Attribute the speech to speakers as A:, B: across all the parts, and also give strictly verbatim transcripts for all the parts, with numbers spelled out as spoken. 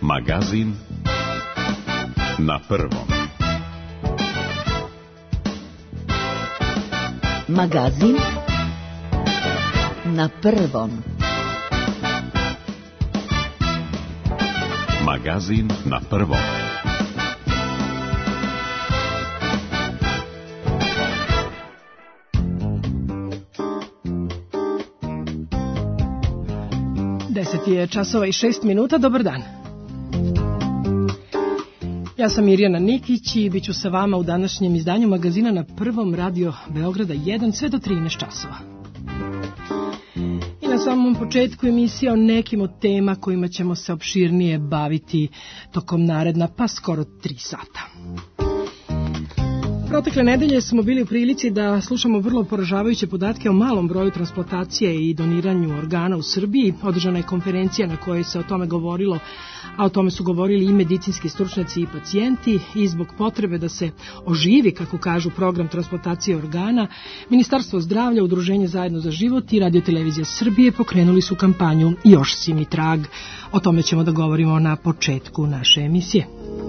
A: Magazin na prvom.
B: Magazin na prvom.
A: Magazin na prvom.
C: Deset je časova i šest minuta, dobar dan. Ja sam Mirjana Nikić i bit ću sa vama u današnjem izdanju magazina na prvom radio Beograda jedan sve do trinaest časova. I na samom početku emisija o nekim od tema kojima ćemo se opširnije baviti tokom naredna pa skoro tri sata. Protekle nedelje smo bili u prilici da slušamo vrlo poražavajuće podatke o malom broju transplantacije i doniranju organa u Srbiji. Održana je konferencija na kojoj se o tome govorilo, a o tome su govorili i medicinski stručnjaci i pacijenti, i zbog potrebe da se oživi, kako kažu, program transplantacije organa, Ministarstvo zdravlja, Udruženje Zajedno za život i Radio-televizija Srbije pokrenuli su kampanju Još si mi trag. O tome ćemo da govorimo na početku naše emisije.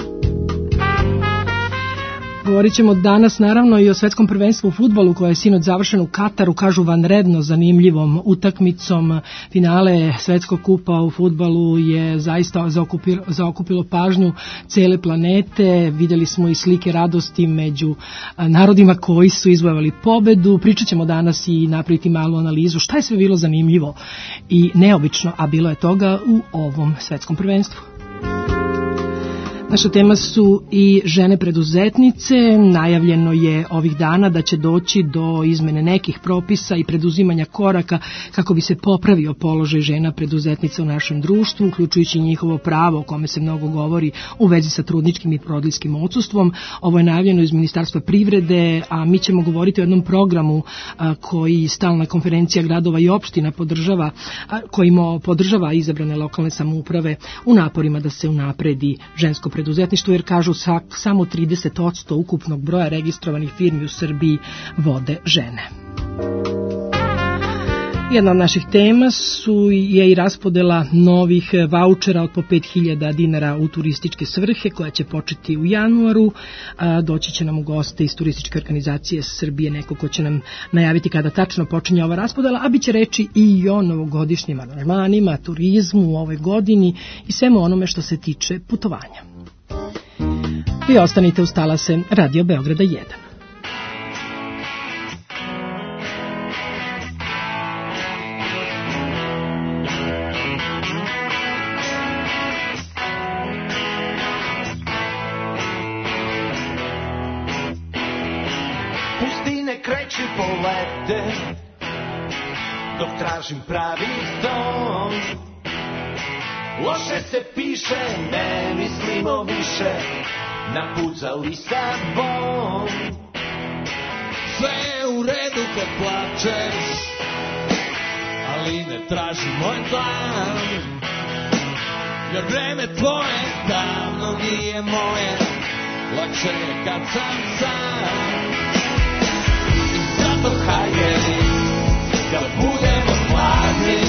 C: Govorit ćemo danas naravno i o svetskom prvenstvu u fudbalu koje je sinoć završeno u Kataru, kažu vanredno zanimljivom utakmicom. Finale svetskog kupa u fudbalu je zaista zaokupilo, zaokupilo pažnju cele planete. Vidjeli smo i slike radosti među narodima koji su izvojevali pobedu. Pričat ćemo danas i napraviti malu analizu šta je sve bilo zanimljivo i neobično, a bilo je toga u ovom svetskom prvenstvu. Naša tema su i žene preduzetnice. Najavljeno je ovih dana da će doći do izmene nekih propisa i preduzimanja koraka kako bi se popravio položaj žena preduzetnica u našem društvu, uključujući njihovo pravo o kome se mnogo govori u vezi sa trudničkim i porodiljskim odsustvom. Ovo je najavljeno iz Ministarstva privrede, a mi ćemo govoriti o jednom programu a, koji stalna konferencija gradova i opština podržava, a, kojim podržava izabrane lokalne samouprave u naporima da se unapredi žensko preduzetništvo. preduzetništvo, jer kažu sa, samo trideset posto ukupnog broja registrovanih firmi u Srbiji vode žene. Jedna od naših tema su je i raspodela novih vaučera od po pet hiljada dinara u turističke svrhe koja će početi u januaru. A, doći će nam u goste iz turističke organizacije Srbije, neko ko će nam najaviti kada tačno počinje ova raspodela, a bit će reči i o novogodišnjim aranžmanima, turizmu u ovoj godini i svemu onome što se tiče putovanja. Vi ostanite uz talase Radio Beograda jedan.
D: Pustine kreće polete, dok tražim pravi dom. Loše se piše, ne mislimo više na put za Lisabon.
E: Sve je u redu kad plačeš, ali ne traži moj plan, jer vreme tvoje davno nije moje, lakše je kad sam sam. I zato hajde da budemo mladi,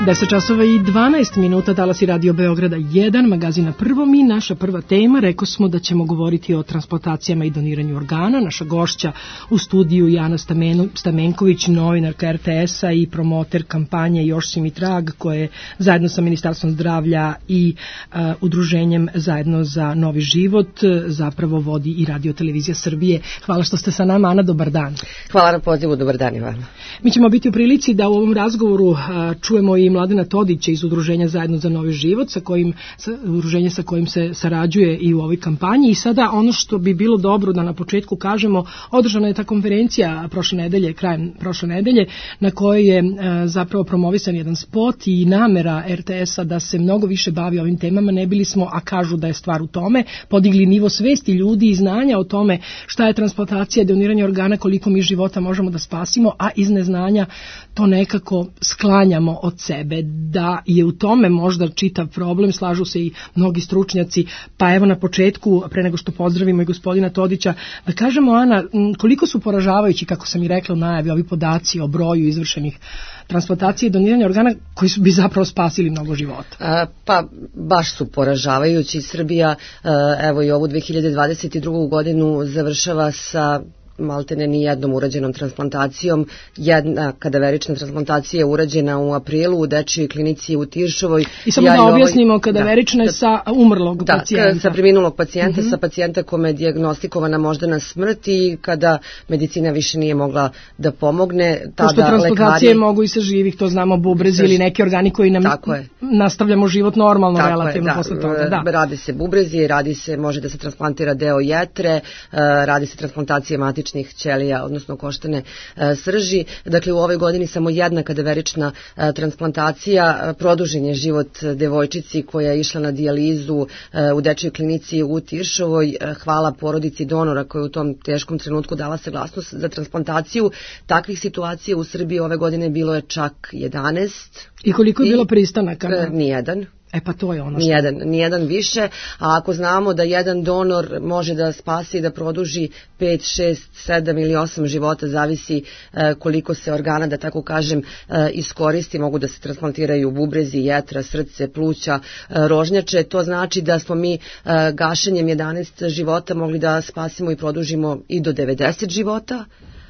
C: deset časova i dvanaest minuta, dalas i Radio Beograda jedan, magazina Prvom, i naša prva tema, rekao smo da ćemo govoriti o transplantacijama i doniranju organa. Naša gošća u studiju Jana Stamenu, Stamenković, novinarka er te es-a i promoter kampanje Još si mi trag, koje zajedno sa Ministarstvom zdravlja i uh, udruženjem Zajedno za novi život zapravo vodi i Radio Televizija Srbije. Hvala što ste sa nama. Ana, dobar dan.
B: Hvala na pozivu, dobar dan Ivana.
C: Mi ćemo biti u prilici da u ovom razgovoru uh, čujemo i Mladena Todića iz udruženja Zajedno za novi život, sa kojim, sa, udruženje sa kojim se sarađuje i u ovoj kampanji. I sada ono što bi bilo dobro da na početku kažemo, održana je ta konferencija prošle nedelje, krajem prošle nedelje, na kojoj je uh, zapravo promovisan jedan spot i namera er te es-a da se mnogo više bavi ovim temama. Ne bili smo, a kažu da je stvar u tome, podigli nivo svesti ljudi i znanja o tome šta je transplantacija, doniranje organa, koliko mi života možemo da spasimo, a iz neznanja to nekako sklanjamo od sebe. Da je u tome možda čitav problem, slažu se i mnogi stručnjaci. Pa evo na početku, pre nego što pozdravimo i gospodina Todića, da kažemo, Ana, koliko su poražavajući, kako sam i rekla u najavi, ovi podaci o broju izvršenih transplantacije i doniranja organa koji su bi zapravo spasili mnogo života.
B: A, pa baš su poražavajući. Srbija a, evo i ovu dve hiljade dvadeset drugu godinu završava sa maltene ni jednom urađenom transplantacijom. Jedna kadaverična transplantacija je urađena u aprilu u dečijoj klinici u Tiršovoj.
C: I samo ja da objasnimo, kadaverična je sa umrlog
B: da,
C: pacijenta.
B: Da, sa preminulog pacijenta,
C: uh-huh.
B: sa pacijenta kome je dijagnostikovana moždana smrt i kada medicina više nije mogla da pomogne. Tada
C: Pošto transplantacije
B: lekari
C: mogu i sa živih, to znamo, bubrezi
B: sa,
C: ili neki organi koji nam nastavljamo život normalno, tako relativno je, da, posle toga. Da.
B: Radi se bubrezi, radi se, može da se transplantira deo jetre, radi se transplantacija matičnih ćelija, odnosno koštane e, srži. Dakle, u ovoj godini samo jedna kadaverična e, transplantacija, produžen je život devojčici koja je išla na dijalizu e, u dečijoj klinici u Tiršovoj. E, hvala porodici donora koja je u tom teškom trenutku dala saglasnost za transplantaciju. Takvih situacija u Srbiji ove godine bilo je čak jedanaest.
C: I koliko je bilo pristanaka?
B: E, nijedan.
C: E pa to je ono što...
B: Nijedan, nijedan više, a ako znamo da jedan donor može da spasi i da produži pet, šest, sedam ili osam života, zavisi e, koliko se organa, da tako kažem, e, iskoristi, mogu da se transplantiraju bubrezi, jetra, srce, pluća, e, rožnjače, to znači da smo mi e, gašenjem jedanaest života mogli da spasimo i produžimo i do devedeset života,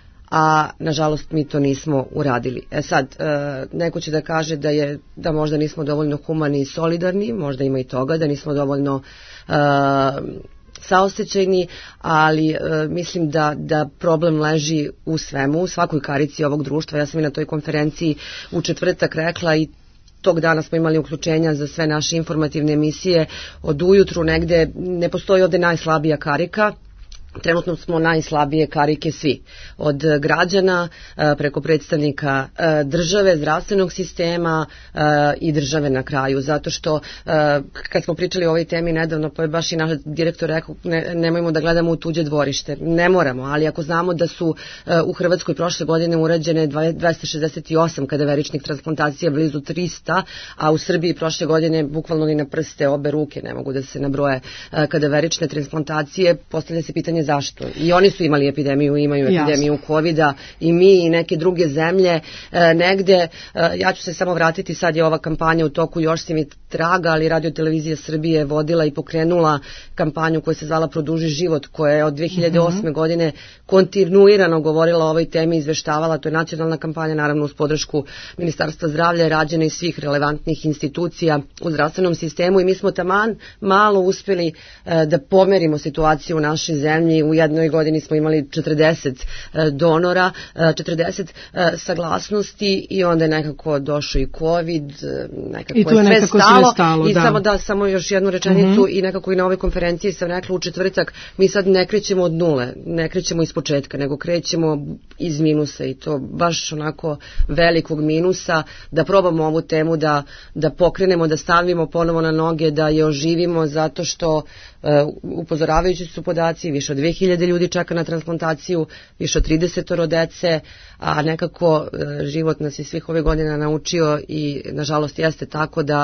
B: a nažalost mi to nismo uradili. E sad, e, neko će da kaže da je da možda nismo dovoljno humani i solidarni, možda ima i toga, da nismo dovoljno e, saosećajni, ali e, mislim da, da problem leži u svemu, u svakoj karici ovog društva. Ja sam i na toj konferenciji u četvrtak rekla i tog dana smo imali uključenja za sve naše informativne emisije od ujutru negde, ne postoji ovde najslabija karika. Trenutno smo najslabije karike svi, od građana preko predstavnika države, zdravstvenog sistema i države na kraju, zato što kad smo pričali o ovoj temi nedavno, pa je baš i naš direktor rekao, ne, nemojmo da gledamo u tuđe dvorište, ne moramo, ali ako znamo da su u Hrvatskoj prošle godine urađene dvesta šezdeset osam kadaveričnih transplantacija, blizu trista, a u Srbiji prošle godine bukvalno ni na prste obe ruke ne mogu da se nabroje kadaverične transplantacije, postavlja se pitanje zašto. I oni su imali epidemiju, imaju epidemiju kovida i mi i neke druge zemlje e, negde. E, ja ću se samo vratiti, sad je ova kampanja u toku, Još si mi traga, ali Radio Televizija Srbije je vodila i pokrenula kampanju koja se zvala Produži život, koja je od dve hiljade osme. Mm-hmm. godine kontinuirano govorila o ovoj temi, izveštavala. To je nacionalna kampanja, naravno uz podršku Ministarstva zdravlja, rađena iz svih relevantnih institucija u zdravstvenom sistemu i mi smo taman malo uspeli e, da pomerimo situaciju u našoj zemlji. U jednoj godini smo imali četrdeset e, donora, e, četrdeset e, saglasnosti i onda je nekako došao i COVID, nekako
C: I
B: je sve
C: nekako
B: stalo.
C: stalo
B: I
C: da.
B: samo da, samo još jednu rečenicu mm-hmm. i nekako i na ovoj konferenciji sam rekla u četvrtak, mi sad ne krećemo od nule, ne krećemo iz početka, nego krećemo iz minusa i to baš onako velikog minusa, da probamo ovu temu da, da pokrenemo, da stavimo ponovo na noge, da je oživimo, zato što uh, upozoravajući su podaci, više od dve hiljade ljudi čeka na transplantaciju, više od trideset dece, a nekako uh, život nas je svih ove godina naučio i nažalost jeste tako da su mnogo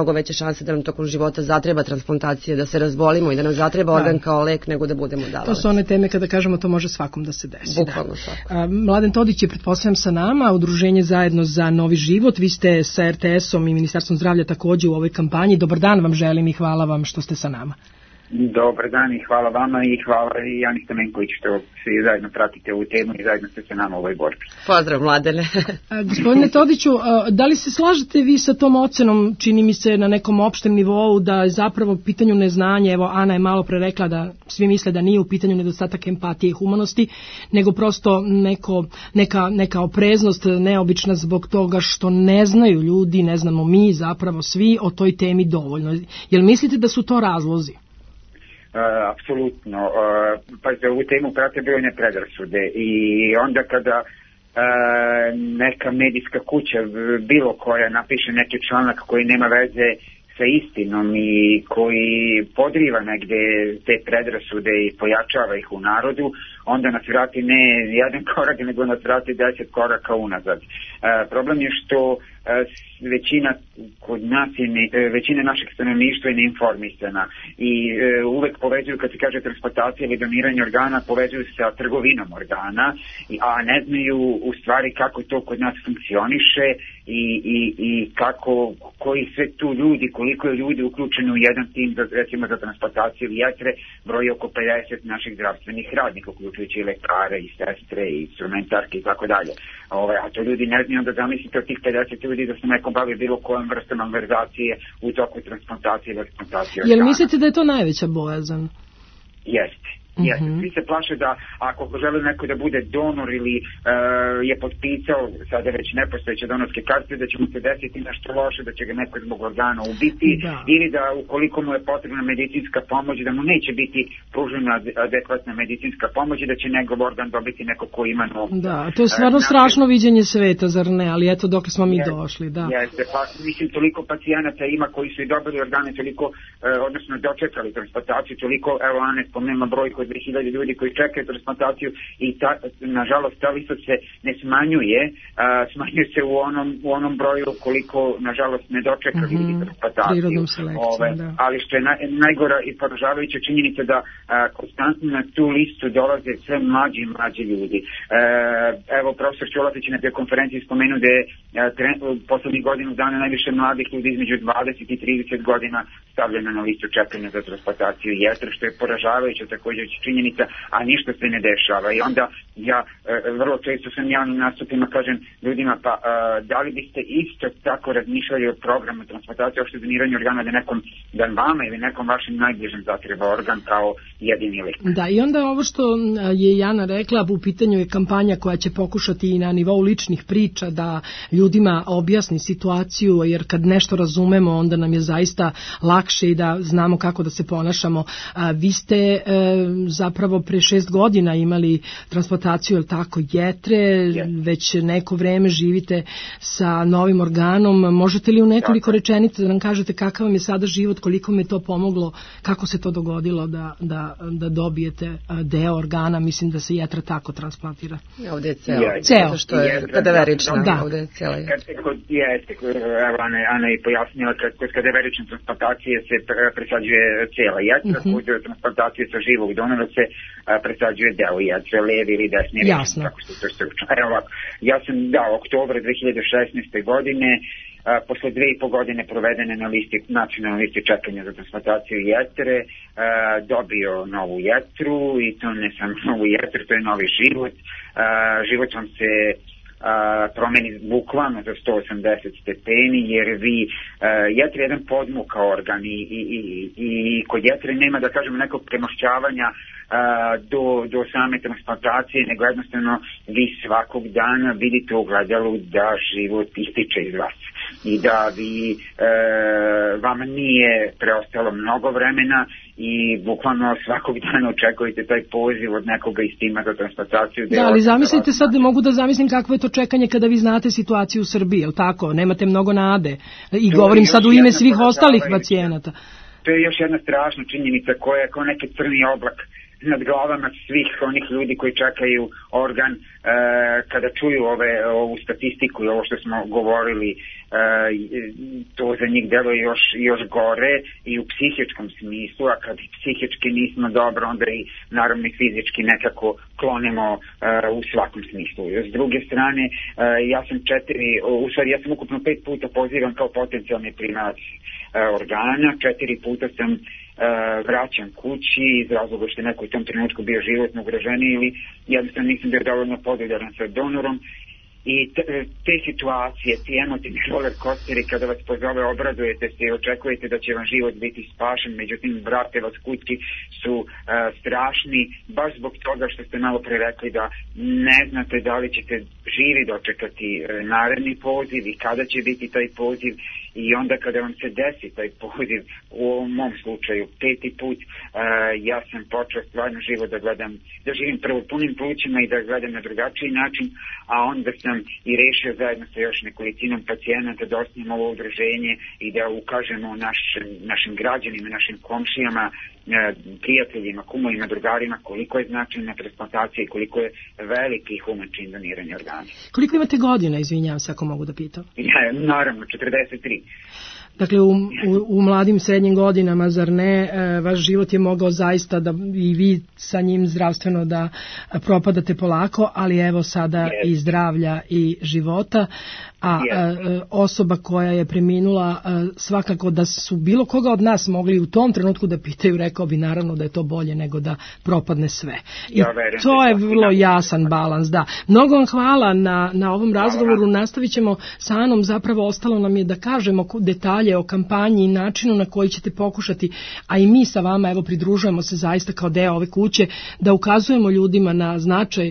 B: mnogo veće šanse da nam tokom života zatreba transplantacije, da se razbolimo i da nam zatreba organ da. kao lek nego da budemo davalac.
C: To su one teme kada kažemo to može svakom da se desi.
B: Bukvalno da. svako.
C: Mladen Todić je, pretpostavljam, sa nama, Udruženje Zajedno za novi život. Vi ste sa er te esom i Ministarstvom zdravlja takođe u ovoj kampanji. Dobar dan vam želim i hvala vam što ste sa nama.
F: Dobar dan i hvala vama i hvala i Ani Stamenković što svi zajedno pratite ovu temu i zajedno ste sa nama u ovoj borbi.
B: Pozdrav, Mladene.
C: Gospodine Todiću, da li se slažete vi sa tom ocenom, čini mi se na nekom opštem nivou, da je zapravo u pitanju neznanje, evo Ana je malo pre rekla da svi misle da nije u pitanju nedostatak empatije i humanosti, nego prosto neko, neka, neka opreznost neobična zbog toga što ne znaju ljudi, ne znamo mi zapravo svi o toj temi dovoljno. Jel mislite da su to razlozi?
F: Uh, apsolutno. Uh, pa za ovu temu prate brojne predrasude i onda kada uh, neka medijska kuća, bilo koja, napiše neki članak koji nema veze sa istinom i koji podriva negde te predrasude i pojačava ih u narodu, onda nas vrati ne jedan korak, nego nas vrati deset koraka unazad. Uh, problem je što uh, većina kod nas je ne, većina našeg stanovništva je neinformisana i e, uvek povezuju, kad se kaže transplantacija ili doniranje organa, povezuju se sa trgovinom organa, i, a ne znaju u stvari kako to kod nas funkcioniše i, i, i kako, koji sve tu ljudi, koliko je ljudi uključeno u jedan tim, za, recimo za transplantaciju jetre, broji oko pedeset naših zdravstvenih radnika, uključujući i lekare i sestre i instrumentarke i tako dalje. Ove, a to ljudi ne znaju, da zamislite od tih pedeset ljudi da se neko bavi bilo kojom vrstom malverzacije u toku transplantacije ili eksplantacije organa.
C: Jel mislite da je to najveća bojazan?
F: Jeste. Jeste. Mm-hmm. Svi se plaše da ako želi neko da bude donor ili uh, je potpisao sada već nepostojeće donorske karte, da će mu se desiti nešto loše, da će ga neko zbog organa ubiti, da. Ili da ukoliko mu je potrebna medicinska pomoć, da mu neće biti pružena adekvatna medicinska pomoć i da će njegov organ dobiti neko ko ima novu.
C: Da, to je stvarno uh, strašno naše... viđenje sveta, zar ne? Ali eto dok smo mi
F: jeste,
C: došli, da.
F: Jeste, pa mislim toliko pacijenata ima koji su i dobili organe, toliko, uh, odnosno dočekali transplantaciju, toliko, evo Ane spomenula broj koji dve hiljade ljudi koji čekaju transplantaciju i ta, nažalost ta lista se ne smanjuje, a, smanjuje se u onom, u onom broju koliko nažalost ne dočekali mm-hmm. transplantaciju. Ove, da. Ali što je na, najgora i poražavajuća činjenica da a, konstantno na tu listu dolaze sve mlađi i mlađi ljudi. E, evo profesor Čolapić na te konferenciji spomenuo da je poslednjih godinu dana najviše mladih ljudi između dvadeset i trideset godina stavljeno na listu čekanja za transplantaciju jetre, što je poražavajuća također činjenica, a ništa se ne dešava. I onda ja e, vrlo često sam javnim nastupima kažem ljudima, pa e, da li biste isto tako razmišljali o programu transplantacije, uopšte doniranje organa da nekom, da vama ili nekom vašem najbližem zatreba organ kao jedini lek.
C: Da, i onda ovo što je Jana rekla, u pitanju je kampanja koja će pokušati i na nivou ličnih priča da ljudima objasni situaciju, jer kad nešto razumemo, onda nam je zaista lakše i da znamo kako da se ponašamo. A, vi ste e, zapravo pre šest godina imali transplantaciju, je tako, jetre, yes. Već neko vreme živite sa novim organom. Možete li u nekoliko rečenica da nam kažete kakav vam je sada život, koliko vam je to pomoglo, kako se to dogodilo da, da, da dobijete deo organa, mislim da se jetra tako transplantira?
B: Ovdje je ceo.
F: Ja,
C: ceo.
B: Što je kadaverična.
C: Da.
B: Ovdje je cijela.
F: Jeste, evo Ana, Ana je pojasnila, kod kadaverične transplantacije se presađuje cijela jetra, kod uh-huh. transplantacije sa živog donora se presađuje deo jetre, levi ili desni.
C: Jasno.
F: Kako se to stručno. Evo ovako, ja sam, da, oktobra dve hiljade šesnaeste. godine, a, posle dve i po godine provedene na listi, nacionalnoj listi čekanja za transplantaciju jetre, a, dobio novu jetru i to ne samo novu jetru, to je novi život. A, život vam se a, promeni bukvalno za sto osamdeset stepeni, jer vi, a, jetra je jedan podmuka organ i, i, i, i kod jetre nema, da kažemo, nekog premošćavanja do, do same transplantacije, nego jednostavno vi svakog dana vidite u gledalu da život ističe iz vas i da vi e, vama nije preostalo mnogo vremena i bukvalno svakog dana očekujete taj poziv od nekoga iz tima za transplantaciju.
C: Da, ali zamislite sad, mogu da zamislim kakvo je to čekanje kada vi znate situaciju u Srbiji, je li tako? Nemate mnogo nade i to govorim sad u ime svih ostalih pacijenata.
F: To je još jedna strašna činjenica koja je kao neki crni oblak nad glavama svih onih ljudi koji čekaju organ, e, kada čuju ove, ovu statistiku i ovo što smo govorili, e, to za njih deluje još, još gore i u psihičkom smislu, a kad psihički nismo dobro, onda i naravno i fizički nekako klonimo u svakom smislu. S druge strane, ja sam četiri, u stvari ja sam ukupno pet puta pozivan kao potencijalni primalac organa, četiri puta sam vraćan kući iz razloga što je neko u tom trenutku bio životno ugroženiji ili jednostavno nisam bio dovoljno podeljaran sa donorom. I te, te situacije, ti emotivni roller coasteri kada vas pozove, obradujete se i očekujete da će vam život biti spašen, međutim vrate vas kući su uh, strašni, baš zbog toga što ste malo pre rekli da ne znate da li ćete živi dočekati uh, naredni poziv i kada će biti taj poziv. I onda kada vam se desi taj poziv, u ovom mom slučaju peti put, uh, ja sam počeo stvarno život da gledam, da živim prvo punim plućima i da gledam na drugačiji način, a onda sam i rešio zajedno sa još nekolicinom pacijenata da osnijemo ovo udruženje i da ukažemo našim, našim građanima, našim komšijama, prijateljima, kumovima, drugarima koliko je značajna transplantacija i koliko je veliki human čin doniranja organa.
C: Koliko imate godina, izvinjavam se ako mogu da pitam?
F: Ja, naravno, četrdeset tri.
C: Dakle, u, u, u mladim srednjim godinama, zar ne, e, vaš život je mogao zaista da i vi sa njim zdravstveno da propadate polako, ali evo sada yes. i zdravlja i života, a yes. e, osoba koja je preminula, e, svakako da su bilo koga od nas mogli u tom trenutku da pitaju, rekao bi naravno da je to bolje nego da propadne sve. I ja verujem, to je vrlo jasan balans, da. Mnogo vam hvala na, na ovom razgovoru, hvala. Nastavit ćemo sa Anom, zapravo ostalo nam je da kažemo detalje o kampanji i načinu na koji ćete pokušati, a i mi sa vama evo pridružujemo se zaista kao deo ove kuće, da ukazujemo ljudima na značaj uh,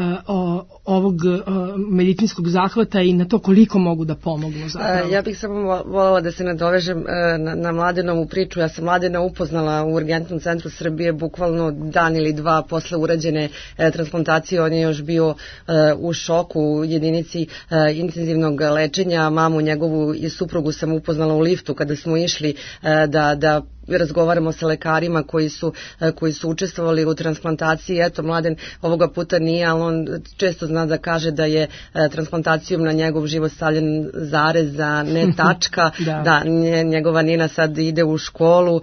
C: o, ovog uh, medicinskog zahvata i na to koliko mogu da pomognu zapravo.
B: Ja bih samo voljela da se nadovežem uh, na, na Mladenovu priču. Ja sam Mladena upoznala u Urgentnom centru Srbije bukvalno dan ili dva posle urađene uh, transplantacije. On je još bio uh, u šoku u jedinici uh, intenzivnog lečenja. Mamu njegovu i suprugu sam upoznala u liftu kada smo išli da, da razgovaramo sa lekarima koji su, koji su učestvovali u transplantaciji. Eto, Mladen ovoga puta nije, ali on često zna da kaže da je transplantacijom na njegov život stavljen zarez, a ne tačka. da. da, njegova Nina sad ide u školu.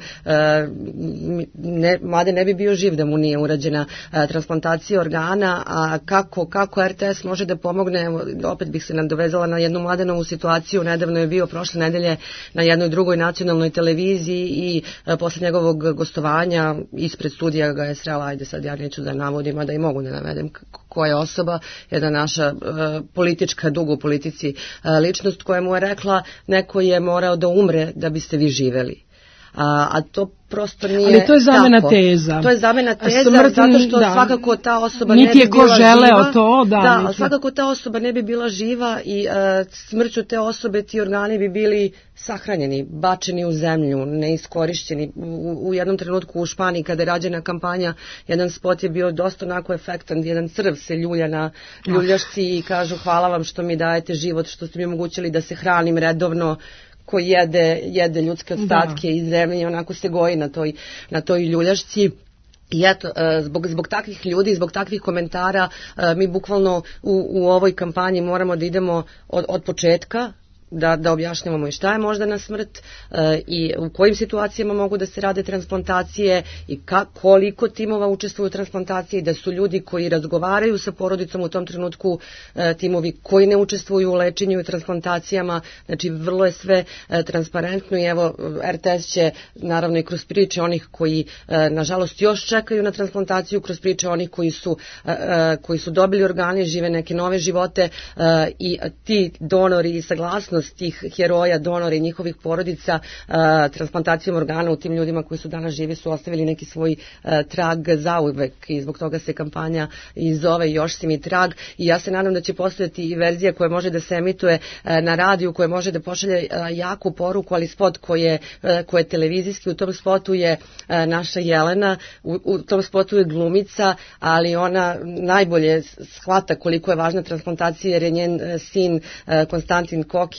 B: Ne, Mladen ne bi bio živ da mu nije urađena transplantacija organa, a kako, kako R T S može da pomogne, opet bih se nadovezala na jednu Mladenovu situaciju. Nedavno je bio prošle nedelje na jednoj drugoj nacionalnoj televiziji i posle njegovog gostovanja ispred studija ga je srela, ajde sad ja neću da navodim, a da i mogu da navedem koja je osoba, jedna naša uh, politička, dugo u politici uh, ličnost koja mu je rekla neko je morao da umre da biste vi živeli. A, a to prosto nije.
C: Ali to je zamena
B: tako.
C: teza.
B: To je zamena teza
C: Smrtni,
B: zato što
C: da.
B: svakako ta osoba
C: niti
B: ne bi
C: je ko
B: bila
C: želeo
B: živa.
C: To, da.
B: Da, ali svakako ta osoba ne bi bila živa i uh, smrću te osobe ti organi bi bili sahranjeni, bačeni u zemlju, neiskorišćeni. U, u jednom trenutku u Španiji kada je rađena kampanja, jedan spot je bio dosta onako efektan, jedan crv se ljulja na ljuljašci i kažu hvala vam što mi dajete život, što ste mi omogućili da se hranim redovno, ko jede, jede ljudske ostatke da. Iz zemlje i onako se goji na toj, na toj ljuljašci. I eto, zbog, zbog takvih ljudi, zbog takvih komentara, mi bukvalno u, u ovoj kampanji moramo da idemo od, od početka, da, da objašnjavamo i šta je moždana smrt e, i u kojim situacijama mogu da se rade transplantacije i ka, koliko timova učestvuju u transplantaciji, da su ljudi koji razgovaraju sa porodicom u tom trenutku, e, timovi koji ne učestvuju u lečenju i transplantacijama, znači vrlo je sve e, transparentno i evo R T S će naravno i kroz priče onih koji e, nažalost još čekaju na transplantaciju, kroz priče onih koji su, e, e, koji su dobili organe, žive neke nove živote e, i ti donori i saglasnost tih heroja, donora i njihovih porodica uh, transplantacijom organa u tim ljudima koji su danas živi su ostavili neki svoj uh, trag zauvek i zbog toga se kampanja i zove Još si mi trag i ja se nadam da će postojati i verzija koja može da se emituje uh, na radiju, koja može da pošalje uh, jaku poruku, ali spot koji je, uh, koji je televizijski, u tom spotu je uh, naša Jelena, u, u tom spotu je glumica, ali ona najbolje shvata koliko je važna transplantacija jer je njen uh, sin uh, Konstantin Koki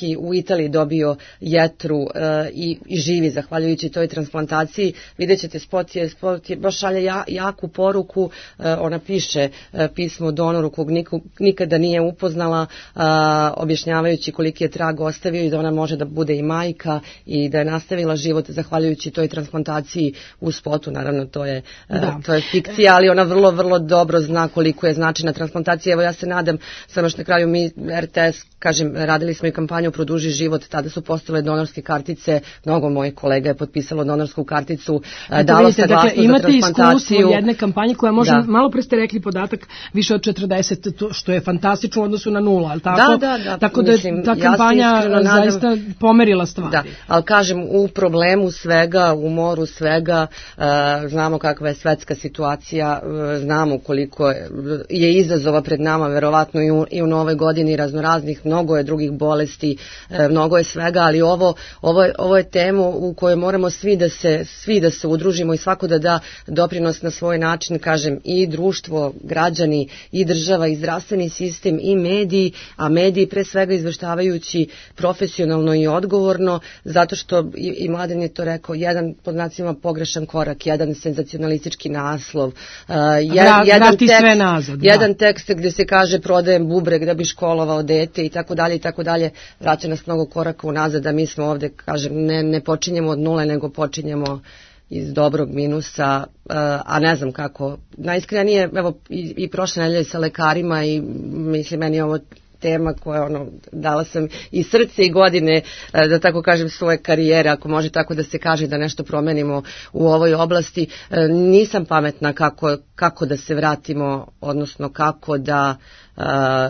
B: i u Italiji dobio jetru i, i živi zahvaljujući toj transplantaciji. Vidjet ćete, spot je, spot je baš šalje ja, jaku poruku, ona piše pismo donoru kog nikada nije upoznala, objašnjavajući koliki je trag ostavio i da ona može da bude i majka i da je nastavila život zahvaljujući toj transplantaciji u spotu. Naravno to je, to je fikcija, ali ona vrlo, vrlo dobro zna koliko je značajna transplantacija. Evo ja se nadam, samo što na kraju mi R T S, kažem, radili smo i kampanju Produži život, tada su postale donorske kartice, mnogo mojih kolega je potpisalo donorsku karticu,
C: Eto,
B: dalo
C: vidite,
B: saglasnost
C: dakle,
B: za transplantaciju.
C: Imate iskustvo jedne kampanje koja može, da. Malo pre ste rekli podatak više od četrdeset, što je fantastično u odnosu na nula, ali tako?
B: Da, da, da.
C: Tako da je
B: Mislim,
C: ta kampanja
B: ja
C: zaista nadam, pomerila stvari.
B: Da, ali kažem, u problemu svega, u moru svega, uh, znamo kakva je svetska situacija, uh, znamo koliko je izazova pred nama, verovatno i u, i u nove godini raznoraznih, mnogo je drugih bolesti, uh, mnogo je svega, ali ovo, ovo, je, ovo je tema u kojoj moramo svi da se, svi da se udružimo i svako da da doprinos na svoj način, kažem, i društvo, građani, i država, i zdravstveni sistem, i mediji, a mediji pre svega izveštavajući profesionalno i odgovorno, zato što, i, i Mladen je to rekao, jedan pod znacima pogrešan korak, jedan senzacionalistički naslov, uh, jed,
C: Vra,
B: jedan, tekst,
C: sve nazad,
B: jedan tekst gdje se kaže prodajem bubreg da bi školovao dete i tako dalje i tako dalje, vraća nas mnogo koraka unazad, da mi smo ovde, kažem, ne, ne počinjemo od nule, nego počinjemo iz dobrog minusa, a ne znam kako. Najiskrenije, evo, i, i prošle nedelje sa lekarima i mislim, meni je ovo tema koja, ono, dala sam i srce i godine, da tako kažem, svoje karijere, ako može tako da se kaže, da nešto promenimo u ovoj oblasti. Nisam pametna kako, kako da se vratimo, odnosno kako da uh,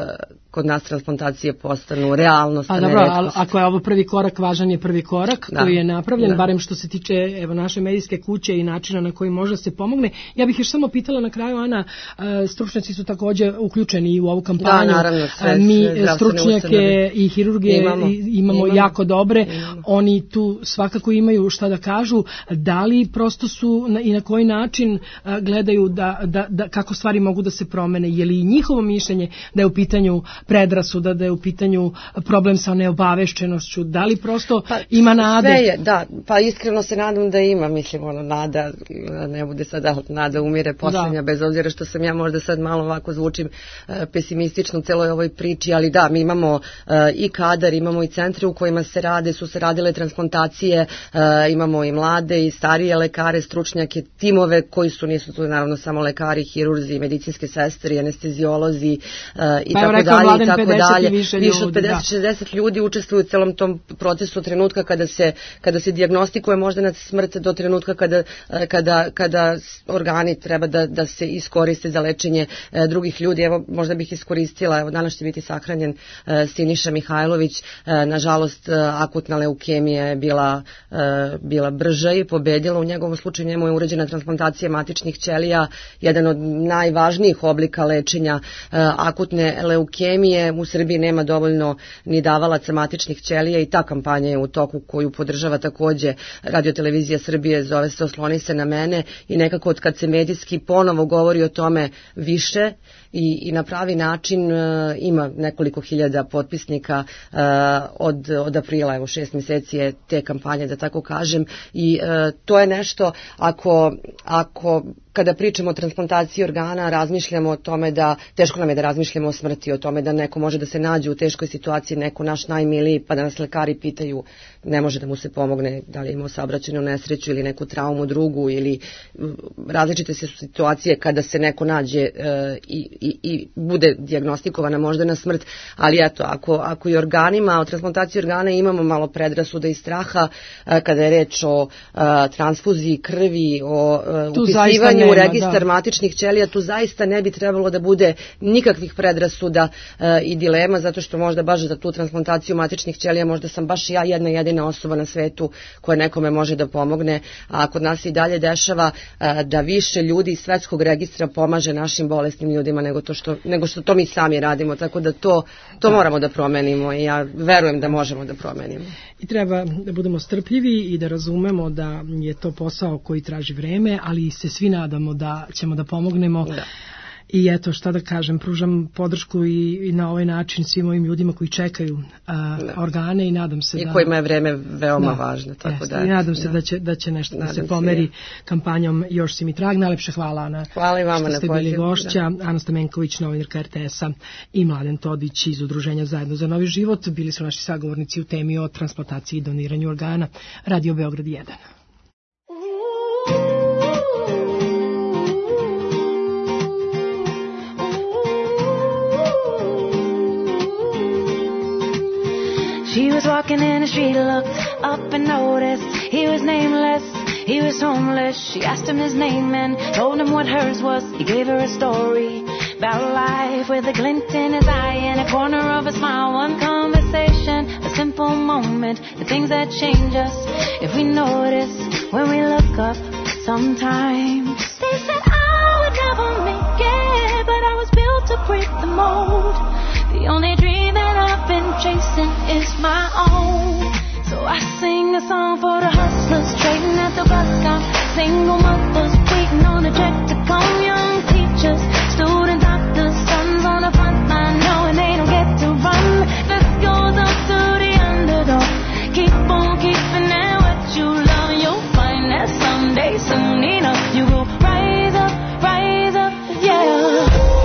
B: kod nas transplantacije postanu realnost.
C: A dobro, ali ako je ovo prvi korak, važan je prvi korak da, koji je napravljen, da. Barem što se tiče evo, naše medijske kuće i načina na koji može se pomogne. Ja bih još samo pitala na kraju, Ana, stručnjaci su također uključeni u ovu kampanju.
B: Da, naravno, sve,
C: Mi
B: sve
C: stručnjake
B: ustanove.
C: I hirurge imamo, imamo, imamo jako dobre. Imamo. Oni tu svakako imaju šta da kažu. Da li prosto su na, i na koji način gledaju da, da, da, kako stvari mogu da se promene? Je li njihovo mišljenje da je u pitanju predrasuda, da je u pitanju problem sa neobavešćenošću, da li prosto pa, ima nade?
B: Sve je, da, pa iskreno se nadam da ima, mislim, ono, nada, ne bude sada nada umire poslednja, bez obzira što sam ja možda sad malo ovako zvučim uh, pesimistično u celoj ovoj priči, ali da, mi imamo uh, i kadar, imamo i centre u kojima se rade, su se radile transplantacije, uh, imamo i mlade i starije lekare, stručnjake, timove koji su, nisu tu naravno samo lekari, hirurzi, medicinske sestre, anesteziolozi uh, i pa tako dalje. I tako dalje, više, više od pedeset do šezdeset ljudi učestvuju u celom tom procesu trenutka kada se, kada se dijagnostikuje možda na smrt do trenutka kada, kada, kada organi treba da, da se iskoriste za lečenje e, drugih ljudi. Evo, možda bih iskoristila, evo danas će biti sahranjen e, Siniša Mihajlović, e, nažalost e, akutna leukemija je bila, e, bila brža i pobedila, u njegovom slučaju njemu je urađena transplantacija matičnih ćelija, jedan od najvažnijih oblika lečenja e, akutne leukemije. U Srbiji nema dovoljno ni davalaca matičnih ćelija i ta kampanja je u toku koju podržava takođe Radio-televizija Srbije, zove se Osloni se na mene i nekako od kad se medijski ponovo govori o tome više i, i na pravi način uh, ima nekoliko hiljada potpisnika uh, od, od aprila, evo šest mjeseci je te kampanje, da tako kažem, i uh, to je nešto, ako, ako kada pričamo o transplantaciji organa, razmišljamo o tome da, teško nam je da razmišljamo o smrti, o tome da neko može da se nađe u teškoj situaciji, neko naš najmiliji, pa da nas lekari pitaju, ne može da mu se pomogne, da li je imao saobraćajnu nesreću ili neku traumu drugu, ili različite se situacije kada se neko nađe uh, i, i, i bude dijagnostikovana možda na smrt, ali eto, ako, ako i organima, o transplantaciji organa imamo malo predrasuda i straha, uh, kada je reč o uh, transfuziji krvi, o uh, upisivanju u registar da. matičnih ćelija, tu zaista ne bi trebalo da bude nikakvih predrasuda uh, i dilema, zato što možda baš za tu transplantaciju matičnih ćelija možda sam baš ja jedna jedina osoba na svetu koja nekome može da pomogne, a kod nas i dalje dešava uh, da više ljudi iz svetskog registra pomaže našim bolesnim ljudima nego to što, nego što to mi sami radimo, tako da to, to moramo da promenimo i ja verujem da možemo da promenimo.
C: I treba da budemo strpljivi i da razumemo da je to posao koji traži vreme, ali se svi nadamo da ćemo da pomognemo. Da. I eto, šta da kažem, pružam podršku i, i na ovaj način svim ovim ljudima koji čekaju a, organe i nadam se
B: I
C: da...
B: I kojima je vreme veoma
C: da,
B: važno. Tako
C: jest,
B: da,
C: I nadam se
B: da,
C: da će, da će nešto
B: nadam
C: da se pomeri
B: se,
C: kampanjom Još si mi trag. Najlepše hvala, Ana.
B: Hvala i vama
C: što
B: na
C: ste
B: pozivu,
C: bili gošća.
B: Da.
C: Ana Stamenković, novinarka er te es-a i Mladen Todić iz Udruženja Zajedno za novi život. Bili su naši sagovornici u temi o transplantaciji i doniranju organa. Radio Beograd jedan.
G: She was walking in the street, looked up and noticed he was nameless, he was homeless. She asked him his name and told him what hers was. He gave her a story about life with a glint in his eye and a corner of a smile. One conversation, a simple moment, the things that change us if we notice when we look up sometimes. They said I would never make it, but I was built to break the mold. The only dream that I've been chasing is my own. So I sing a song for the hustlers trading at the bus stop, single mothers waiting on a check to come, young teachers, student doctors, sons on the front line knowing they don't get to run. This goes up to the underdog. Keep on keeping at what you love, you'll find that someday soon enough you will rise up, rise up, yeah.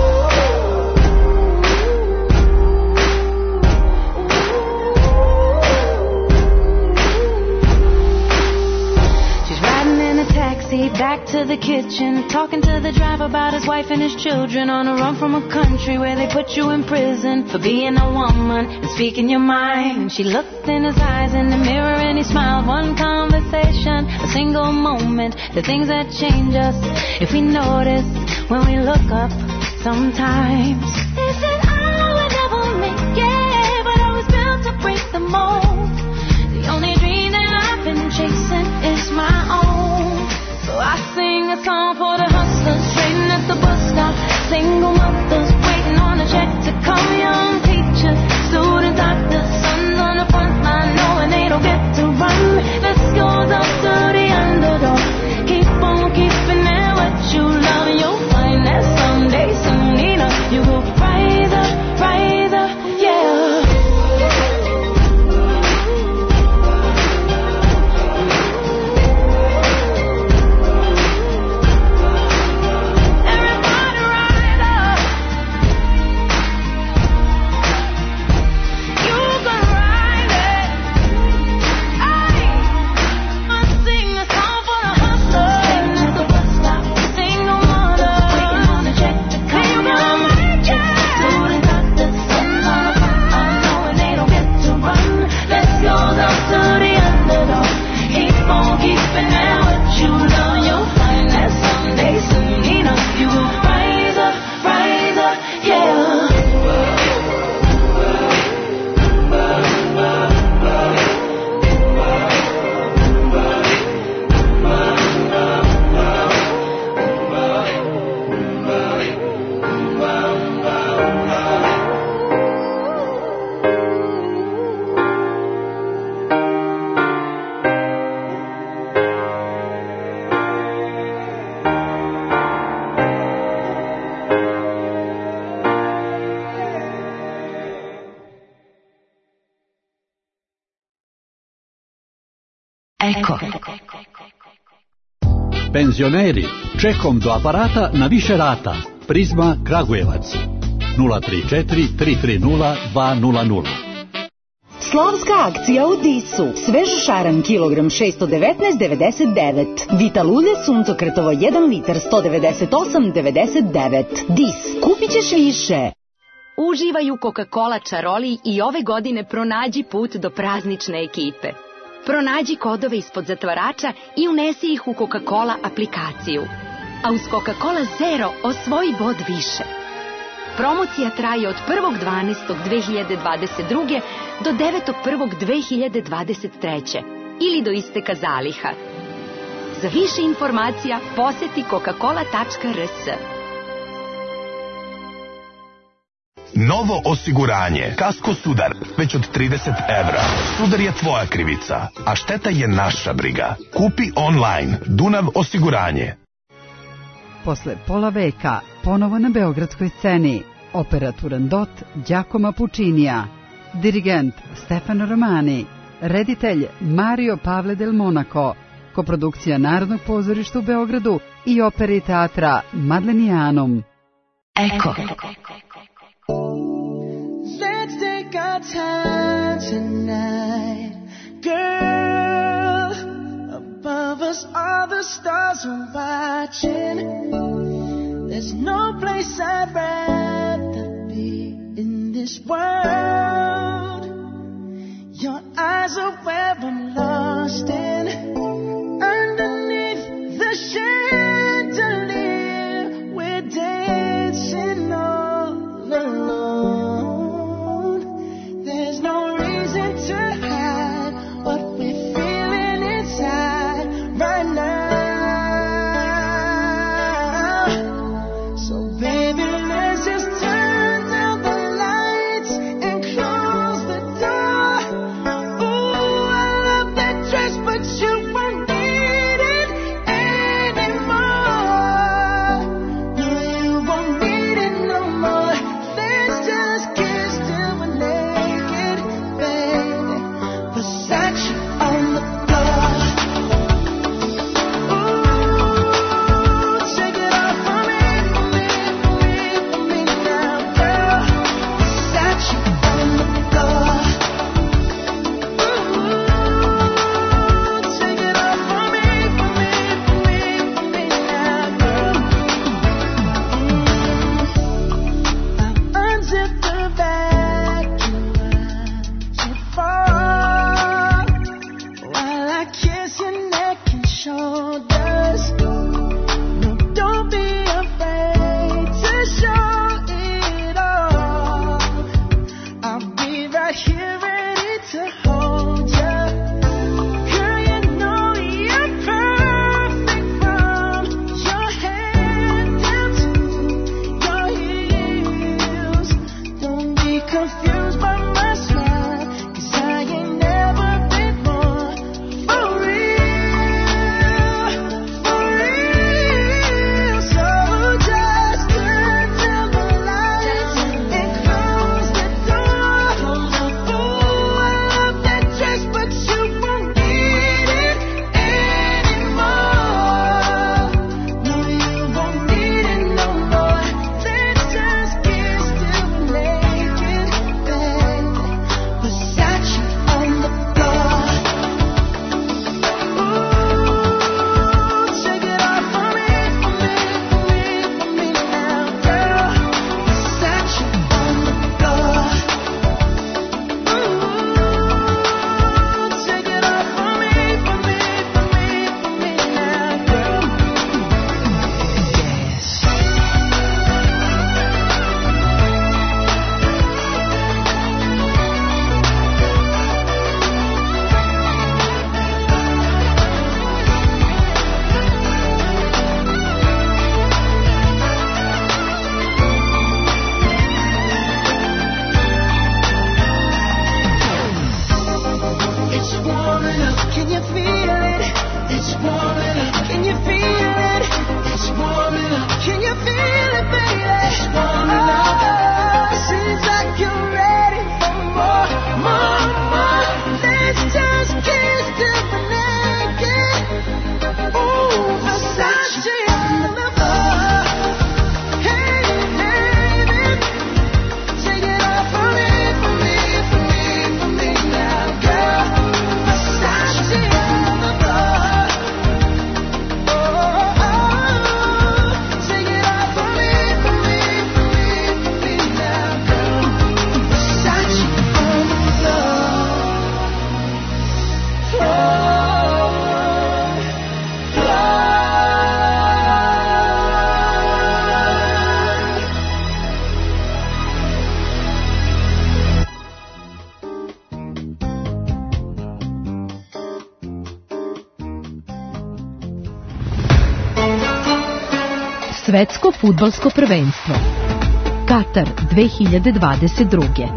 G: Back to the kitchen, talking to the driver about his wife and his children, on a run from a country where they put you in prison for being a woman and speaking your mind. And she looked in his eyes in the mirror and he smiled. One conversation, a single moment, the things that change us if we notice when we look up sometimes. They said I would never make it, but I was built to break the mold. The only dream that I've been chasing is my own. So I sing a song for the hustlers trading at the bus stop, single mothers waiting on a check to come, young teachers, student doctors, sons on the front line knowing they don't get to run. This goes up to the underdog. Keep on keeping at what you love, and you'll find that someday soon enough you will rise up, rise up, yeah.
H: Eko.
I: Penzioneri, čekom do aparata na više rata. Prizma Kragujevac. nula tri četiri tri tri nula dva nula nula.
H: Slavska akcija u Disu. Svež šaran kilogram šesto devetnaest devedeset devet. Vital ulje suncokretovo jedan litar sto devedeset osam devedeset devet. Dis. Kupit ćeš više.
J: Uživaj u Coca-Cola čaroli i ove godine pronađi put do praznične ekipe. Pronađi kodove ispod zatvarača i unesi ih u Coca-Cola aplikaciju. A uz Coca-Cola Zero osvoji bod više. Promocija traje od prvog dvanaestog dve hiljade dvadeset druge do devetog prvog dve hiljade dvadeset treće ili do isteka zaliha. Za više informacija poseti coca cola tačka r s.
K: Novo osiguranje. Kasko Sudar. Već od trideset evra. Sudar je tvoja krivica, a šteta je naša briga. Kupi online. Dunav osiguranje.
L: posle pola veka, ponovo na beogradskoj sceni. Opera Turandot Giacomo Puccinija. Dirigent Stefano Romani. Reditelj Mario Pavle del Monaco. Koprodukcija Narodnog pozorišta u Beogradu i opere i teatra Madlenijanum.
G: Eko.
E: Let's take our time tonight, girl. Above us all the stars are watching. There's no place I'd rather be in this world. Your eyes are where I'm lost in. Underneath the chandelier, we're dancing all alone. There's no reason to hide what we're feeling inside right now. So baby, let's just turn down the lights and close the door. Ooh, I love that dress, but you won't need it anymore. No, you won't need it no more. Let's just kiss till we're naked, baby. Versace on the floor. Ooh, take it off for me, for me, for me, for me now, girl. Versace on the floor. Ooh, take it off for me, for me, for me, for me now, girl. I unzip the bag and watch it fall while I kiss your neck and shoulders. No, don't be afraid to show it all. I'll be right here ready to hold you. Girl, you know you're perfect from your head down to your heels. Don't be confused by my smile, 'cause I ain't never been more for real, for real. So just turn down the lights and close the door. Ooh, I love that dress, but you won't need it anymore. No, you won't need it no more. Let's just kiss till we're naked, baby. Versace on the floor. Ooh, take it off for me, for me, for me, for me now, girl. Versace on the floor. Ooh, take it off for me, for me, for me, for me now, girl. Yes. It's warming up, can you feel it? It's warming up, can you feel it? It's warming up, can you feel it, baby? It's warming up. Seems like you're ready for more, more, more. Let's just kiss till we're naked. Ooh, Versace on the floor. Hey, baby, take it off for me, for me, for me, for me now, girl. Versace on the floor. Oh, oh, oh. Take it off for me, for me, for me, for me now, girl. Versace on the floor. Floor, floor.
M: Svetsko fudbalsko prvenstvo Katar dve hiljade dvadeset druge.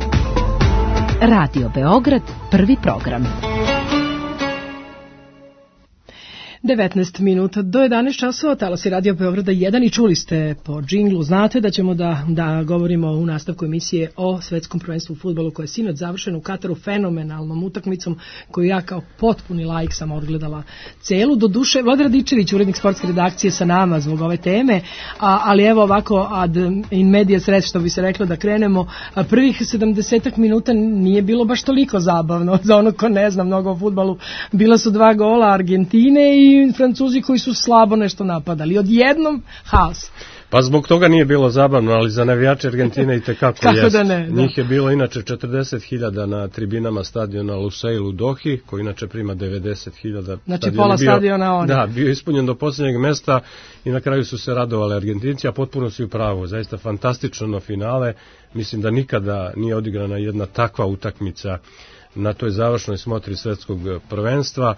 M: Radio Beograd, prvi program.
C: devetnaest minuta do jedanaest časova, talas je Radio Beograda jedan i čuli ste po džinglu. Znate da ćemo da, da govorimo u nastavku emisije o svetskom prvenstvu u fudbalu koje je sinoć završeno u Kataru fenomenalnom utakmicom koju ja kao potpuni laik sam odgledala celu. Do duše, Vlada Radičević, urednik sportske redakcije sa nama zbog ove teme, a, ali evo ovako ad in medias res, što bi se reklo, da krenemo. A prvih sedamdesetak minuta nije bilo baš toliko zabavno za ono ko ne zna mnogo o fudbalu. Bila su dva gola Argentine i Francuzi koji su slabo nešto napadali. Odjednom haos.
N: Pa zbog toga nije bilo zabavno, ali za navijače Argentine i tekako jest.
C: Da ne, da.
N: Njih je bilo inače četrdeset hiljada na tribinama stadiona Lusail u Dohi, koji inače prima devedeset hiljada.
C: Znači pola bio, stadiona oni.
N: Da, bio ispunjen do posljednjeg mesta i na kraju su se radovali Argentinci, a potpuno su u pravu. Zaista fantastično finale. Mislim da nikada nije odigrana jedna takva utakmica na toj završnoj smotri svetskog prvenstva.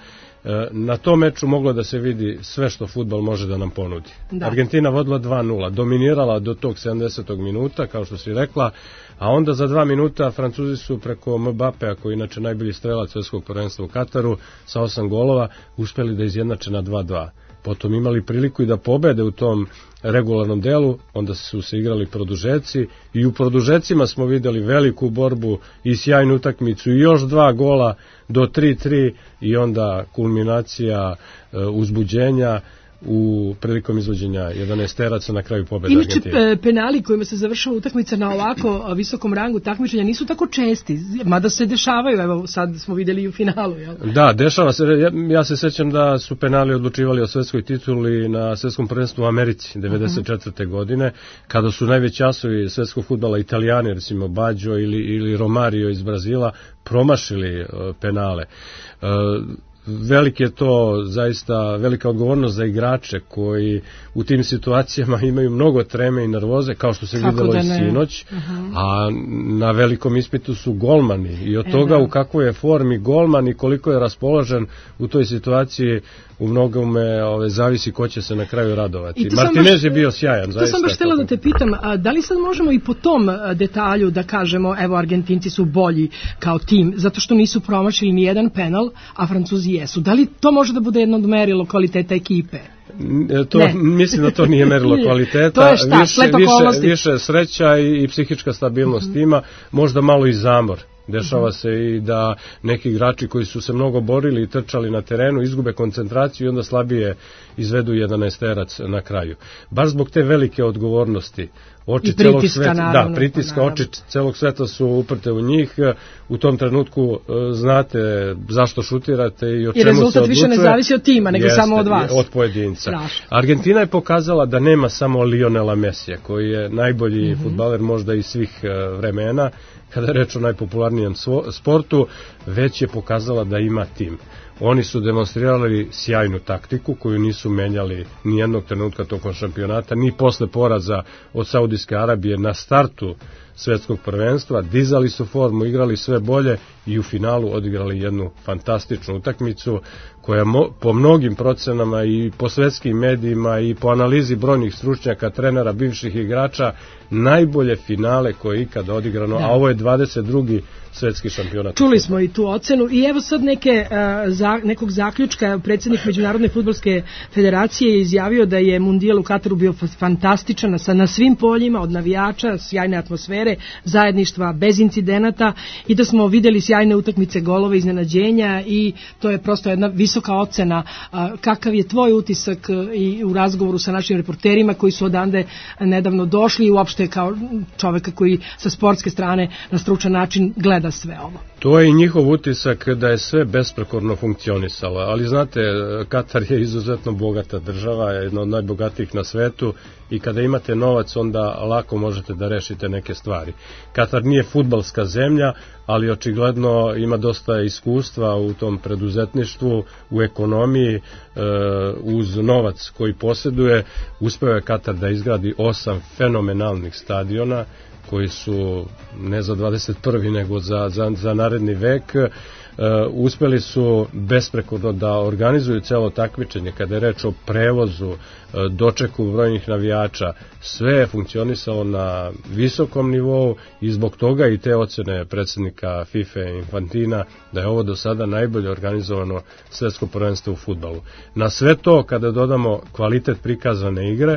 N: Na tom meču moglo da se vidi sve što fudbal može da nam ponudi. Da. Argentina vodila dva nula, dominirala do tog sedamdesetog minuta, kao što si rekla, a onda za dva minuta Francuzi su preko Mbapea, koji je inače najbolji strelac svetskog prvenstva u Kataru, sa osam golova, uspeli da izjednače na dva dva. Potom imali priliku i da pobede u tom regularnom delu, onda su se igrali produžeci i u produžecima smo videli veliku borbu i sjajnu utakmicu i još dva gola do tri tri i onda kulminacija e, uzbuđenja u prilikom izvođenja jedanaesteraca na kraju pobjede Argentine.
C: Inače, penali kojima se završava utakmica na ovako visokom rangu takmičenja nisu tako česti, mada se dešavaju, evo sad smo vidjeli i u finalu. Jel?
N: Da, dešava se, ja, ja se sećam da su penali odlučivali o svetskoj tituli na svetskom prvenstvu u Americi devedeset četvrte. Uh-huh. godine, kada su najveći asovi svetskog fudbala Italijani, recimo Baggio ili, ili Romario iz Brazila, promašili uh, penale. Uh, Veliki je to zaista velika odgovornost za igrače koji u tim situacijama imaju mnogo treme i nervoze, kao što se Kako videlo i sinoć, uh-huh. a na velikom ispitu su golmani i od e, toga da. u kakvoj je formi golman i koliko je raspoložen u toj situaciji u mnogome ove, zavisi ko će se na kraju radovati. Martinez baš, je bio sjajan.
C: To
N: zaista,
C: sam baš htjela da te pitam, a, da li sad možemo i po tom detalju da kažemo, evo Argentinci su bolji kao tim, zato što nisu promašili ni jedan penal, a Francuzi jesu. Da li to može da bude jedno od merilo kvaliteta ekipe?
N: To, mislim da to nije merilo kvaliteta.
C: To je šta,
N: više, više, više sreća i, i psihička stabilnost uh-huh. tima, možda malo i zamor. Dešava uh-huh. se i da neki igrači koji su se mnogo borili i trčali na terenu izgube koncentraciju i onda slabije izvedu jedanaesterac na kraju. Baš zbog te velike odgovornosti. Oči celog sveta, naravno, da, pritiska, naravno. Oči celog sveta su uprte u njih. U tom trenutku znate zašto šutirate i o čemu se odlučuje. I rezultat više ne zavisi od tima, nego Jeste, samo od vas. Od pojedinca. Strašno. Argentina je pokazala da nema samo Lionela Mesija, koji je najbolji mm-hmm. fudbaler možda iz svih vremena, kada je reč o najpopularnijem sportu, već je pokazala da ima tim. Oni su demonstrirali sjajnu taktiku koju nisu menjali ni jednog trenutka tokom šampionata, ni posle poraza od Saudijske Arabije na startu svetskog prvenstva. Dizali su formu, igrali sve bolje i u finalu odigrali jednu fantastičnu utakmicu koja mo, po mnogim procenama i po svetskim medijima i po analizi brojnih stručnjaka, trenera, bivših igrača, najbolje finale koje je ikada odigrano, da. A ovo je dvadeset drugi svetski šampionat.
C: Čuli smo i tu ocenu i evo sad neke, uh, za, nekog zaključka. Predsjednik Međunarodne fudbalske federacije je izjavio da je mundijal u Kataru bio fantastičan sa, na svim poljima, od navijača, sjajne atmosfere, zajedništva, bez incidenata i da smo vidjeli sjajne utakmice, golove, iznenađenja i to je prosto jedna visoka ocena. Uh, kakav je tvoj utisak uh, i u razgovoru sa našim reporterima koji su odande nedavno došli i uopšte kao čoveka koji sa sportske strane na stručan način gleda da sve ovo.
N: To je i njihov utisak da je sve besprekorno funkcionisalo, ali znate, Katar je izuzetno bogata država, jedna od najbogatijih na svetu i kada imate novac onda lako možete da rešite neke stvari. Katar nije fudbalska zemlja, ali očigledno ima dosta iskustva u tom preduzetništvu, u ekonomiji, e, uz novac koji posjeduje, uspeo je Katar da izgradi osam fenomenalnih stadiona koji su ne za dvadeset prvi nego za, za, za naredni vek, uspeli su besprekorno da organizuju celo takmičenje, kada je reč o prevozu, dočeku brojnih navijača, sve je funkcionisalo na visokom nivou i zbog toga i te ocene predsjednika FIFA Infantina da je ovo do sada najbolje organizovano svetsko prvenstvo u fudbalu. Na sve to, kada dodamo kvalitet prikazane igre,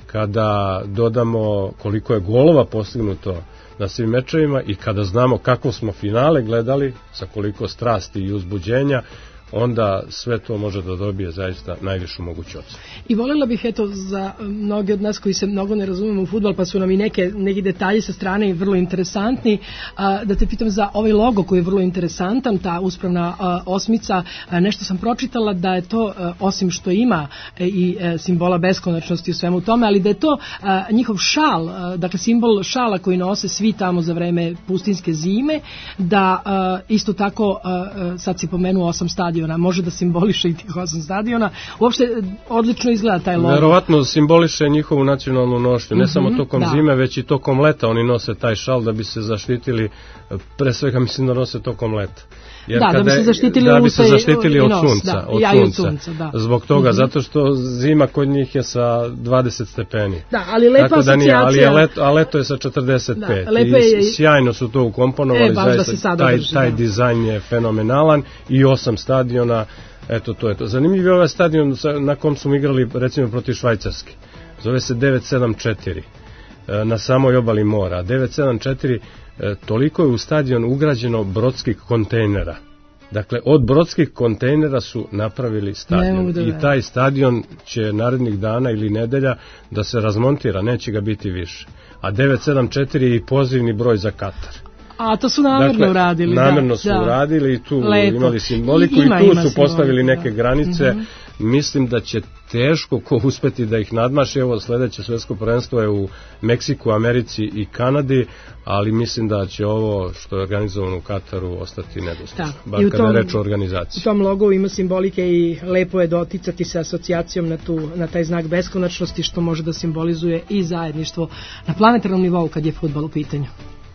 N: kada dodamo koliko je golova postignuto na svim mečevima i kada znamo kako smo finale gledali, sa koliko strasti i uzbuđenja, onda sve to može da dobije zaista najvišu moguću ocenu.
C: I voljela bih, eto, za mnogi od nas koji se mnogo ne razumemo u fudbal, pa su nam i neke, neki detalji sa strane i vrlo interesantni, a, da te pitam za ovaj logo koji je vrlo interesantan, ta uspravna a, osmica, a, nešto sam pročitala da je to, a, osim što ima e, i e, simbola beskonačnosti u svemu tome, ali da je to a, njihov šal, a, dakle simbol šala koji nose svi tamo za vreme pustinske zime, da a, isto tako, a, a, sad si pomenuo osam stadiona, može da simboliše i tih osam stadiona. Uopšte odlično izgleda taj logo.
N: Verovatno simboliše njihovu nacionalnu nošnju, ne mm-hmm, samo tokom da. zime, već i tokom leta oni nose taj šal da bi se zaštitili, pre svega mislim da nose tokom leta. Jer
C: da, da bi se zaštitili,
N: da bi se zaštitili od
C: nos,
N: sunca,
C: da,
N: od
C: ja
N: sunca.
C: Od sunca da.
N: Zbog toga,
C: mm-hmm.
N: zato što zima kod njih je sa dvadeset stepeni.
C: Da, ali lepa
N: tako da
C: asocijacija.
N: Nije, ali je leto, a leto je sa četrdeset pet. Da,
C: je...
N: I sjajno su to ukomponovali,
C: e,
N: zaista
C: da
N: taj,
C: drži,
N: taj
C: da.
N: dizajn je fenomenalan i osam stadiona. Eto, to je to. Zanimljiv je ovaj stadion na kom smo igrali, recimo, protiv Švajcarske. Zove se devet sedam četiri, na samoj obali mora. devet sedam četiri, toliko je u stadion ugrađeno brodskih kontejnera. Dakle, od brodskih kontejnera su napravili stadion. I taj stadion će narednih dana ili nedelja da se razmontira, neće ga biti više. A devet sedam četiri je i pozivni broj za Katar.
C: A to su namerno
N: dakle,
C: uradili.
N: Namerno
C: da,
N: su
C: da.
N: uradili i tu
C: Lepo.
N: Imali simboliku i, ima, i tu su postavili neke da. granice. Mm-hmm. Mislim da će teško ko uspeti da ih nadmaši. Evo, sledeće svetsko prvenstvo je u Meksiku, Americi i Kanadi, ali mislim da će ovo što je organizovano u Kataru ostati nedostižno. Bar kada je reč o organizaciji.
C: U tom logu ima simbolike i lepo je doticati se asocijacijom na, tu, na taj znak beskonačnosti, što može da simbolizuje i zajedništvo na planetarnom nivou kad je fudbal u pitanju.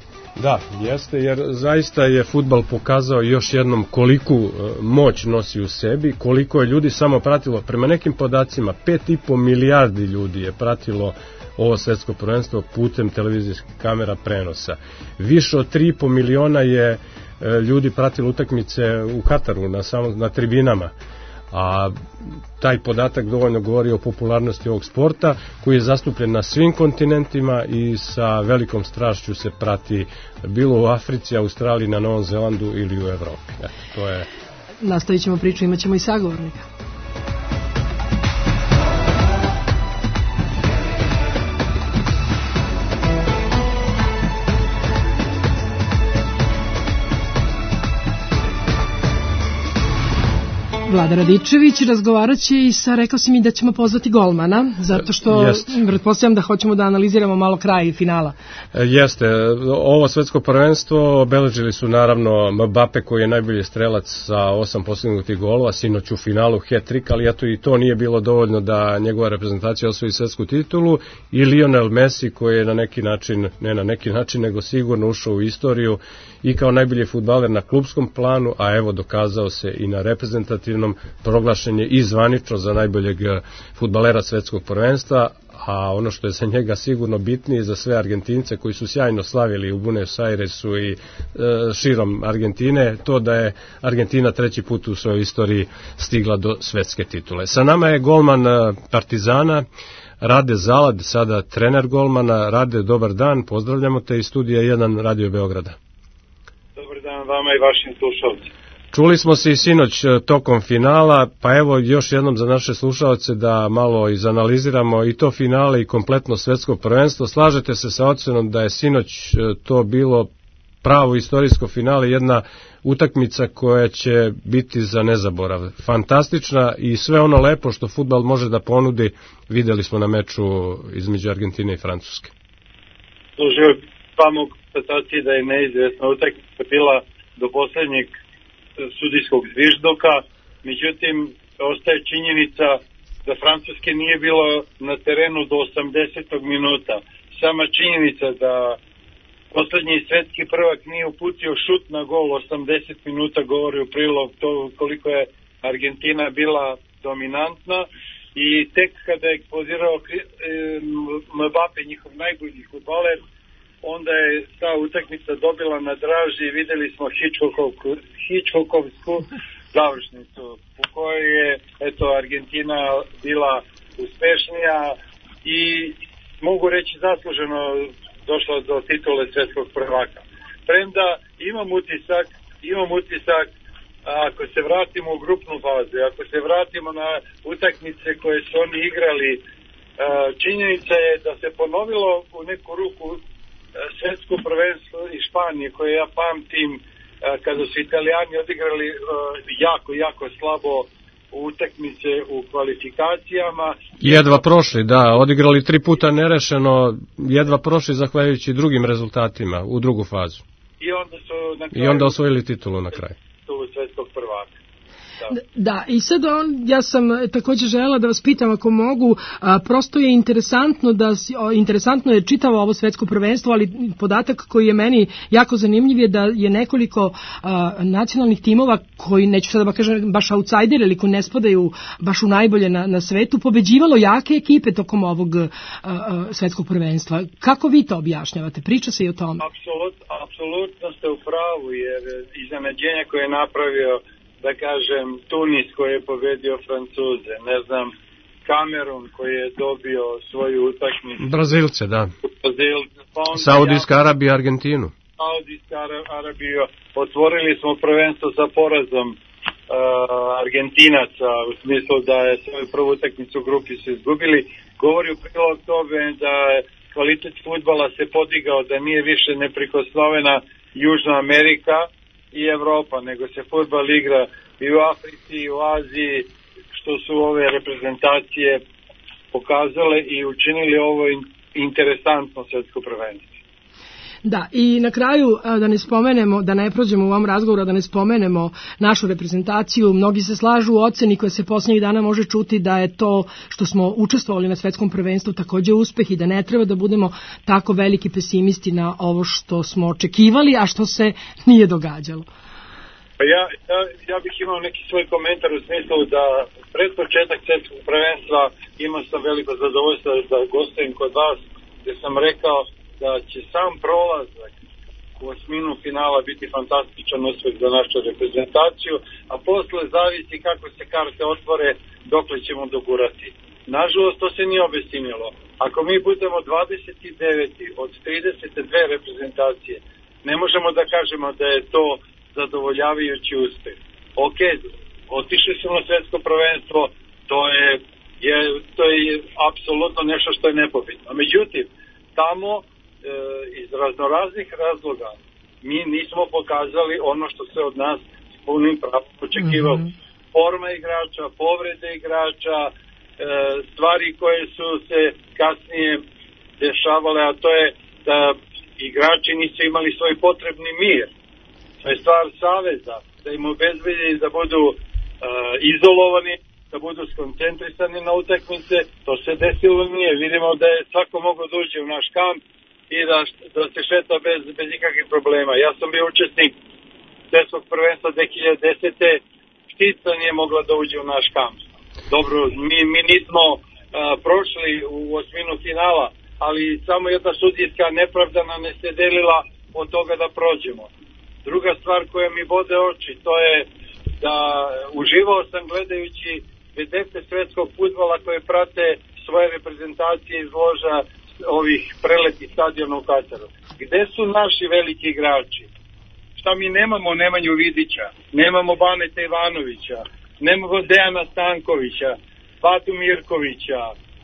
N: Da, jeste, jer zaista je fudbal pokazao još jednom koliku moć nosi u sebi, koliko je ljudi samo pratilo, prema nekim podacima, pet i po milijardi ljudi je pratilo ovo svetsko prvenstvo putem televizijskih kamera prenosa. Više od tri i po miliona je ljudi pratilo utakmice u Kataru, na, samo, na tribinama. A taj podatak dovoljno govori o popularnosti ovog sporta koji je zastupljen na svim kontinentima i sa velikom strašću se prati bilo u Africi, Australiji, na Novom Zelandu ili u Evropi. Eto, to je...
C: Nastavit ćemo priču, imat ćemo i sagovornika. Vlada Radičević razgovarat će i sa, rekao si mi da ćemo pozvati golmana, zato što pretpostavljam da hoćemo da analiziramo malo kraj finala.
N: Jeste, ovo svetsko prvenstvo obeležili su naravno Mbappe koji je najbolji strelac sa osam postignutih golova, sinoć u finalu hat-trick, ali eto i to nije bilo dovoljno da njegova reprezentacija osvoji svetsku titulu, i Lionel Messi koji je na neki način, ne na neki način, nego sigurno ušao u istoriju i kao najbolji fudbaler na klubskom planu, a evo dokazao se i na reprezentativnom, proglašen je i zvanično za najboljeg fudbalera svetskog prvenstva, a ono što je za njega sigurno bitnije za sve Argentince koji su sjajno slavili u Buenos Airesu i e, širom Argentine, to da je Argentina treći put u svojoj istoriji stigla do svetske titule. Sa nama je golman Partizana, Rade Zalad, sada trener golmana. Rade, dobar dan, pozdravljamo te iz studija jedan Radio Beograda.
O: Dobar dan vama i vašim slušalcima.
N: Čuli smo se i sinoć tokom finala, pa evo još jednom za naše slušalce da malo izanaliziramo i to finale i kompletno svetsko prvenstvo. Slažete se sa ocenom da je sinoć to bilo pravo istorijsko finale, jedna utakmica koja će biti za nezaborav. Fantastična i sve ono lepo što fudbal može da ponudi videli smo na meču između Argentine i Francuske.
O: Služio vama u konstataciji da je neizvjesna utakmica bila do poslednjeg sudijskog zviždoka, međutim ostaje činjenica da Francuske nije bilo na terenu do osamdesetog minuta. Sama činjenica da poslednji svetski prvak nije uputio šut na gol, osamdeset minuta govori u prilog to koliko je Argentina bila dominantna i tek kada je eksplodirao Mbappe, njihov najbolji fudbaler, onda je ta utakmica dobila na draži i videli smo Hitchcockovsku, Hitchcockovsku završnicu u kojoj je eto, Argentina bila uspešnija i mogu reći zasluženo došla do titule svetskog prvaka. Premda imam utisak, imam utisak ako se vratimo u grupnu fazu, ako se vratimo na utakmice koje su oni igrali, činjenica je da se ponovilo u neku ruku svetsko prvenstvo iz Španije koje ja pamtim kada su Italijani odigrali jako, jako slabo utakmice u kvalifikacijama.
N: Jedva prošli, da, odigrali tri puta nerešeno, jedva prošli zahvaljujući drugim rezultatima u drugu fazu.
O: I onda su na kraju,
N: I onda osvojili titulu na kraju.
O: Titulu svetskog prvaka.
C: Da. da, i sad on, ja sam također želela da vas pitam ako mogu, a, prosto je interesantno da o, interesantno je čitavo ovo svetsko prvenstvo, ali podatak koji je meni jako zanimljiv je da je nekoliko a, nacionalnih timova koji, neću sada da kažem baš outsider ili koji ne spadaju baš u najbolje na, na svetu, pobeđivalo jake ekipe tokom ovog a, a, svetskog prvenstva. Kako vi to objašnjavate? Priča se i o tome.
O: Apsolut, apsolutno ste u pravu, jer iznenađenje koje je napravio, da kažem, Tunis koji je pobedio Francuze, ne znam, Kamerun koji je dobio svoju utakmicu.
N: Brazilce, da.
O: Brazilce. Pa
N: Saudijska ja, Arabija, Argentinu.
O: Saudijska Arabija. Otvorili smo prvenstvo sa porazom uh, Argentinaca, u smislu da je svoju prvu utakmicu u grupi su izgubili. Govori u prilog tome da kvalitet fudbala se podigao, da nije više neprikosnovena Južna Amerika i Evropa, nego se fudbal igra i u Africi i u Aziji, što su ove reprezentacije pokazale i učinili ovo interesantno svetsko prvenstvo.
C: Da, i na kraju da ne spomenemo, da ne prođemo u ovom razgovoru, da ne spomenemo našu reprezentaciju. Mnogi se slažu u oceni koja se posljednjih dana može čuti da je to što smo učestvovali na svetskom prvenstvu također uspeh i da ne treba da budemo tako veliki pesimisti na ovo što smo očekivali, a što se nije događalo.
O: Pa ja, ja, ja bih imao neki svoj komentar u smislu da pred početak svjetskog prvenstva imao sam veliko zadovoljstvo da gostujem kod vas, gdje sam rekao da će sam prolazak u osminu finala biti fantastičan uspjeh za našu reprezentaciju, a posle zavisi kako se karte otvore, dokle ćemo dogurati. Nažalost, to se nije obistinilo. Ako mi budemo dvadeset devet od trideset dve reprezentacije, ne možemo da kažemo da je to zadovoljavajući uspjeh. Ok, otišli smo na svjetsko prvenstvo, to je, je, to je apsolutno nešto što je nepobitno. Međutim, tamo e, iz raznoraznih razloga mi nismo pokazali ono što se od nas s punim pravom očekivalo. Mm-hmm. Forma igrača, povrede igrača, e, stvari koje su se kasnije dešavale, a to je da igrači nisu imali svoj potrebni mir. To je stvar saveza, da im obezbedi da budu uh, izolovani, da budu skoncentrisani na utakmice. To se desilo nije. Vidimo da je svako mogao da uđe u naš kamp i da, da se šeta bez, bez ikakvih problema. Ja sam bio učesnik svjetskog prvenstva dve hiljade desete. Ptica nije mogla da uđe u naš kamp. Dobro, mi, mi nismo uh, prošli u osminu finala, ali samo jedna sudijska nepravda nam ne se delila od toga da prođemo. Druga stvar koja mi bode oči, to je da uživao sam gledajući vedete svetskog fudbala koje prate svoje reprezentacije iz loža ovih prelepih stadiona u Kataru. Gde su naši veliki igrači? Šta mi nemamo Nemanju Vidića, nemamo Baneta Ivanovića, nemamo Dejana Stankovića, Batu Mirkovića,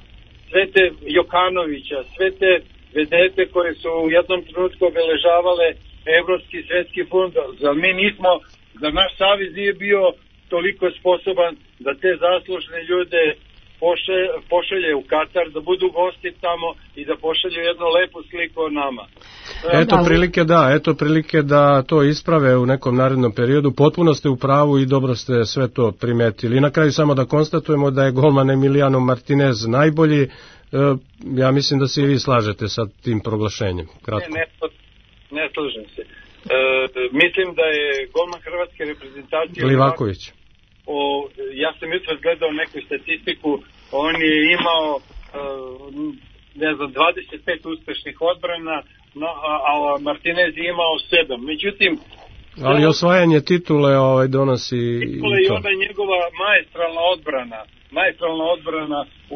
O: sve te Jokanovića, sve te vedete koje su u jednom trenutku obeležavale evropski svetski fudbal. Za mi nismo, za naš savez nije bio toliko sposoban da te zaslužne ljude pošalje, pošalje u Katar, da budu gosti tamo i da pošalju jednu lepu sliku o nama.
N: Eto prilike da, eto prilike da to isprave u nekom narednom periodu. Potpuno ste u pravu i dobro ste sve to primetili. I na kraju samo da konstatujemo da je golman Emiliano Martinez najbolji. Ja mislim da se i vi slažete sa tim proglašenjem. Kratko.
O: Ne, ne, ne slažem se. E, mislim da je golman hrvatske reprezentacije
N: Livaković.
O: O, ja sam jutros gledao neku statistiku, on je imao e, ne znam, dvadeset pet uspešnih odbrana, no, a, a Martinez je imao sedam. Međutim,
N: ali osvajanje titule ovaj donosi
O: titule i onda njegova maestralna odbrana, maestralna odbrana u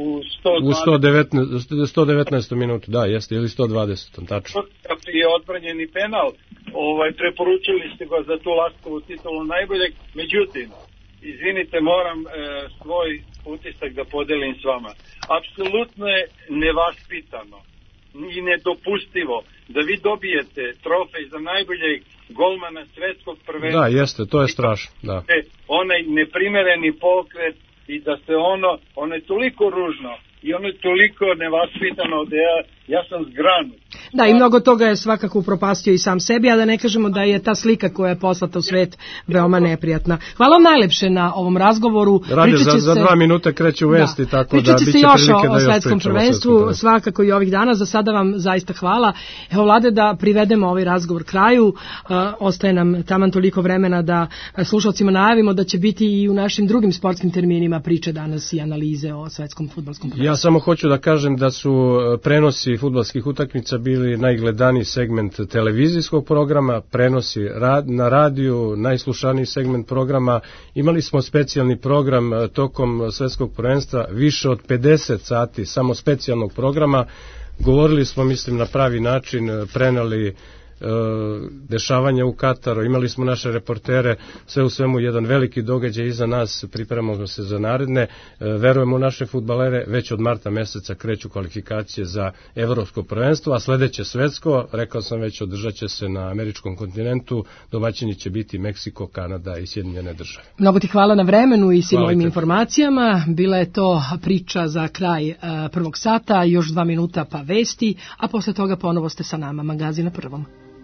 N: sto devetnaestom minutu, da, jeste, ili sto dvadesetom, tačno.
O: Je odbranjeni penal, ovaj, preporučili ste ga za tu Laskovu titulu najboljeg, međutim, izvinite, moram e, svoj utisak da podelim s vama. Apsolutno je nevaspitano i nedopustivo da vi dobijete trofej za najboljeg golmana svetskog prvenstva.
N: Da, jeste, to je strašno, da.
O: Onaj neprimereni pokret i da se ono, ono je toliko ružno i ono je toliko nevaspitano da ja, ja sam zgranut.
C: Da, i mnogo toga je svakako upropastio i sam sebi, a da ne kažemo da je ta slika koja je poslata u svet veoma neprijatna. Hvala vam najlepše na ovom razgovoru.
N: Radi, za, za dva minute kreću vesti, da, tako da biće
C: se još
N: prilike da
C: o svetskom prvenstvu, svakako i ovih dana. Za sada vam zaista hvala. Evo, Vlade, da privedemo ovaj razgovor kraju. Ostaje nam taman toliko vremena da slušalcima najavimo da će biti i u našim drugim sportskim terminima priče danas i analize o svetskom fudbalskom prvenstvu.
N: Ja samo hoću da kažem da su prenosi fudbalskih utakmica bili najgledaniji segment televizijskog programa, prenosi rad, na radiju, najslušaniji segment programa. Imali smo specijalni program tokom svetskog prvenstva, više od pedeset sati samo specijalnog programa. Govorili smo, mislim, na pravi način, preneli dešavanja u Kataru, imali smo naše reportere, sve u svemu jedan veliki događaj iza nas, pripremamo se za naredne, verujemo u naše fudbalere, već od marta meseca kreću kvalifikacije za evropsko prvenstvo, a sledeće svetsko, rekao sam već, održat će se na američkom kontinentu, domaćini će biti Meksiko, Kanada i Sjedinjene države.
C: Mnogo ti hvala na vremenu i svim ovim informacijama, bila je to priča za kraj prvog sata, još dva minuta pa vesti, a posle toga ponovo ste sa nama, Magazin na prvom.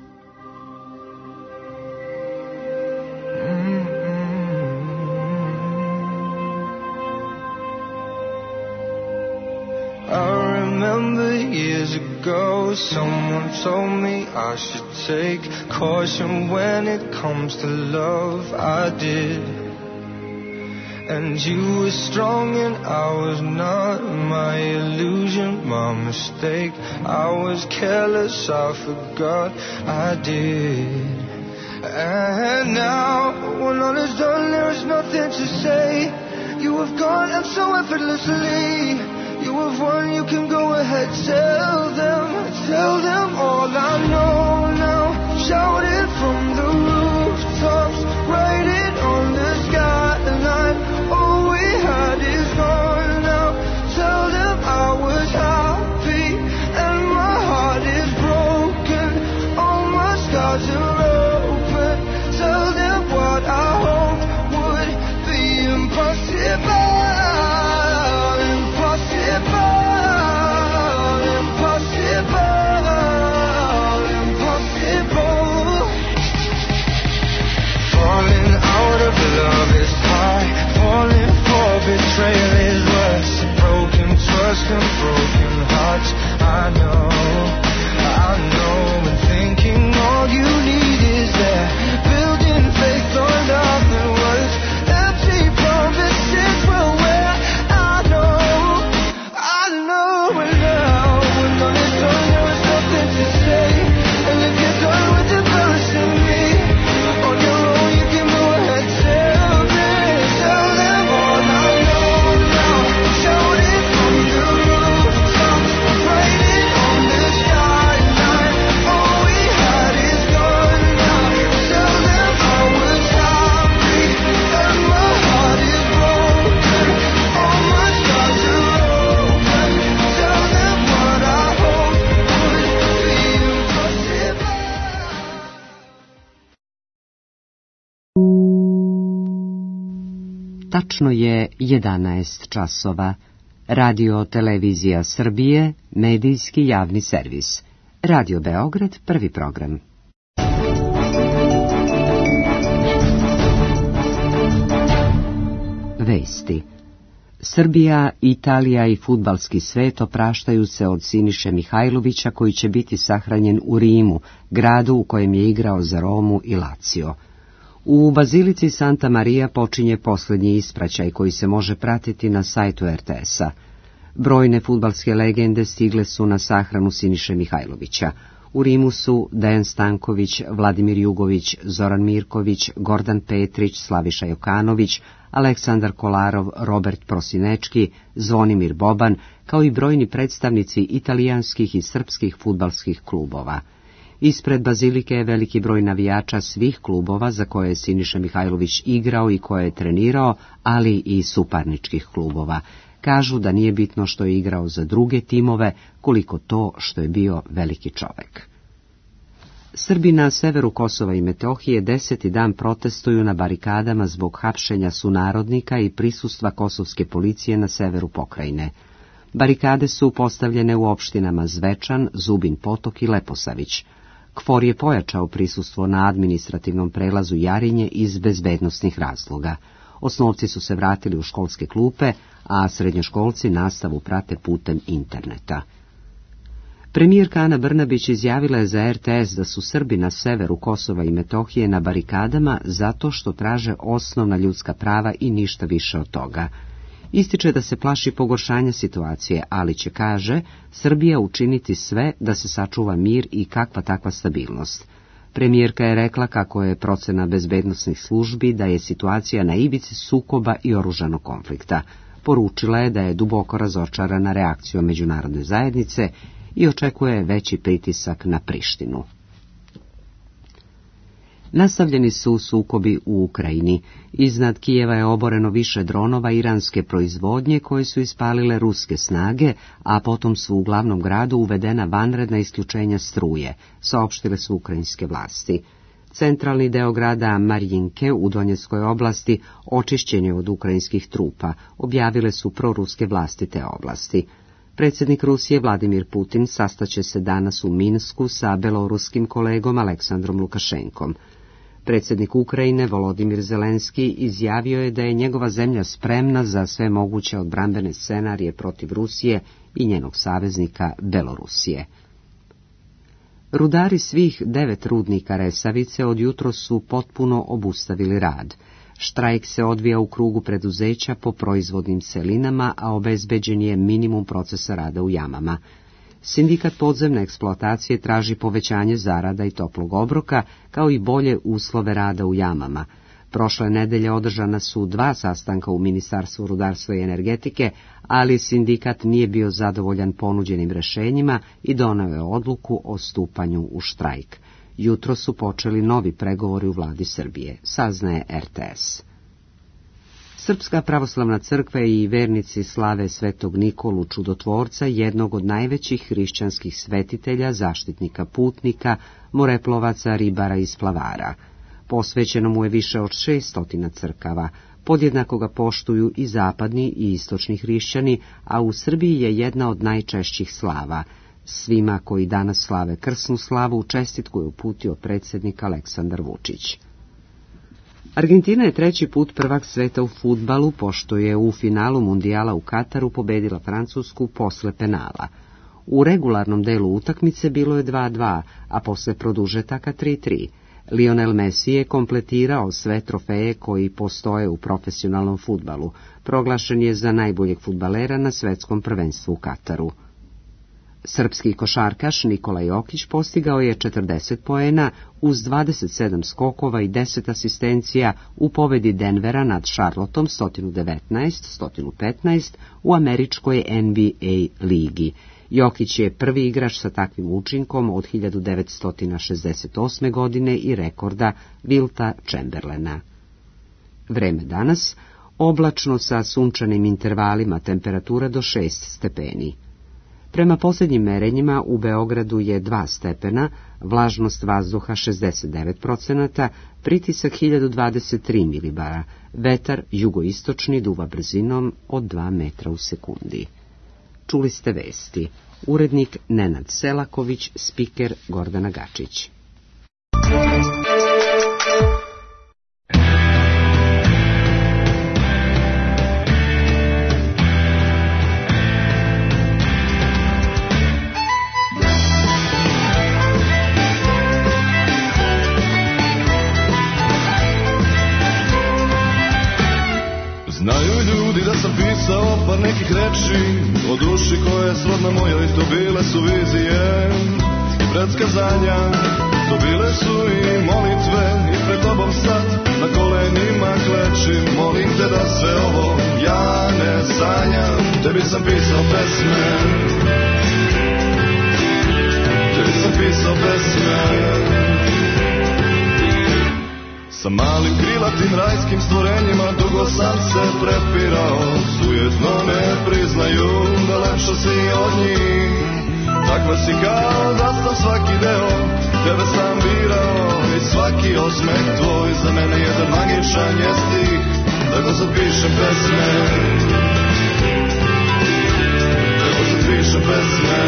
E: I remember years ago, someone told me I should take caution when it comes to love. I did. And you were strong and I was not. My illusion, my mistake. I was careless, I forgot I did. And now, when all is done, there is nothing to say. You have gone and so effortlessly. You have won, you can go ahead, tell them, tell them all I know now. Shout it from the rooftops, write it on the skyline. All we had is gone now. Tell them I was happy and my heart is broken. All my scars are open. Tell them what I hoped would be impossible. Betrayal is worse. Broken trust and broken hearts. I know, I know. And thinking all you need is there. Building faith on nothing words. Empty promises will wear. I know, I know. And now, when all is done, there is nothing to say. And if you're done with embarrassing me, on your own you can go ahead. Tell them, tell them all I know. Shout it from the rooftops, write it on the skyline. All we had is gone now. Tell them I was happy and my heart is broken. All my scars are open. Tell them what I hope would be impossible.
P: Tačno je jedanaest časova. Radio Televizija Srbije, medijski javni servis. Radio Beograd, prvi program. Vesti. Srbija, Italija i fudbalski svet opraštaju se od Siniše Mihajlovića koji će biti sahranjen u Rimu, gradu u kojem je igrao za Romu i Lazio. U Bazilici Santa Maria počinje posljednji ispraćaj koji se može pratiti na sajtu er te es-a. Brojne fudbalske legende stigle su na sahranu Siniše Mihajlovića. U Rimu su Dejan Stanković, Vladimir Jugović, Zoran Mirković, Gordan Petrić, Slaviša Jokanović, Aleksandar Kolarov, Robert Prosinečki, Zvonimir Boban, kao i brojni predstavnici italijanskih i srpskih fudbalskih klubova. Ispred bazilike je veliki broj navijača svih klubova za koje je Siniša Mihajlović igrao i koje je trenirao, ali i suparničkih klubova. Kažu da nije bitno što je igrao za druge timove, koliko to što je bio veliki čovek. Srbi na severu Kosova i Metohije deseti dan protestuju na barikadama zbog hapšenja sunarodnika i prisustva kosovske policije na severu pokrajine. Barikade su postavljene u opštinama Zvečan, Zubin Potok i Leposavić. KFOR je pojačao prisustvo na administrativnom prelazu Jarinje iz bezbednosnih razloga. Osnovci su se vratili u školske klupe, a srednjoškolci nastavu prate putem interneta. Premijerka Ana Brnabić izjavila je za er te es da su Srbi na severu Kosova i Metohije na barikadama zato što traže osnovna ljudska prava i ništa više od toga. Ističe da se plaši pogoršanja situacije, ali će, kaže, Srbija učiniti sve da se sačuva mir i kakva takva stabilnost. Premijerka je rekla kako je procena bezbednosnih službi da je situacija na ivici sukoba i oružanog konflikta. Poručila je da je duboko razočarana reakcijom međunarodne zajednice i očekuje veći pritisak na Prištinu. Nastavljeni su sukobi u Ukrajini. Iznad Kijeva je oboreno više dronova iranske proizvodnje koje su ispalile ruske snage, a potom su u glavnom gradu uvedena vanredna isključenja struje, saopštile su ukrajinske vlasti. Centralni deo grada Marjinke u Donjeckoj oblasti očišćen je od ukrajinskih trupa, objavile su proruske vlasti te oblasti. Predsjednik Rusije Vladimir Putin sastaće se danas u Minsku sa beloruskim kolegom Aleksandrom Lukašenkom. Predsjednik Ukrajine Volodimir Zelenski izjavio je da je njegova zemlja spremna za sve moguće odbrambene scenarije protiv Rusije i njenog saveznika Belorusije. Rudari svih devet rudnika Resavice od jutros su potpuno obustavili rad. Štrajk se odvija u krugu preduzeća po proizvodnim selinama, a obezbeđen je minimum procesa rada u jamama. Sindikat podzemne eksploatacije traži povećanje zarada i toplog obroka, kao i bolje uslove rada u jamama. Prošle nedelje održana su dva sastanka u Ministarstvu rudarstva i energetike, ali sindikat nije bio zadovoljan ponuđenim rješenjima i doneo je odluku o stupanju u štrajk. Jutro su počeli novi pregovori u vladi Srbije, saznaje er te es. Srpska pravoslavna crkva i vernici slave Svetog Nikolu Čudotvorca, jednog od najvećih hrišćanskih svetitelja, zaštitnika putnika, moreplovaca, ribara i splavara. Posvećeno mu je više od šeststotina crkava, podjednako ga poštuju i zapadni i istočni hrišćani, a u Srbiji je jedna od najčešćih slava. Svima koji danas slave krsnu slavu čestitku je uputio predsjednik Aleksandar Vučić. Argentina je treći put prvak sveta u fudbalu, pošto je u finalu mundijala u Kataru pobedila Francusku posle penala. U regularnom delu utakmice bilo je dva dva, a posle produžetaka tri tri. Lionel Messi je kompletirao sve trofeje koji postoje u profesionalnom fudbalu. Proglašen je za najboljeg fudbalera na svetskom prvenstvu u Kataru. Srpski košarkaš Nikola Jokić postigao je četrdeset poena uz dvadeset sedam skokova i deset asistencija u pobedi Denvera nad Charlottom sto devetnaest sto petnaest u američkoj en be a ligi. Jokić je prvi igrač sa takvim učinkom od hiljadu devetsto šezdeset osme. godine i rekorda Wilta Chamberlaina. Vreme danas, oblačno sa sunčanim intervalima, temperatura do šest stepeni. Prema posljednjim merenjima u Beogradu je dva stepena, vlažnost vazduha šezdeset devet procenata, pritisak hiljadu dvadeset tri milibara, vetar jugoistočni duva brzinom od dva metra u sekundi. Čuli ste vesti. Urednik Nenad Selaković, spiker Gordana Gačić.
Q: reči o duši koje srodna mojoj, to bile su vizije i predskazanja, to bile su i molitve i pred tobom sad na kolenima klečim, molim te da sve ovo ja ne sanjam. Tebi sam pisao pesme, tebi sam pisao pesme, sa malim krilatim rajskim stvorenjima dugo sam se prepirao, sujetno ne priznaju da lepša si od njih. Takva si kao da sam svaki deo, tebe sam birao i svaki osmeh tvoj za mene jedan magičan je stih, tako sad pišem pesme, tako sad pišem pesme.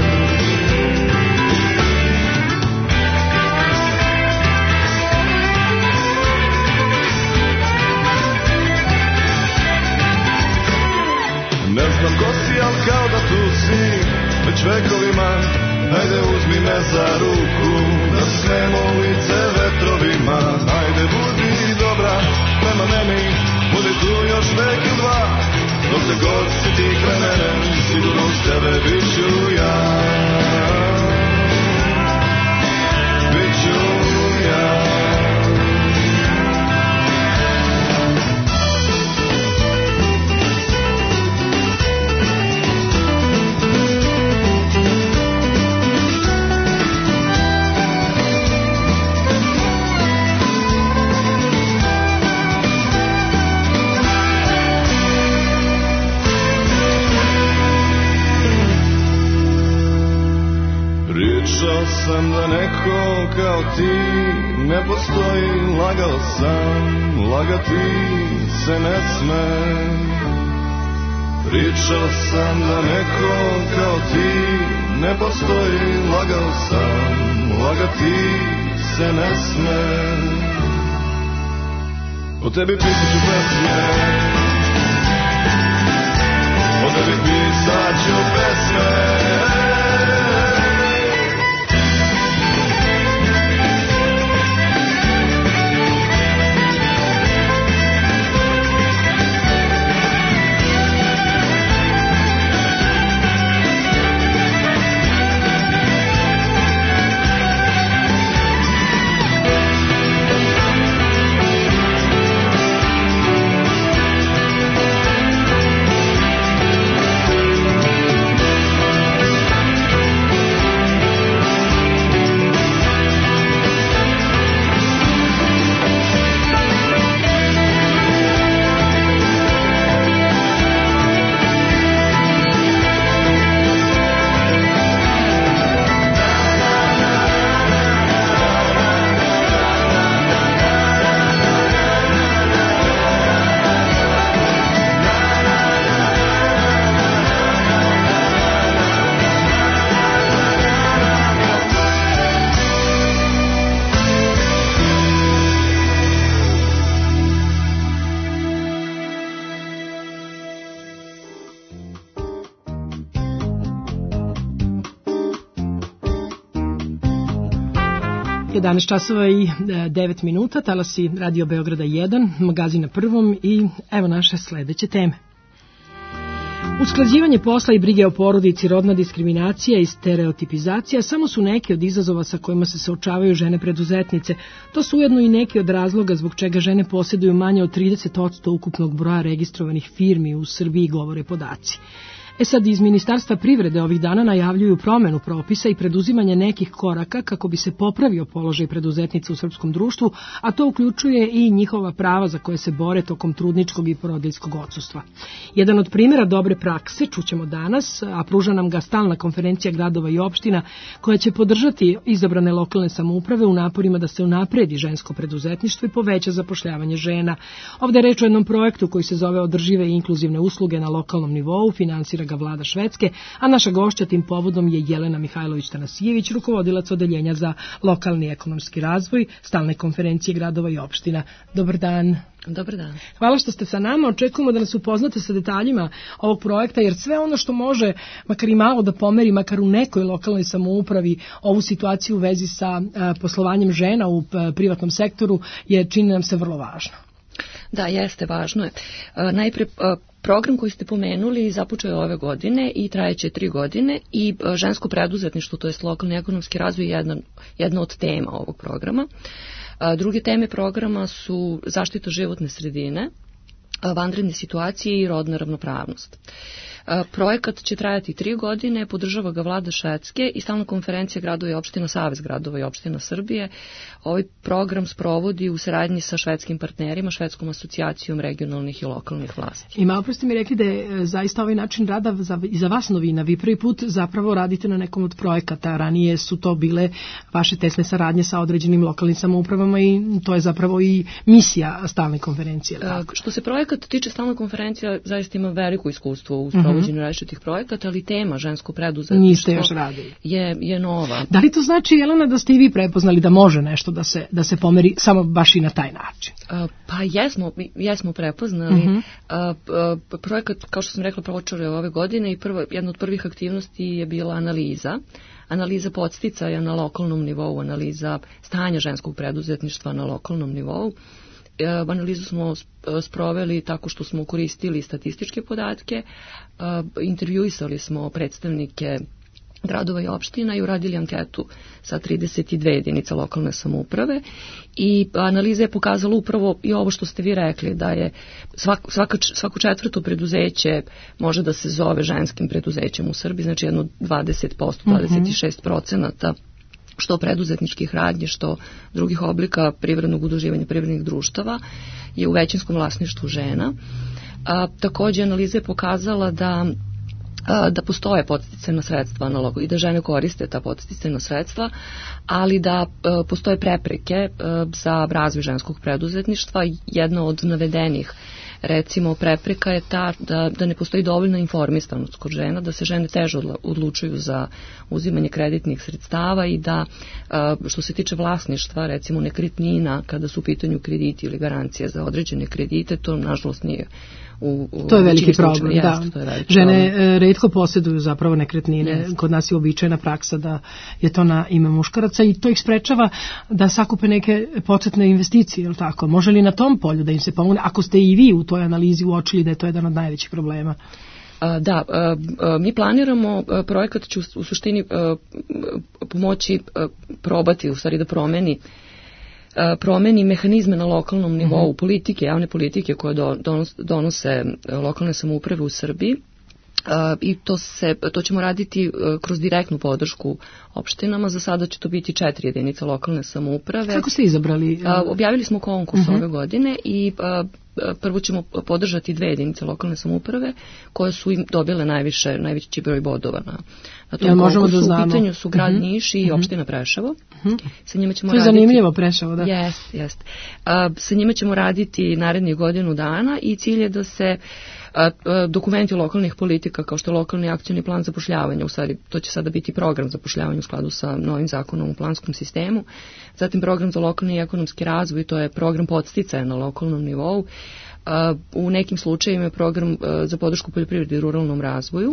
Q: Ne znam ko si, al kao da tu si već vekovima, ajde uzmi me za ruku, da snemo ulice vetrovima. Ajde budi dobra prema meni, budi tu još vek i dva, dok se god si ti kraj mene, sigurno uz tebe bit ću ja, bit ću ja. Pričao sam da neko kao ti ne postoji, lagao sam, lagati se ne sme. Pričao sam da neko kao ti ne postoji, lagao sam, lagati se ne sme. O tebi pisat ću pesme, o tebi pisat ću pesme.
C: jedanaest časova i devet minuta, talasi Radio Beograda jedan, magazin na prvom i evo naše sledeće teme. Usklađivanje posla i brige o porodici, rodna diskriminacija i stereotipizacija samo su neki od izazova sa kojima se suočavaju žene preduzetnice. To su ujedno i neki od razloga zbog čega žene posjeduju manje od trideset posto ukupnog broja registrovanih firmi u Srbiji, govore podaci. E sad, iz Ministarstva privrede ovih dana najavljuju promenu propisa i preduzimanje nekih koraka kako bi se popravio položaj preduzetnica u srpskom društvu, a to uključuje i njihova prava za koje se bore tokom trudničkog i porodiljskog odsustva. Jedan od primjera dobre prakse čućemo danas, a pruža nam ga stalna konferencija gradova i opština koja će podržati izabrane lokalne samouprave u naporima da se unapredi žensko preduzetništvo i poveća zapošljavanje žena. Ovde je reč o jednom projektu koji se zove Održive i inkluzivne usluge na lokalnom nivou, finansira ga vlada Švedske, a naša gošća tim povodom je Jelena Mihajlović-Tanasijević, rukovodilac odeljenja za lokalni ekonomski razvoj stalne konferencije gradova i opština. Dobar dan.
B: Dobar dan.
C: Hvala što ste sa nama. Očekujemo da nas upoznate sa detaljima ovog projekta, jer sve ono što može, makar i malo da pomeri, makar u nekoj lokalnoj samoupravi, ovu situaciju u vezi sa poslovanjem žena u privatnom sektoru je, čini nam se, vrlo važno.
B: Da, jeste, važno je. Najpre
R: Program koji ste pomenuli započeo je ove godine i trajeće tri godine i žensko preduzetništvo, to je lokalni ekonomski razvoj, je jedna, jedna od tema ovog programa. Druge teme programa su zaštita životne sredine, vanredne situacije i rodna ravnopravnost. Projekat će trajati tri godine, podržava ga vlada Švedske i stalna konferencija gradova i opština, Savez gradova i opština Srbije. Ovaj program sprovodi u saradnji sa švedskim partnerima, Švedskom asocijacijom regionalnih i lokalnih vlasti.
C: I malo pre ste mi rekli da je zaista ovaj način rada za, i za vas novina. Vi prvi put zapravo radite na nekom od projekata. Ranije su to bile vaše tesne saradnje sa određenim lokalnim samoupravama i to je zapravo i misija stalne konferencije.
R: Tako? Što se projekata tiče, stalna konferencija zaista ima veliko iskustvo u sprovođenju mm-hmm. različitih projekata, ali tema žensko preduzetništvo je, je nova.
C: Da li to znači, Jelena, da ste i vi prepoznali da može nešto da se, da se pomeri samo baš i na taj način?
R: Uh, pa jesmo, jesmo prepoznali. Mm-hmm. Uh, uh, projekat, kao što sam rekla, počeo je ove godine i prvo, jedna od prvih aktivnosti je bila analiza. Analiza podsticaja na lokalnom nivou, analiza stanja ženskog preduzetništva na lokalnom nivou. Analizu smo sproveli tako što smo koristili statističke podatke, intervjuisali smo predstavnike gradova i opština i uradili anketu sa trideset dve jedinica lokalne samouprave i analiza je pokazala upravo i ovo što ste vi rekli, da je svako, svaka, svako četvrto preduzeće može da se zove ženskim preduzećem u Srbiji, znači jedno dvadeset posto, dvadeset šest procenata što preduzetničkih radnji, što drugih oblika privrednog udruživanja privrednih društava je u većinskom vlasništvu žena. A, također analiza je pokazala da a, da postoje podsticajna sredstva na logo i da žene koriste ta podsticajna sredstva, ali da a, postoje prepreke a, za razvoj ženskog preduzetništva. Jedna od navedenih recimo prepreka je ta da, da ne postoji dovoljna informisanost kod žena, da se žene teže odlučuju za uzimanje kreditnih sredstava i da što se tiče vlasništva, recimo nekretnina, kada su u pitanju krediti ili garancije za određene kredite, to nažalost nije U, u,
C: to je veliki problem,
R: jest,
C: da.
R: To je veliki
C: žene
R: problem.
C: Retko posjeduju zapravo nekretnine, yes. Kod nas je običajna praksa da je to na ime muškaraca i to ih sprečava da sakupe neke početne investicije, je li tako? Može li na tom polju da im se pomogne, ako ste i vi u toj analizi uočili da je to jedan od najvećih problema?
R: Da, mi planiramo, projekat će u suštini pomoći probati, u stvari da promeni promeni mehanizme na lokalnom nivou, politike, javne politike koje donose lokalne samouprave u Srbiji i to, se, to ćemo raditi kroz direktnu podršku opštinama. Za sada će to biti četiri jedinice lokalne samouprave.
C: Kako ste izabrali?
R: Objavili smo konkurs
C: uh-huh.
R: ove godine i prvo ćemo podržati dve jedinice lokalne samouprave koje su im dobile najviše, najveći broj bodova na, na tom ja, konkursu. Da u pitanju su grad uh-huh. Niš i uh-huh. opština Preševo.
C: Uh-huh.
R: Sa njima ćemo
C: to je
R: raditi,
C: zanimljivo, Preševo, da.
R: Jest, jest. A, sa njima ćemo raditi narednih godinu dana i cilj je da se a, a, dokumenti lokalnih politika kao što je lokalni akcioni plan zapošljavanja, u stvari to će sada biti program zapošljavanja u skladu sa novim zakonom u planskom sistemu, zatim program za lokalni i ekonomski razvoj, to je program podsticaja na lokalnom nivou, a, u nekim slučajevima je program a, za podršku poljoprivredi i ruralnom razvoju,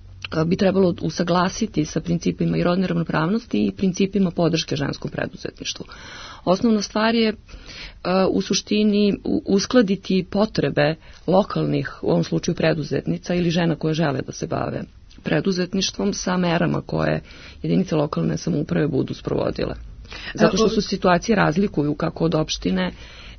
R: bi trebalo usaglasiti sa principima i rodne ravnopravnosti i principima podrške ženskom preduzetništvu. Osnovna stvar je uh, u suštini uskladiti potrebe lokalnih, u ovom slučaju preduzetnica ili žena koje žele da se bave preduzetništvom sa merama koje jedinice lokalne samouprave budu sprovodile. Zato što su situacije razlikuju kako od opštine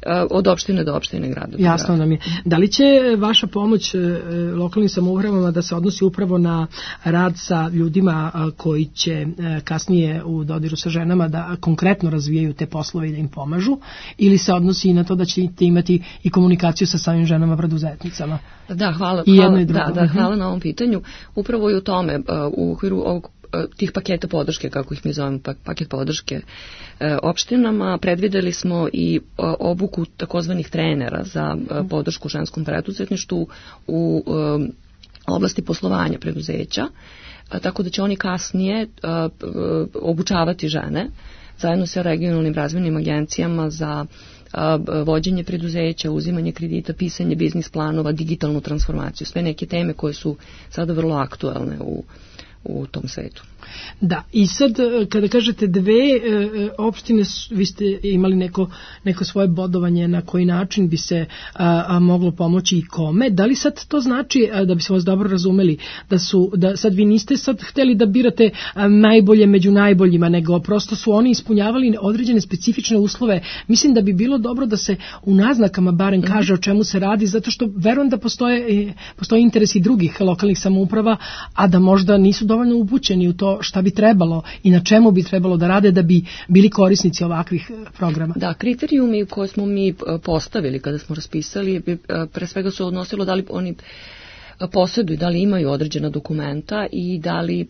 R: od opštine do opštine grada.
C: Jasno nam je. Da li će vaša pomoć lokalnim samoupravama da se odnosi upravo na rad sa ljudima koji će kasnije u dodiru sa ženama da konkretno razvijaju te poslove i da im pomažu, ili se odnosi i na to da ćete imati i komunikaciju sa samim ženama preduzetnicama?
R: Da, hvala,
C: I
R: hvala,
C: i
R: da, da, hvala na ovom pitanju. Upravo i u tome, u okviru ovog tih paketa podrške, kako ih mi zovemo, paket podrške e, opštinama, predvideli smo i e, obuku takozvanih trenera za e, podršku ženskom preduzetništvu u e, oblasti poslovanja preduzeća, e, tako da će oni kasnije e, e, obučavati žene zajedno sa regionalnim razvojnim agencijama za a, vođenje preduzeća, uzimanje kredita, pisanje biznis planova, digitalnu transformaciju, sve neke teme koje su sada vrlo aktuelne u u tom svetu.
C: Da, i sad kada kažete dve e, opštine, vi ste imali neko, neko svoje bodovanje na koji način bi se a, a, moglo pomoći i kome, da li sad to znači, a, da bi se vas dobro razumeli, da su, da sad vi niste sad hteli da birate a, najbolje među najboljima, nego prosto su oni ispunjavali određene specifične uslove. Mislim da bi bilo dobro da se u naznakama barem kaže o čemu se radi, zato što verujem da postoje, postoje interes i drugih lokalnih samouprava, a da možda nisu dovoljno upućeni u to šta bi trebalo i na čemu bi trebalo da rade da bi bili korisnici ovakvih programa.
R: Da, kriterijumi koje smo mi postavili kada smo raspisali, pre svega su odnosilo da li oni posjeduju, da li imaju određena dokumenta i da li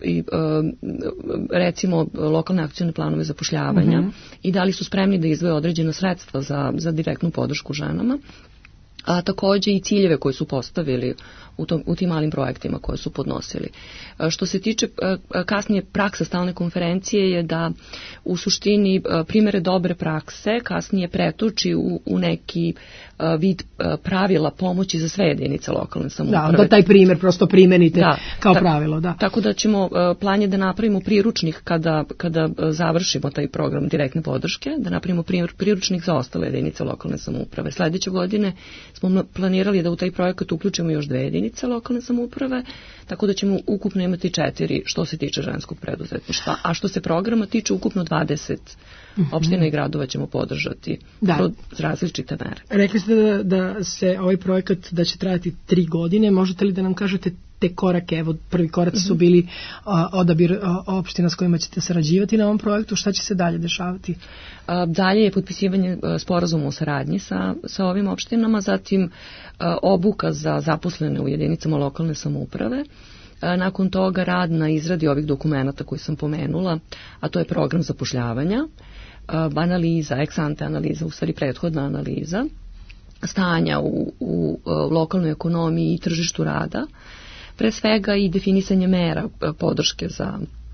R: recimo lokalne akcione planove zapošljavanja mm-hmm. i da li su spremni da izdvoje određena sredstva za, za direktnu podršku ženama, a takođe i ciljeve koje su postavili u, tom, u tim malim projektima koje su podnosili. Što se tiče kasnije praksa stalne konferencije je da u suštini primere dobre prakse kasnije pretoči u, u neki vid pravila pomoći za sve jedinice lokalne samouprave.
C: Da, da taj primer prosto primenite da, kao
R: ta,
C: pravilo. Da.
R: Tako da ćemo, plan je da napravimo priručnik kada, kada završimo taj program direktne podrške, da napravimo priručnik za ostale jedinice lokalne samouprave. Sledeće godine smo planirali da u taj projekat uključimo još dve jedinice lokalne samouprave, tako da ćemo ukupno imati četiri što se tiče ženskog preduzetništva, a što se programa tiče ukupno dvadeset mm-hmm. opština i gradova ćemo podržati kroz različite mere.
C: Rekli ste da, da se ovaj projekat da će trajati tri godine, možete li da nam kažete te korake, evo prvi koraci su bili a, odabir a, opština s kojima ćete sarađivati na ovom projektu, šta će se dalje dešavati?
R: A, dalje je potpisivanje a, sporazuma o saradnji sa, sa ovim opštinama, zatim a, obuka za zaposlene u jedinicama lokalne samouprave, a, nakon toga rad na izradi ovih dokumenata koji sam pomenula, a to je program zapošljavanja, a, analiza, ex ante analiza, u stvari prethodna analiza, stanja u, u, u lokalnoj ekonomiji i tržištu rada, pre svega i definisanje mera podrške za,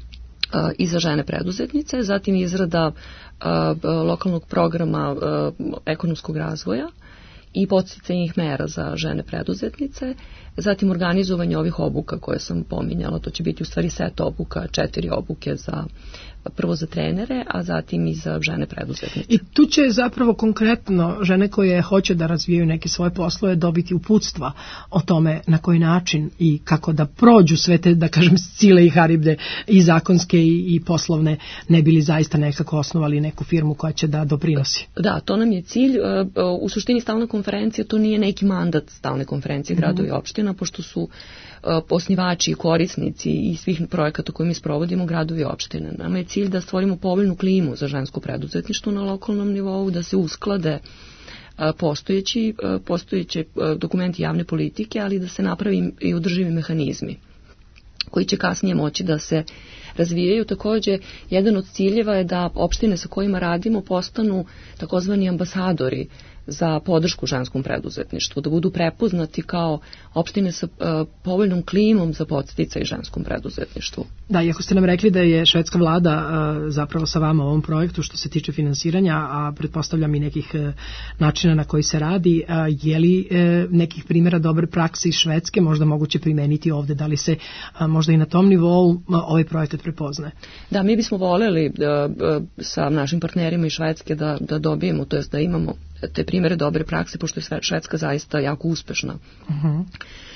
R: i za žene preduzetnice, zatim izrada lokalnog programa ekonomskog razvoja i podsticajnih mera za žene preduzetnice, zatim organizovanje ovih obuka koje sam pominjala, to će biti u stvari set obuka, četiri obuke za prvo za trenere, a zatim i za žene preduzetnice.
C: I tu će zapravo konkretno žene koje hoće da razvijaju neke svoje poslove dobiti uputstva o tome na koji način i kako da prođu sve te, da kažem, cile i haribde i zakonske i, i poslovne, ne bili zaista nekako osnovali neku firmu koja će da doprinosi.
R: Da, to nam je cilj. U suštini stalna konferencija to nije neki mandat stalne konferencije gradova i opština, pošto su osnivači i korisnici i svih projekata koje mi sprovodimo gradovi i opštine. Nama je cilj da stvorimo povoljnu klimu za žensko preduzetništvo na lokalnom nivou, da se usklade postojeći, postojeće dokumenti javne politike, ali da se napravi i održivi mehanizmi koji će kasnije moći da se razvijaju. Takođe, jedan od ciljeva je da opštine sa kojima radimo postanu takozvani ambasadori za podršku ženskom preduzetništvu, da budu prepoznati kao opštine sa uh, povoljnom klimom za podsticaj ženskom preduzetništvu.
C: Da, iako ste nam rekli da je švedska vlada uh, zapravo sa vama u ovom projektu što se tiče finansiranja, a pretpostavljam i nekih uh, načina na koji se radi, uh, je li uh, nekih primjera dobre prakse iz Švedske možda moguće primeniti ovde, da li se uh, možda i na tom nivou uh, ovaj projekat prepoznaje?
R: Da, mi bismo voljeli uh, uh, sa našim partnerima iz Švedske da, da dobijemo, to jest da imamo te primjere dobre prakse, pošto je Švedska zaista jako uspešna. Uh-huh.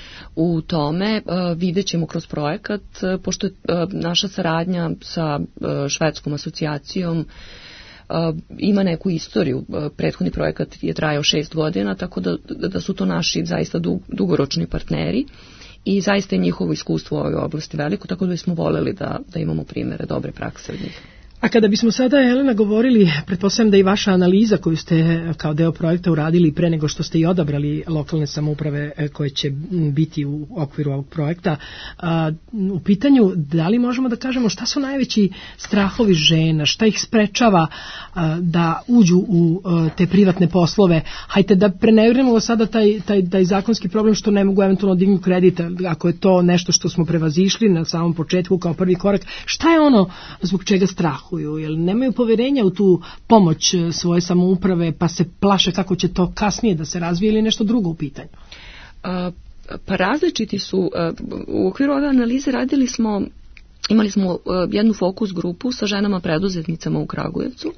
R: U tome uh, vidjet ćemo kroz projekat, uh, pošto je uh, naša saradnja sa uh, švedskom asocijacijom uh, ima neku istoriju. Uh, prethodni projekat je trajao šest godina, tako da, da su to naši zaista dug, dugoročni partneri i zaista je njihovo iskustvo u ovoj oblasti veliko, tako da bismo voljeli da, da imamo primjere dobre prakse od njih.
C: A kada bismo sada, Jelena, govorili, pretpostavljam da i vaša analiza koju ste kao deo projekta uradili pre nego što ste i odabrali lokalne samouprave koje će biti u okviru ovog projekta, a, u pitanju da li možemo da kažemo šta su najveći strahovi žena, šta ih sprečava a, da uđu u a, te privatne poslove. Hajde da prenevrimo sada taj, taj, taj zakonski problem što ne mogu eventualno dignu kredit, ako je to nešto što smo prevazišli na samom početku kao prvi korak. Šta je ono zbog čega strahu? Jer nemaju poverenja u tu pomoć svoje samouprave, pa se plaše kako će to kasnije da se razvije ili nešto drugo u pitanju?
R: A, pa različiti su. A, u okviru ove analize radili smo imali smo uh, jednu fokus grupu sa ženama preduzetnicama u Kragujevcu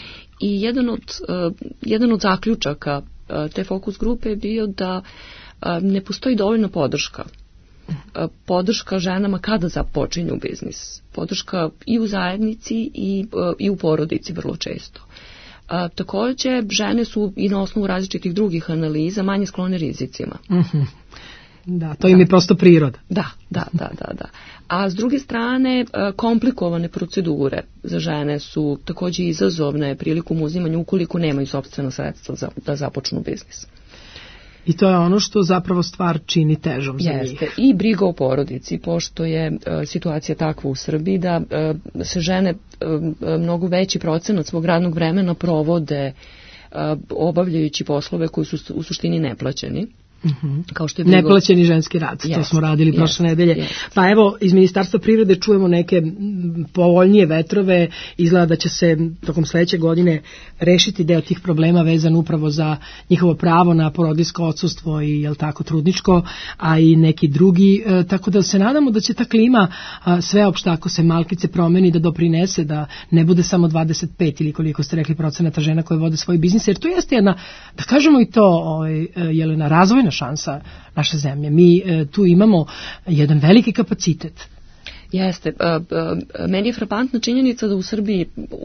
R: i jedan od, uh, jedan od zaključaka uh, te fokus grupe je bio da uh, ne postoji dovoljna podrška. Uh, podrška ženama kada započinju biznis. Podrška i u zajednici i, uh, i u porodici vrlo često. A, takođe, žene su i na osnovu različitih drugih analiza manje sklone rizicima.
C: Mm-hmm. Da, to im je prosto priroda.
R: Da, da, da, da, da. A s druge strane, komplikovane procedure za žene su takođe izazovne prilikom uzimanja ukoliko nemaju sopstvena sredstva za, da započnu biznis.
C: I to je ono što zapravo stvar čini težom za njih.
R: Jeste. I briga o porodici, pošto je uh, situacija takva u Srbiji da uh, se žene uh, mnogo veći procenat svog radnog vremena provode uh, obavljajući poslove koji su u suštini neplaćeni.
C: Mm-hmm. Kao što je brigo... Neplaćeni ženski rad, yes, to smo radili yes, prošle nedelje. Yes. Pa evo, iz Ministarstva privrede čujemo neke povoljnije vetrove, izgleda da će se tokom sledeće godine rešiti deo tih problema vezan upravo za njihovo pravo na porodiljsko odsustvo i jel tako trudničko, a i neki drugi, e, tako da se nadamo da će ta klima a, sveopšta ako se malkice promeni da doprinese da ne bude samo dvadeset pet ili koliko ste rekli procenata žena koje vode svoj biznis, jer to jeste jedna, da kažemo i to, ovaj, Jelena, razvojna šansa naše zemlje. Mi e, tu imamo jedan veliki kapacitet.
R: Jeste. Meni je frapantna činjenica da u Srbiji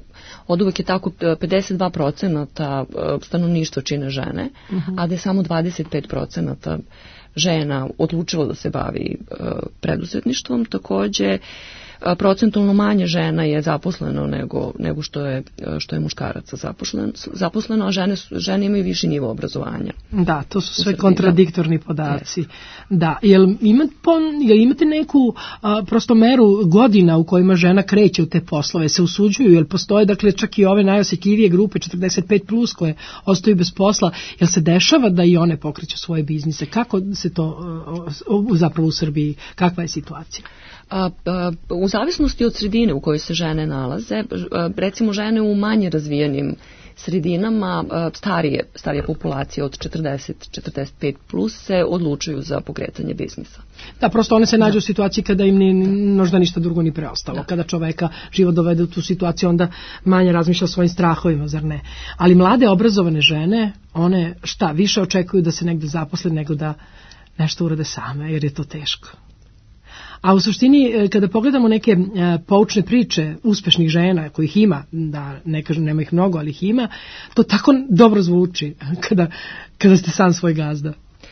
R: od uvek je tako pedeset dva procenata stanovništva čine žene, uh-huh. a da je samo dvadeset pet procenata žena odlučilo da se bavi preduzetništvom. Takođe, procentualno manje žena je zaposleno nego, nego što je, što je muškaraca zaposleno, zaposleno a žene, žene imaju viši nivo obrazovanja.
C: Da, to su sve kontradiktorni podaci. Yes. Da, jel, imate, jel imate neku a, prosto meru godina u kojima žena kreće u te poslove, se usuđuju, jel postoje dakle čak i ove najosjetljivije grupe četrdeset pet plus koje ostaju bez posla, jel se dešava da i one pokreću svoje biznise? Kako se to a, zapravo u Srbiji, kakva je situacija?
R: A, a, u zavisnosti od sredine u kojoj se žene nalaze, a, recimo žene u manje razvijenim sredinama, a, starije, starije populacije od četrdeset do četrdeset pet plus se odlučuju za pokretanje biznisa.
C: Da, prosto one se nađu da. u situaciji kada im ni, možda ništa drugo ni preostalo. Da. Kada čoveka život dovede u tu situaciju, onda manje razmišlja o svojim strahovima, zar ne? Ali mlade, obrazovane žene, one šta, više očekuju da se negde zaposle nego da nešto urade same, jer je to teško. A u suštini, kada pogledamo neke poučne priče uspešnih žena, kojih ima, da ne kažem nema ih mnogo, ali ih ima, to tako dobro zvuči kada, kada ste sam svoj gazda.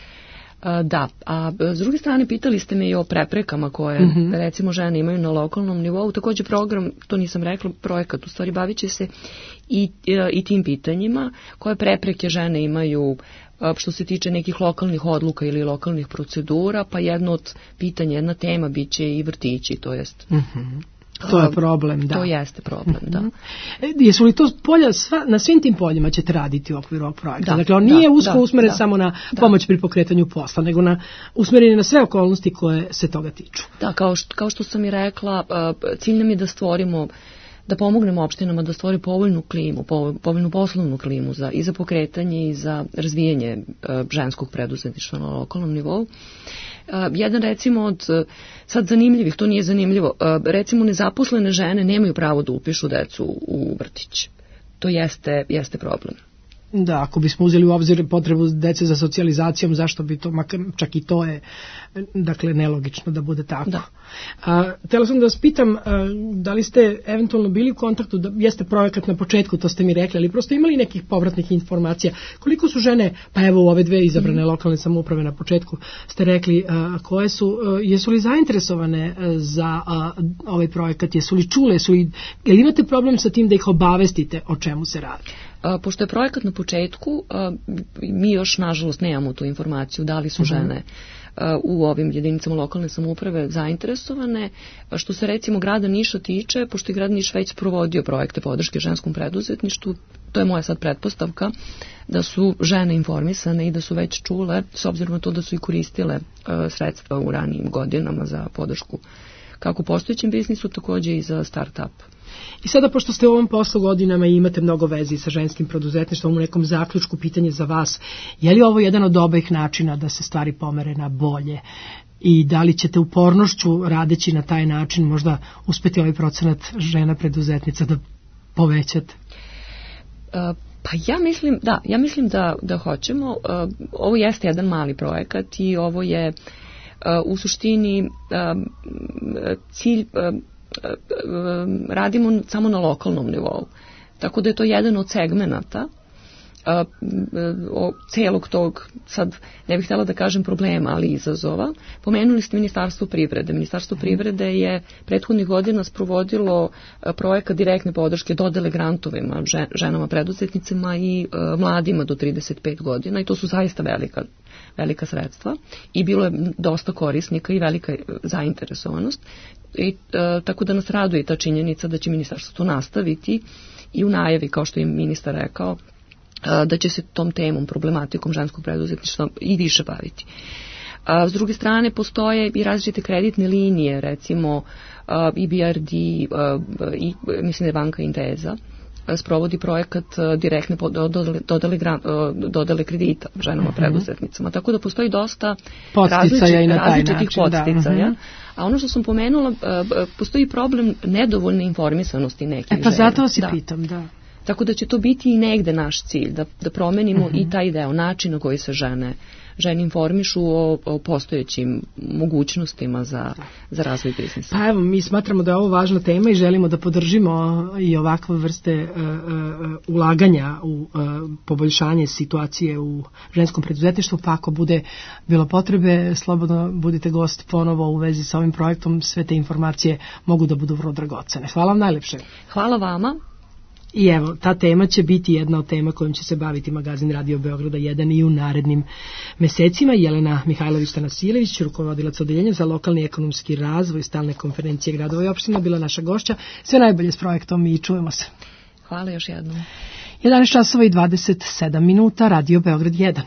R: Da, a s druge strane pitali ste me i o preprekama koje mm-hmm. recimo žene imaju na lokalnom nivou. Takođe program, to nisam rekla, projekat u stvari bavit će se i, i tim pitanjima koje prepreke žene imaju što se tiče nekih lokalnih odluka ili lokalnih procedura, pa jedno od pitanja, jedna tema biće i vrtići, to jest...
C: Mm-hmm. To je problem, da.
R: To jeste problem, mm-hmm. da.
C: E, jesu li to polja, sva, na svim tim poljima ćete raditi u okviru ovog projekta?
R: Da,
C: dakle, on nije
R: da,
C: usko
R: da,
C: usmeren
R: da,
C: samo na
R: da.
C: pomoć pri pokretanju posla, nego na usmeren na sve okolnosti koje se toga tiču.
R: Da, kao što, kao što sam i rekla, cilj nam je da stvorimo, da pomognemo opštinama da stvori povoljnu klimu, povoljnu poslovnu klimu za, i za pokretanje i za razvijanje uh, ženskog preduzetništva na lokalnom nivou. Uh, jedan recimo od, uh, sad zanimljivih, to nije zanimljivo, uh, recimo nezaposlene žene nemaju pravo da upišu decu u vrtić. To jeste, jeste problem.
C: Da, ako bismo uzeli u obzir potrebu dece za socijalizacijom, zašto bi to, makar čak i to je, dakle, nelogično da bude tako.
R: Da.
C: A, htjela sam da vas pitam, a, da li ste eventualno bili u kontaktu, da jeste projekat na početku, to ste mi rekli, ali prosto imali nekih povratnih informacija, koliko su žene, pa evo u ove dve izabrane mm-hmm. lokalne samouprave na početku, ste rekli a, koje su, a, jesu li zainteresovane a, za a, ovaj projekat, jesu li čule, jesu li, jel imate problem sa tim da ih obavestite o čemu se radi?
R: Pošto je projekat na početku, mi još nažalost nemamo tu informaciju da li su žene u ovim jedinicama lokalne samouprave zainteresovane. Što se recimo grada Niša tiče, pošto je grad Niš već provodio projekte podrške ženskom preduzetništvu, to je moja sad pretpostavka da su žene informisane i da su već čule, s obzirom na to da su i koristile sredstva u ranijim godinama za podršku kako postojećem biznisu, takođe i za start-up.
C: I sada, pošto ste u ovom poslu godinama i imate mnogo vezi sa ženskim preduzetništvom, u nekom zaključku pitanje za vas, je li ovo jedan od obih načina da se stvari pomere na bolje? i da li ćete upornošću radeći na taj način možda uspeti ovaj procenat žena preduzetnica da povećate?
R: Uh, Pa ja mislim, da, ja mislim da, da hoćemo. Uh, ovo jeste jedan mali projekat i ovo je uh, u suštini uh, cilj, uh, uh, radimo samo na lokalnom nivou. Tako da je to jedan od segmenata uh, uh, celog tog, sad ne bih htjela da kažem problema, ali izazova. Pomenuli ste Ministarstvo privrede. Ministarstvo privrede je prethodnih godina sprovodilo uh, projekat direktne podrške dodele grantovima žen, ženama preduzetnicima i uh, mladima do trideset pet godina i to su zaista velika, velika sredstva i bilo je dosta korisnika i velika uh, zainteresovanost. I, uh, tako da nas raduje ta činjenica da će ministarstvo to nastaviti i u najavi, kao što je ministar rekao, da će se tom temom, problematikom ženskog preduzetništva i više baviti. S druge strane, postoje i različite kreditne linije, recimo I B R D, i, mislim da je banka Inteza, sprovodi projekat direktne dodele, dodele, dodele kredita ženama uh-huh. preduzetnicama. Tako da postoji dosta različitih, različitih podsticaja. Da. A ono što sam pomenula, postoji problem nedovoljne informisanosti nekih žena.
C: E pa žena. Zato si da. pitam, da.
R: Tako da će to biti i negde naš cilj, da, da promenimo uh-huh. i taj deo, način na koji se žene, žene informišu o, o postojećim mogućnostima za, za razvoj biznisa.
C: Pa evo, mi smatramo da je ovo važna tema i želimo da podržimo i ovakve vrste uh, uh, ulaganja u uh, poboljšanje situacije u ženskom preduzetništvu, pa ako bude bilo potrebe, slobodno budite gost ponovo u vezi sa ovim projektom, sve te informacije mogu da budu vrlo dragocene. Hvala vam najlepše.
R: Hvala vama.
C: I evo, ta tema će biti jedna od tema kojom će se baviti magazin Radio Beograda jedan i u narednim mesecima. Jelena Mihajlović-Tanasilević, rukovodilac odeljenja za lokalni ekonomski razvoj stalne konferencije gradova i opština, bila naša gošća. Sve najbolje s projektom i čujemo se.
R: Hvala još jednom.
C: jedanaest časova i dvadeset sedam minuta, Radio Beograd jedan.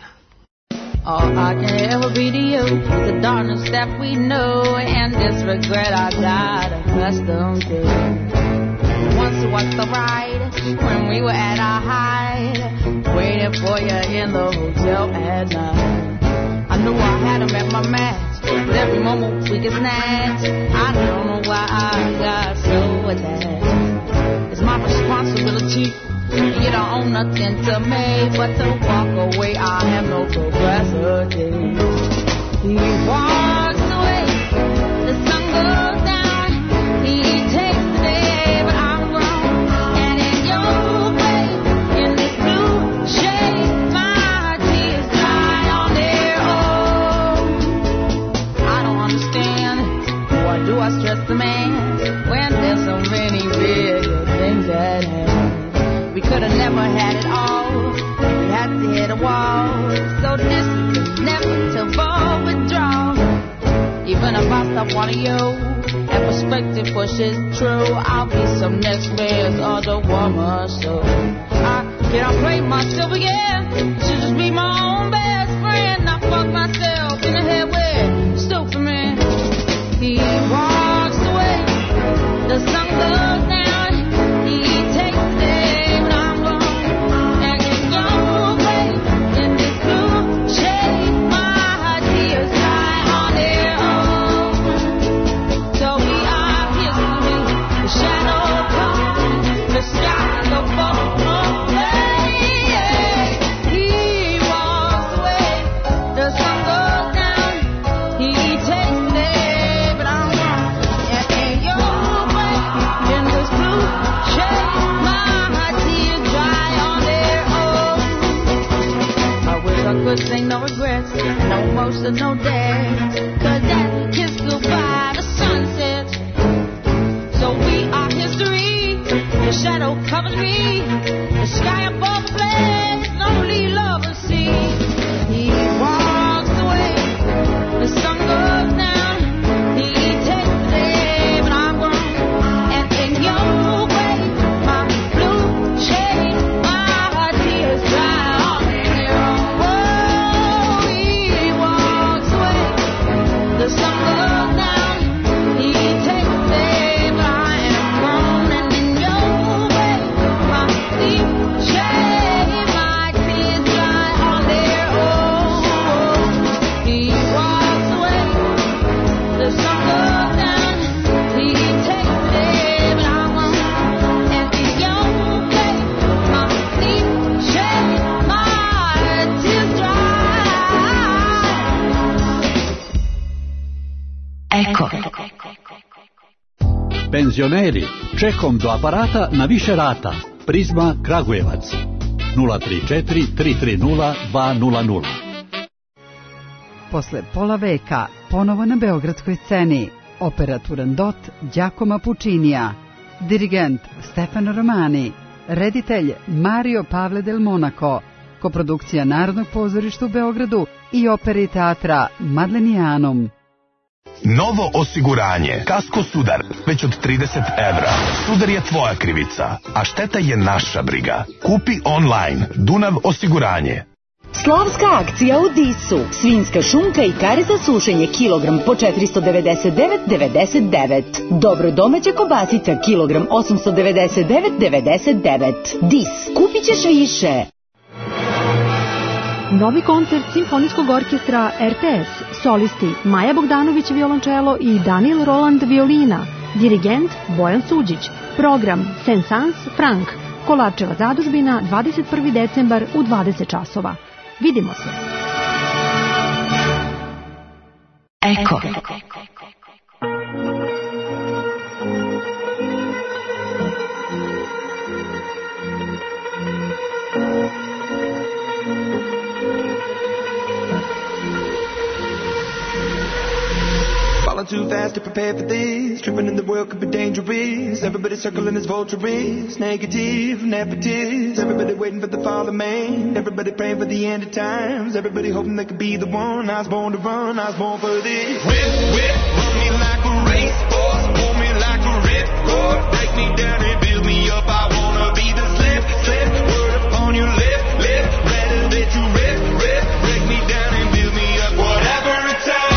E: All I can ever be to you is the darkness that we know and this regret I got accustomed to. Once was the ride when we were at our height, waiting for you in the hotel at night. I knew I had him at my match, but every moment we get snatched. I don't know why I got so attached. It's my responsibility. You don't own nothing to me, but to walk away, I have no capacity. He walks away, the sun goes down, he takes the day, but I'm wrong. And in your way, in this blue shade, my tears dry on their own. I don't understand, why do I stress the man, when there's so many bigger things at hand. We could have never had it all. We had to hit a wall. So this is inevitable withdrawal. Even if I stop wanting you, and perspective pushes true, I'll be some next man's other woman. So I can't play myself again. Should just be my own best friend. I fuck myself in the head with stupid man. He walks away. The sun goes down. He takes the day. Ain't no regrets, no emotion, no days. Cause as we kiss goodbye, the sun sets. So we are history. The shadow covers me. The sky above the blaze, lonely lovers see. He walks away. The sun goes down. He takes the day, but I'm wrong. And in your way, my blue shade, my tears dry. The sun goes down, he takes the day, but I am grown, and in your way, my
I: Penzioneri, čekom do aparata na više rata. Prizma Kragujevac. nula tri četiri tri tri nula dva nula nula.
L: Posle pola veka, ponovo na beogradskoj sceni, opera Turandot Giacomo Puccinija, dirigent Stefano Romani, reditelj Mario Pavle del Monaco, koprodukcija Narodnog pozorišta u Beogradu i opere i teatra Madlenijanum.
K: Novo osiguranje. Kasko Sudar. Već od trideset evra. Sudar je tvoja krivica, a šteta je naša briga. Kupi online. Dunav osiguranje.
H: Slavska akcija u Disu. Svinjska šunka i kare za sušenje kilogram po četiristo devedeset devet devedeset devet. Dobro domaća kobasica kilogram osamsto devedeset devet devedeset devet. Dis. Kupit ćeš više.
M: Novi koncert Simfonijskog orkestra R T S, solisti Maja Bogdanović violončelo i Daniel Roland violina, dirigent Bojan Suđić, program Saint-Saëns Frank, Kolarčeva zadužbina, dvadeset prvi decembar u dvadeset časova. Vidimo se.
H: Eko.
S: Too fast to prepare for this. Tripping in the world could be dangerous. Everybody circling as vultures. Negative, nepotist. Everybody waiting for the fall of man. Everybody praying for the end of times. Everybody hoping they could be the one. I was born to run, I was born for this. Whip, whip, run me like a racehorse. Pull me like a ripcord. Break me down and build me up. I wanna be the slip, slip. Word upon your lip, lip. Rather that you rip, rip. Break me down and build me up. Whatever it takes.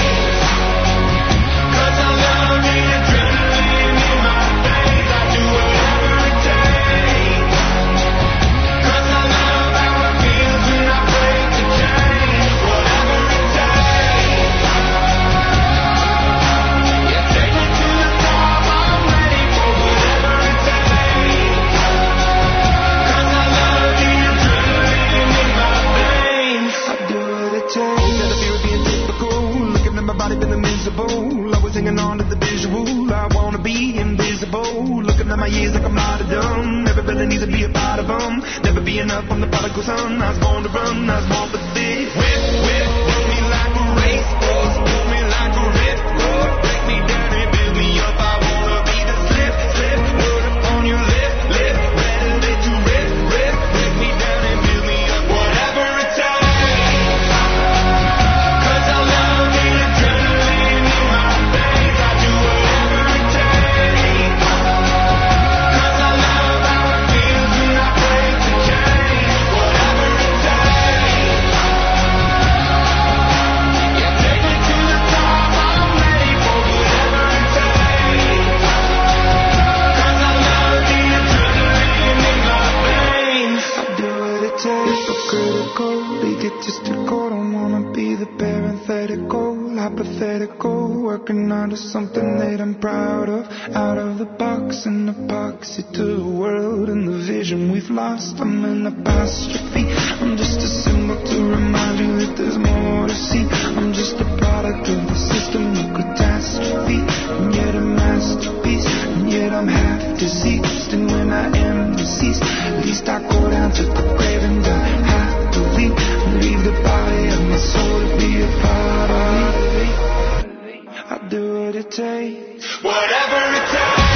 S: Always hanging on to the visual. I wanna be invisible. Looking at my years like I'm not a dumb. Everybody needs to be a part of them. Never be enough on the prodigal son. I was born to run, I was born for this. Whip, whip, run me like a racehorse. Pull me like a ripcord. Break me down and build me up. I wanna be the slip, slip. Word upon your lip, lip. Rather that you rip, rip. Break me down and build me up. Whatever it takes. Egotistical, don't wanna be the parenthetical, hypothetical, working out of something that I'm proud of, out of the box, an epoxy to the world and the vision we've lost. I'm an apostrophe, I'm just a symbol to remind you that there's more to see. I'm just a product of the system of catastrophe, and yet a masterpiece, and yet I'm half deceased. And when I am deceased, at least I go down to the grave and die happily, and leave the body of my soul to be a part of me. I'll do what it takes, whatever it takes.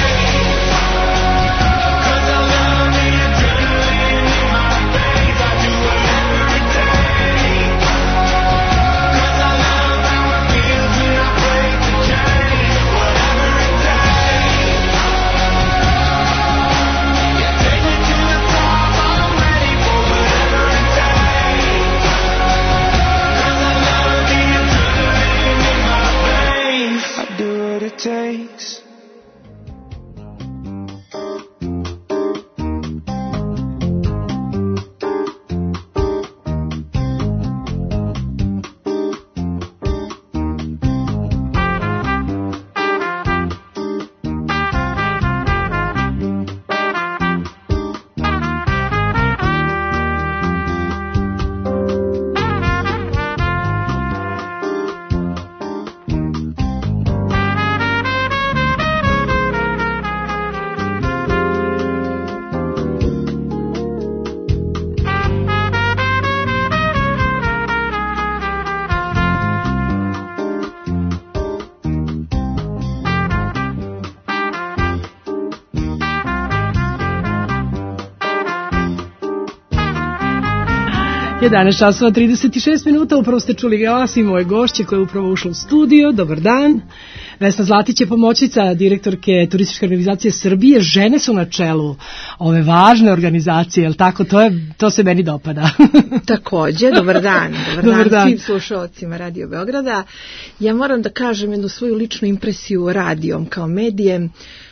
S: Takes.
C: jedanaest časova trideset šest minuta, upravo ste čuli glas i moje gošće koje je upravo ušlo u studio. Dobar dan. Vesna Zlatić je pomoćnica direktorke Turističke organizacije Srbije. Žene su na čelu ove važne organizacije, jel tako? To, je, to se meni dopada.
T: Takođe, dobar dan. Dobar,
C: dobar
T: dan,
C: dan
T: svim slušalcima Radio Beograda. Ja moram da kažem jednu svoju ličnu impresiju radijom kao medijem.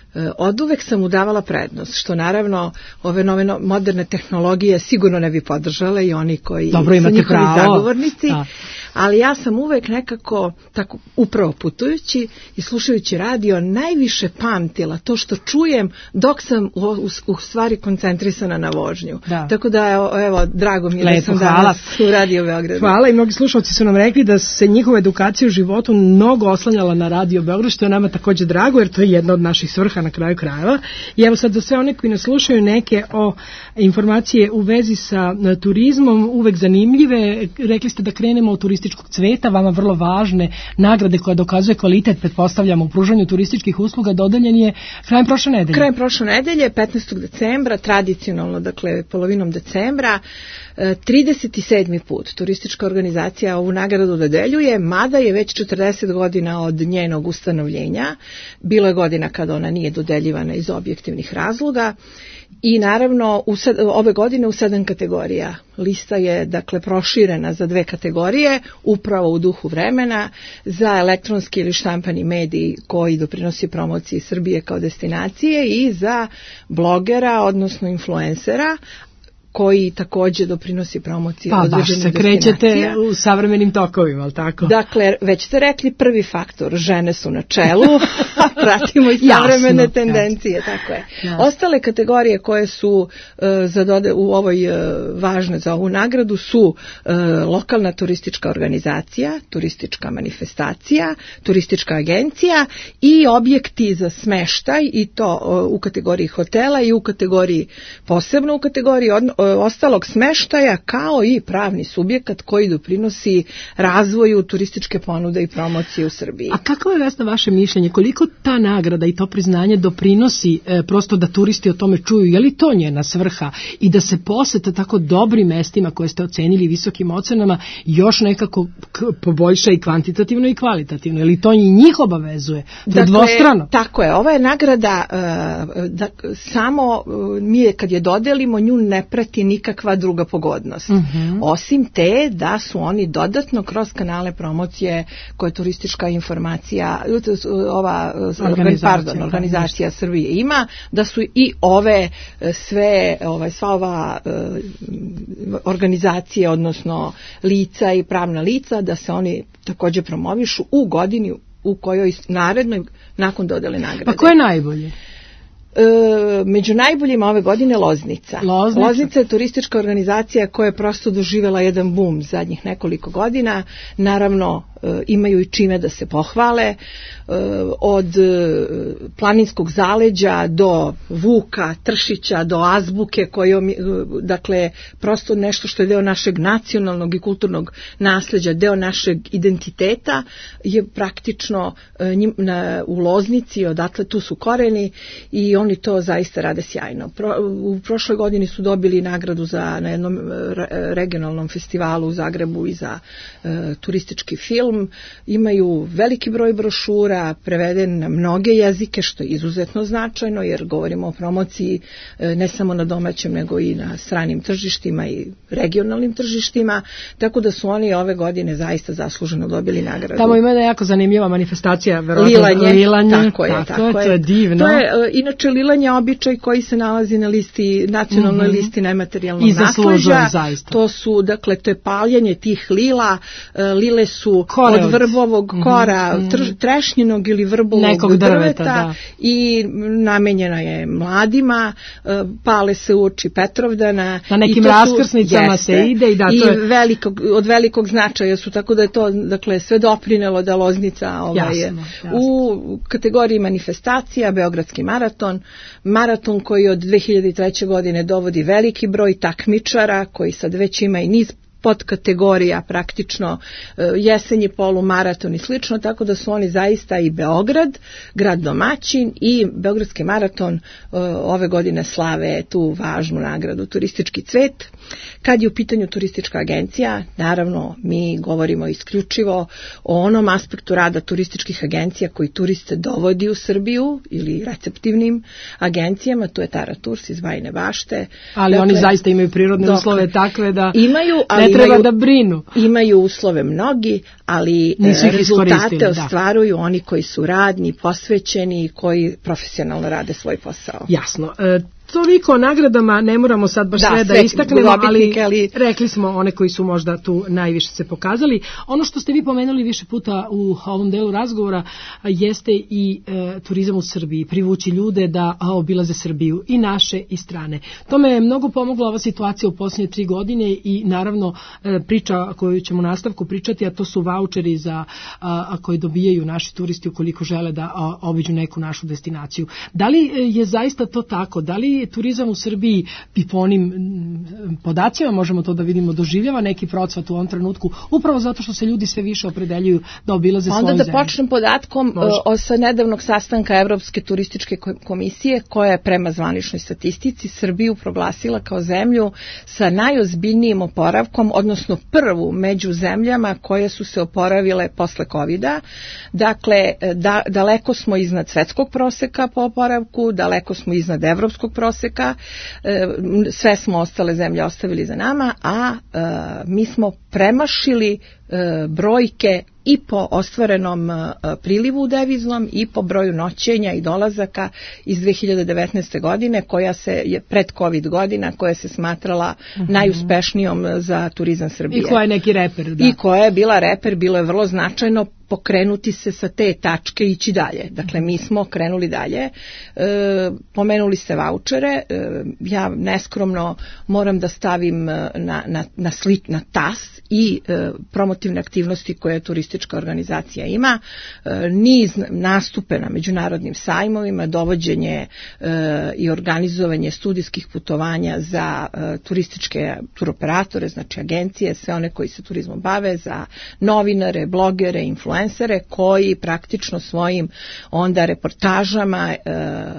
T: Od uvek sam mu davala prednost, što naravno ove nove no, moderne tehnologije sigurno ne bi podržale i oni koji
C: Dobro,
T: su njihovi
C: pravo.
T: zagovornici,
C: da.
T: Ali ja sam uvek nekako, tako upravo putujući i slušajući radio, najviše pamtila to što čujem dok sam u, u, u stvari koncentrisana na vožnju. Da. Tako da, evo, drago mi je Lepo, da sam hvala. danas u Radio Beogradu.
C: Hvala, i mnogi slušalci su nam rekli da se njihova edukacija u životu mnogo oslanjala na Radio Beograd, što je nama takođe drago, jer to je jedna od naših svrha na kraju krajeva. I evo sad za sve one koji nas slušaju neke o informacije u vezi sa turizmom, uvek zanimljive. Rekli ste da krenemo od turističkog cveta, vama vrlo važne nagrade koja dokazuje kvalitet, pretpostavljamo, u pružanju turističkih usluga, dodeljen je krajem prošle nedelje.
T: Krajem prošle nedelje, petnaestog decembra, tradicionalno, dakle polovinom decembra, trideset sedmi put turistička organizacija ovu nagradu dodeljuje, mada je već četrdeset godina od njenog ustanovljenja. Bilo je godina kada ona nije dodeljivana iz objektivnih razloga i naravno u sed, ove godine u sedam kategorija. Lista je dakle proširena za dve kategorije, upravo u duhu vremena, za elektronski ili štampani mediji koji doprinosi promociji Srbije kao destinacije i za blogera, odnosno influencera, koji takođe doprinosi promociji
C: pa,
T: određenih
C: destinacija. Pa baš se krećete u savremenim tokovima, ali tako?
T: Dakle, već ste rekli prvi faktor, žene su na čelu, pratimo i savremene jasno, tendencije, jasno. Tako je. Jasno. Ostale kategorije koje su uh, za dode, u ovoj uh, važne za ovu nagradu su uh, lokalna turistička organizacija, turistička manifestacija, turistička agencija i objekti za smeštaj, i to uh, u kategoriji hotela i u kategoriji, posebno u kategoriji od, ostalog smeštaja, kao i pravni subjekat koji doprinosi razvoju turističke ponude i promocije u Srbiji.
C: A kako je, Vesna, vaše mišljenje? Koliko ta nagrada i to priznanje doprinosi e, prosto da turisti o tome čuju? Je li to njena svrha i da se posete tako dobrim mestima koje ste ocenili visokim ocenama još nekako k- poboljša i kvantitativno i kvalitativno? Je li to i njih obavezuje?
T: Dakle,
C: dvostrano?
T: Tako je. Ova je nagrada uh, da, samo uh, mi je kad je dodelimo nju ne prati nikakva druga pogodnost. Uh-huh. Osim te da su oni dodatno kroz kanale promocije koje turistička informacija, ova organizacija, pardon, organizacija Srbije ima, da su i ove sve, ovaj, sva ova uh, organizacije, odnosno lica i pravna lica, da se oni takođe promovišu u godini u kojoj narednoj nakon dodele nagrade.
C: Pa ko je najbolje?
T: E, među najboljima ove godine Loznica.
C: Loznica.
T: Loznica je turistička organizacija koja je prosto doživjela jedan bum zadnjih nekoliko godina. Naravno, e, imaju i čime da se pohvale. E, od e, planinskog zaleđa do Vuka, Tršića, do Azbuke, kojom, e, dakle, prosto nešto što je deo našeg nacionalnog i kulturnog nasleđa, deo našeg identiteta, je praktično e, njim, na, u Loznici, odatle tu su koreni i oni to zaista rade sjajno. Pro, u prošloj godini su dobili nagradu za, na jednom regionalnom festivalu u Zagrebu i za e, turistički film. Imaju veliki broj brošura, preveden na mnoge jezike, što je izuzetno značajno, jer govorimo o promociji e, ne samo na domaćem, nego i na stranim tržištima i regionalnim tržištima, tako da su oni ove godine zaista zasluženo dobili nagradu.
C: Tamo ima jedna jako zanimljiva manifestacija, verovatno
T: Lilanje,
C: Lilanje,
T: tako je, tako,
C: tako
T: je,
C: to je divno.
T: To je, e, inače, lilanje je običaj koji se nalazi na listi, nacionalnoj mm-hmm. listi nematerijalnog
C: I
T: nasleđa.
C: Zaista.
T: To su, dakle, to je paljenje tih lila. Lile su
C: Kore
T: od vrbovog
C: mm-hmm.
T: kora, tr- trešnjinog ili vrbovog
C: nekog drveta,
T: drveta
C: da.
T: I namenjena je mladima. Pale se uoči Petrovdana.
C: Na nekim raskrsnicama se ide i da, to
T: I
C: je...
T: velikog, od velikog značaja su, tako da je to, dakle, sve doprinelo da Loznica ovaj,
C: jasno, jasno.
T: u kategoriji manifestacija, Beogradski maraton, maraton koji od dve hiljade treće godine dovodi veliki broj takmičara, koji sad već ima i niz podkategorija praktično, jesenji polumaraton i slično, tako da su oni zaista i Beograd, grad domaćin i Beogradski maraton ove godine slave tu važnu nagradu Turistički cvet. Kad je u pitanju turistička agencija, naravno mi govorimo isključivo o onom aspektu rada turističkih agencija koji turiste dovodi u Srbiju ili receptivnim agencijama, to je Tara Tours iz Bajine Bašte.
C: Ali dakle, oni zaista imaju prirodne dakle, uslove takve da
T: imaju, ali
C: ne treba
T: imaju,
C: da brinu.
T: Imaju uslove mnogi, ali rezultate ostvaruju da. Oni koji su radni, posvećeni i koji profesionalno rade svoj posao.
C: Jasno. E, Toliko o nagradama, ne moramo sad baš da, sve da istaknemo, ali, ali rekli smo one koji su možda tu najviše se pokazali. Ono što ste vi pomenuli više puta u ovom delu razgovora jeste i e, turizam u Srbiji, privući ljude da obilaze Srbiju, i naše i strane. Tome je mnogo pomogla ova situacija u posljednje tri godine i naravno e, priča koju ćemo u nastavku pričati, a to su vaučeri za, a, koje dobijaju naši turisti ukoliko žele da a, obiđu neku našu destinaciju. Da li je zaista to tako? Da li turizam u Srbiji, i po onim podacima možemo to da vidimo, doživljava neki procvat u ovom trenutku, upravo zato što se ljudi sve više opredeljuju da obilaze svoju zemlju?
T: Onda da počnem podatkom o, sa nedavnog sastanka Evropske turističke komisije, koja je prema zvaničnoj statistici Srbiju proglasila kao zemlju sa najozbiljnijim oporavkom, odnosno prvu među zemljama koje su se oporavile posle kovida. Dakle, da, daleko smo iznad svetskog proseka po oporavku, daleko smo iznad evropskog proseka, sve smo ostale zemlje ostavili za nama, a mi smo premašili brojke i po ostvarenom prilivu deviznom i po broju noćenja i dolazaka iz dve hiljade devetnaeste. godine, koja se je pred COVID godina, koja se smatrala uh-huh. najuspešnijom za turizam Srbije.
C: I koja je neki reper, da.
T: I koja je bila reper, bilo je vrlo značajno pokrenuti se sa te tačke i ići dalje. Dakle, mi smo krenuli dalje. E, pomenuli ste vaučere. E, ja neskromno moram da stavim na, na, na, sli, na tas i e, promotivne aktivnosti koje turistička organizacija ima. E, niz nastupe na međunarodnim sajmovima, dovođenje e, i organizovanje studijskih putovanja za e, turističke turoperatore, znači agencije, sve one koji se turizmom bave, za novinare, blogere, influencere, koji praktično svojim onda reportažama e,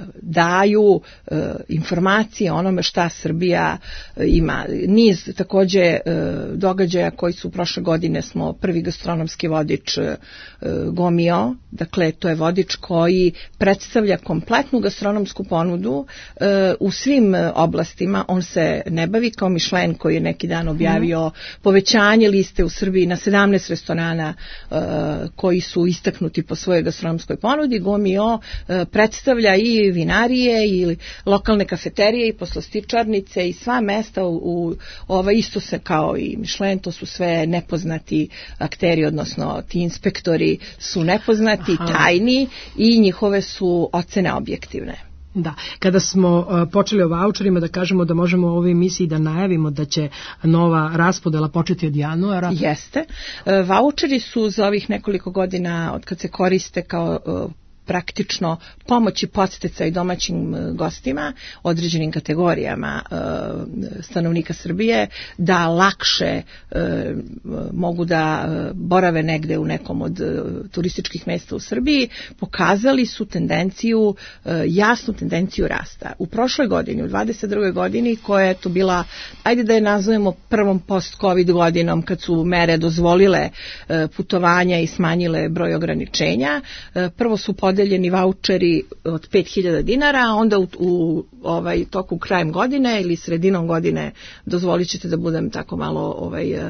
T: daju e, informacije o onome šta Srbija e, ima. Niz takođe e, događaja koji su prošle godine, smo prvi gastronomski vodič e, Gomio, dakle to je vodič koji predstavlja kompletnu gastronomsku ponudu e, u svim oblastima. On se ne bavi kao Michelin koji je neki dan objavio povećanje liste u Srbiji na sedamnaest restorana e, koji su istaknuti po svojoj gastronomskoj ponudi. Gomio e, predstavlja i vinarije i lokalne kafeterije i poslastičarnice i sva mesta u, u ova isto se kao i Michelin, to su sve nepoznati akteri, odnosno ti inspektori su nepoznati, Aha. tajni i njihove su ocene objektivne.
C: Da, kada smo uh, počeli o vaučerima, da kažemo da možemo u ovoj emisiji da najavimo da će nova raspodela početi od januara.
T: Jeste. Uh, vaučeri su za ovih nekoliko godina od kad se koriste kao uh, praktično pomoći podsticaj domaćim gostima, određenim kategorijama e, stanovnika Srbije, da lakše e, mogu da borave negde u nekom od e, turističkih mesta u Srbiji, pokazali su tendenciju, e, jasnu tendenciju rasta. U prošloj godini, u dvadeset drugoj godini, koja je to bila, ajde da je nazovemo prvom post-covid godinom, kad su mere dozvolile e, putovanja i smanjile broj ograničenja, e, prvo su podeljeni vaučeri od pet hiljada dinara, a onda u, u ovaj, toku krajem godine ili sredinom godine, dozvolit ćete da budem tako malo ovaj,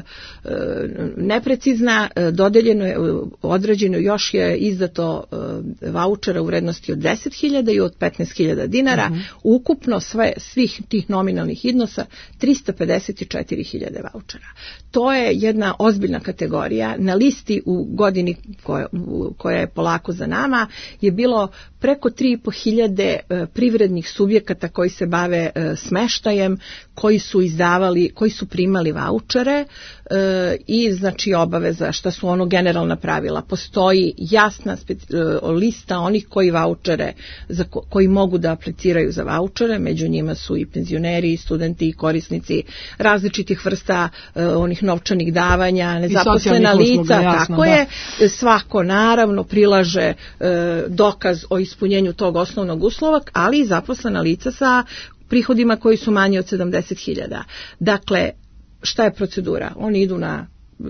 T: neprecizna, dodeljeno je, određeno još je izdato vaučera u vrednosti od deset hiljada i od petnaest hiljada dinara, uh-huh. ukupno sve, svih tih nominalnih iznosa trista pedeset četiri hiljade vaučera. To je jedna ozbiljna kategorija na listi u godini koja, koja je polako za nama je bilo preko tri i po hiljade privrednih subjekata koji se bave smeštajem, koji su izdavali, koji su primali vaučere i znači obaveza, šta su ono generalna pravila. Postoji jasna lista onih koji vaučere, za ko, koji mogu da apliciraju za vaučere, među njima su i penzioneri, i studenti, i korisnici različitih vrsta onih novčanih davanja, nezaposlena lica, usluga, jasno, tako da. Je. Svako naravno prilaže dokaz o ispunjenju tog osnovnog uslova, ali i zaposlena lica sa prihodima koji su manji od sedamdeset hiljada. Dakle, šta je procedura? Oni idu na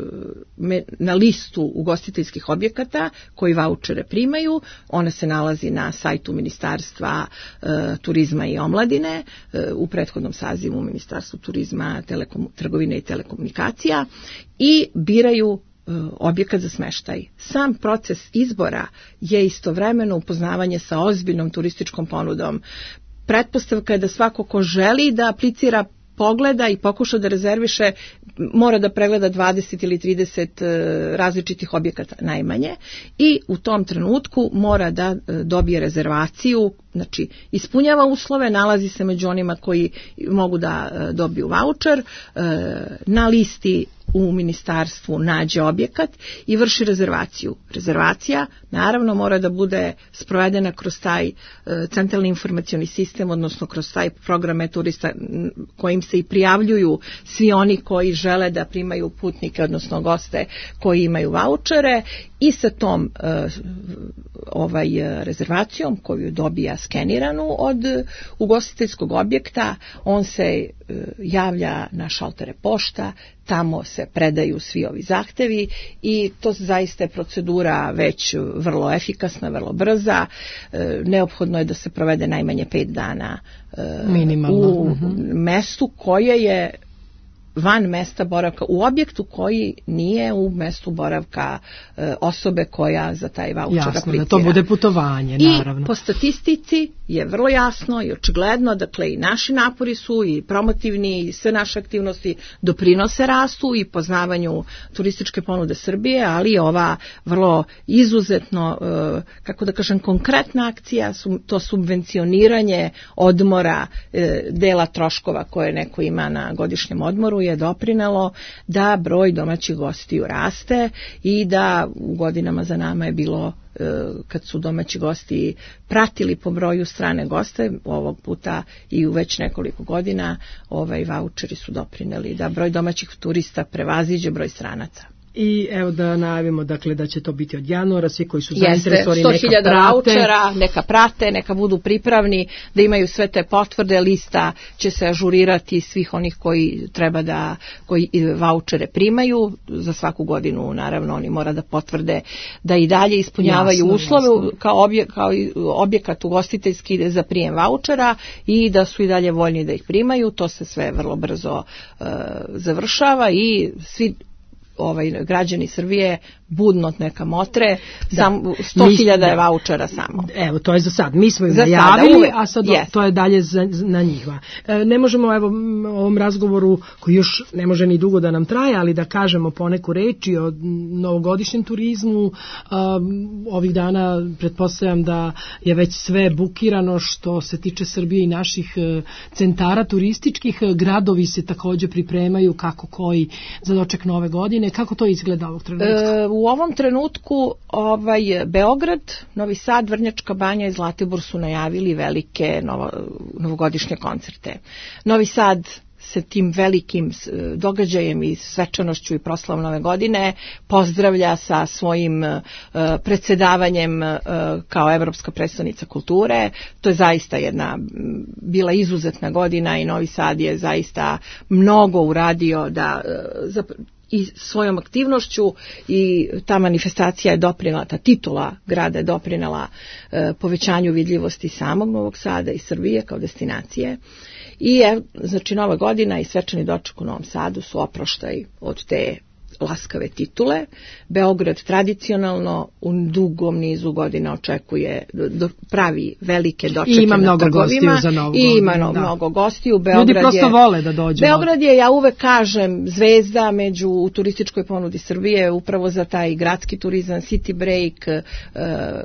T: na listu ugostiteljskih objekata koji vaučere primaju, ona se nalazi na sajtu Ministarstva e, turizma i omladine, e, u prethodnom sazivu Ministarstvu turizma, telekom, trgovine i telekomunikacija i biraju e, objekat za smeštaj. Sam proces izbora je istovremeno upoznavanje sa ozbiljnom turističkom ponudom. Pretpostavka je da svako ko želi da aplicira pogleda i pokuša da rezerviše, mora da pregleda dvadeset ili trideset različitih objekata najmanje i u tom trenutku mora da dobije rezervaciju, znači ispunjava uslove, nalazi se među onima koji mogu da dobiju vaučer, na listi u ministarstvu nađe objekat i vrši rezervaciju. Rezervacija naravno mora da bude sprovedena kroz taj centralni informacioni sistem, odnosno kroz taj program e-turista kojim se i prijavljuju svi oni koji žele da primaju putnike, odnosno goste koji imaju vaučere i sa tom ovaj rezervacijom koju dobija skeniranu od ugostiteljskog objekta, on se javlja na šaltere pošta, tamo se predaju svi ovi zahtevi i to zaista je procedura već vrlo efikasna, vrlo brza. Neophodno je da se provede najmanje pet dana minimalno u mestu koje je van mesta boravka, u objektu koji nije u mestu boravka e, osobe koja za taj vaučer aplicira.
C: Jasno, da to bude putovanje, naravno.
T: I po statistici je vrlo jasno i očigledno, dakle i naši napori su i promotivni i sve naše aktivnosti doprinose rastu i poznavanju turističke ponude Srbije, ali ova vrlo izuzetno, e, kako da kažem, konkretna akcija, su, to subvencioniranje odmora, e, dela troškova koje neko ima na godišnjem odmoru, je doprinelo da broj domaćih gostiju raste i da u godinama za nama je bilo, kad su domaći gosti pratili po broju strane goste, ovog puta i u već nekoliko godina ovaj vaučeri su doprineli da broj domaćih turista prevaziđe broj stranaca.
C: I evo da najavimo, dakle, da će to biti od januara, svi koji su zainteresovani
T: neka prate. sto hiljada vaučera, neka prate, neka budu pripravni, da imaju sve te potvrde, lista će se ažurirati svih onih koji treba da, koji vaučere primaju, za svaku godinu naravno oni mora da potvrde da i dalje ispunjavaju jasno, uslove jasno. Kao, obje, kao objekat ugostiteljski za prijem vaučera i da su i dalje voljni da ih primaju, to se sve vrlo brzo uh, završava i svi ovaj građani Srbije budno neka motre, sam sto hiljada je vaučera samo.
C: Evo, to je za sad. Mi smo im najavili, a sad yes. to je dalje za, na njih. E, ne možemo evo ovom razgovoru, koji još ne može ni dugo da nam traje, ali da kažemo poneku reči o novogodišnjem turizmu. Um, ovih dana pretpostavljam da je već sve bukirano što se tiče Srbije i naših centara turističkih. Gradovi se također pripremaju kako koji za doček nove godine. Kako to izgleda ovog trenutka?
T: E, u ovom trenutku ovaj, Beograd, Novi Sad, Vrnjačka Banja i Zlatibor su najavili velike novo, novogodišnje koncerte. Novi Sad se tim velikim događajem i svečanošću i proslavom nove godine pozdravlja sa svojim uh, predsjedavanjem uh, kao Evropska predstavnica kulture. To je zaista jedna bila izuzetna godina i Novi Sad je zaista mnogo uradio da uh, za, i svojom aktivnošću i ta manifestacija je doprinela, ta titula grada je doprinela e, povećanju vidljivosti samog Novog Sada i Srbije kao destinacije. I je, znači, Nova godina i svečani doček u Novom Sadu su oproštaj od te laskave titule. Beograd tradicionalno u dugom nizu godina očekuje do, pravi velike dočeke.
C: I ima mnogo gostiju za Novu
T: I ima no, mnogo gostiju.
C: Beograd ljudi prosto je, vole da dođu.
T: Beograd je, ja uvek kažem, zvezda među u turističkoj ponudi Srbije, upravo za taj gradski turizam, city break, uh,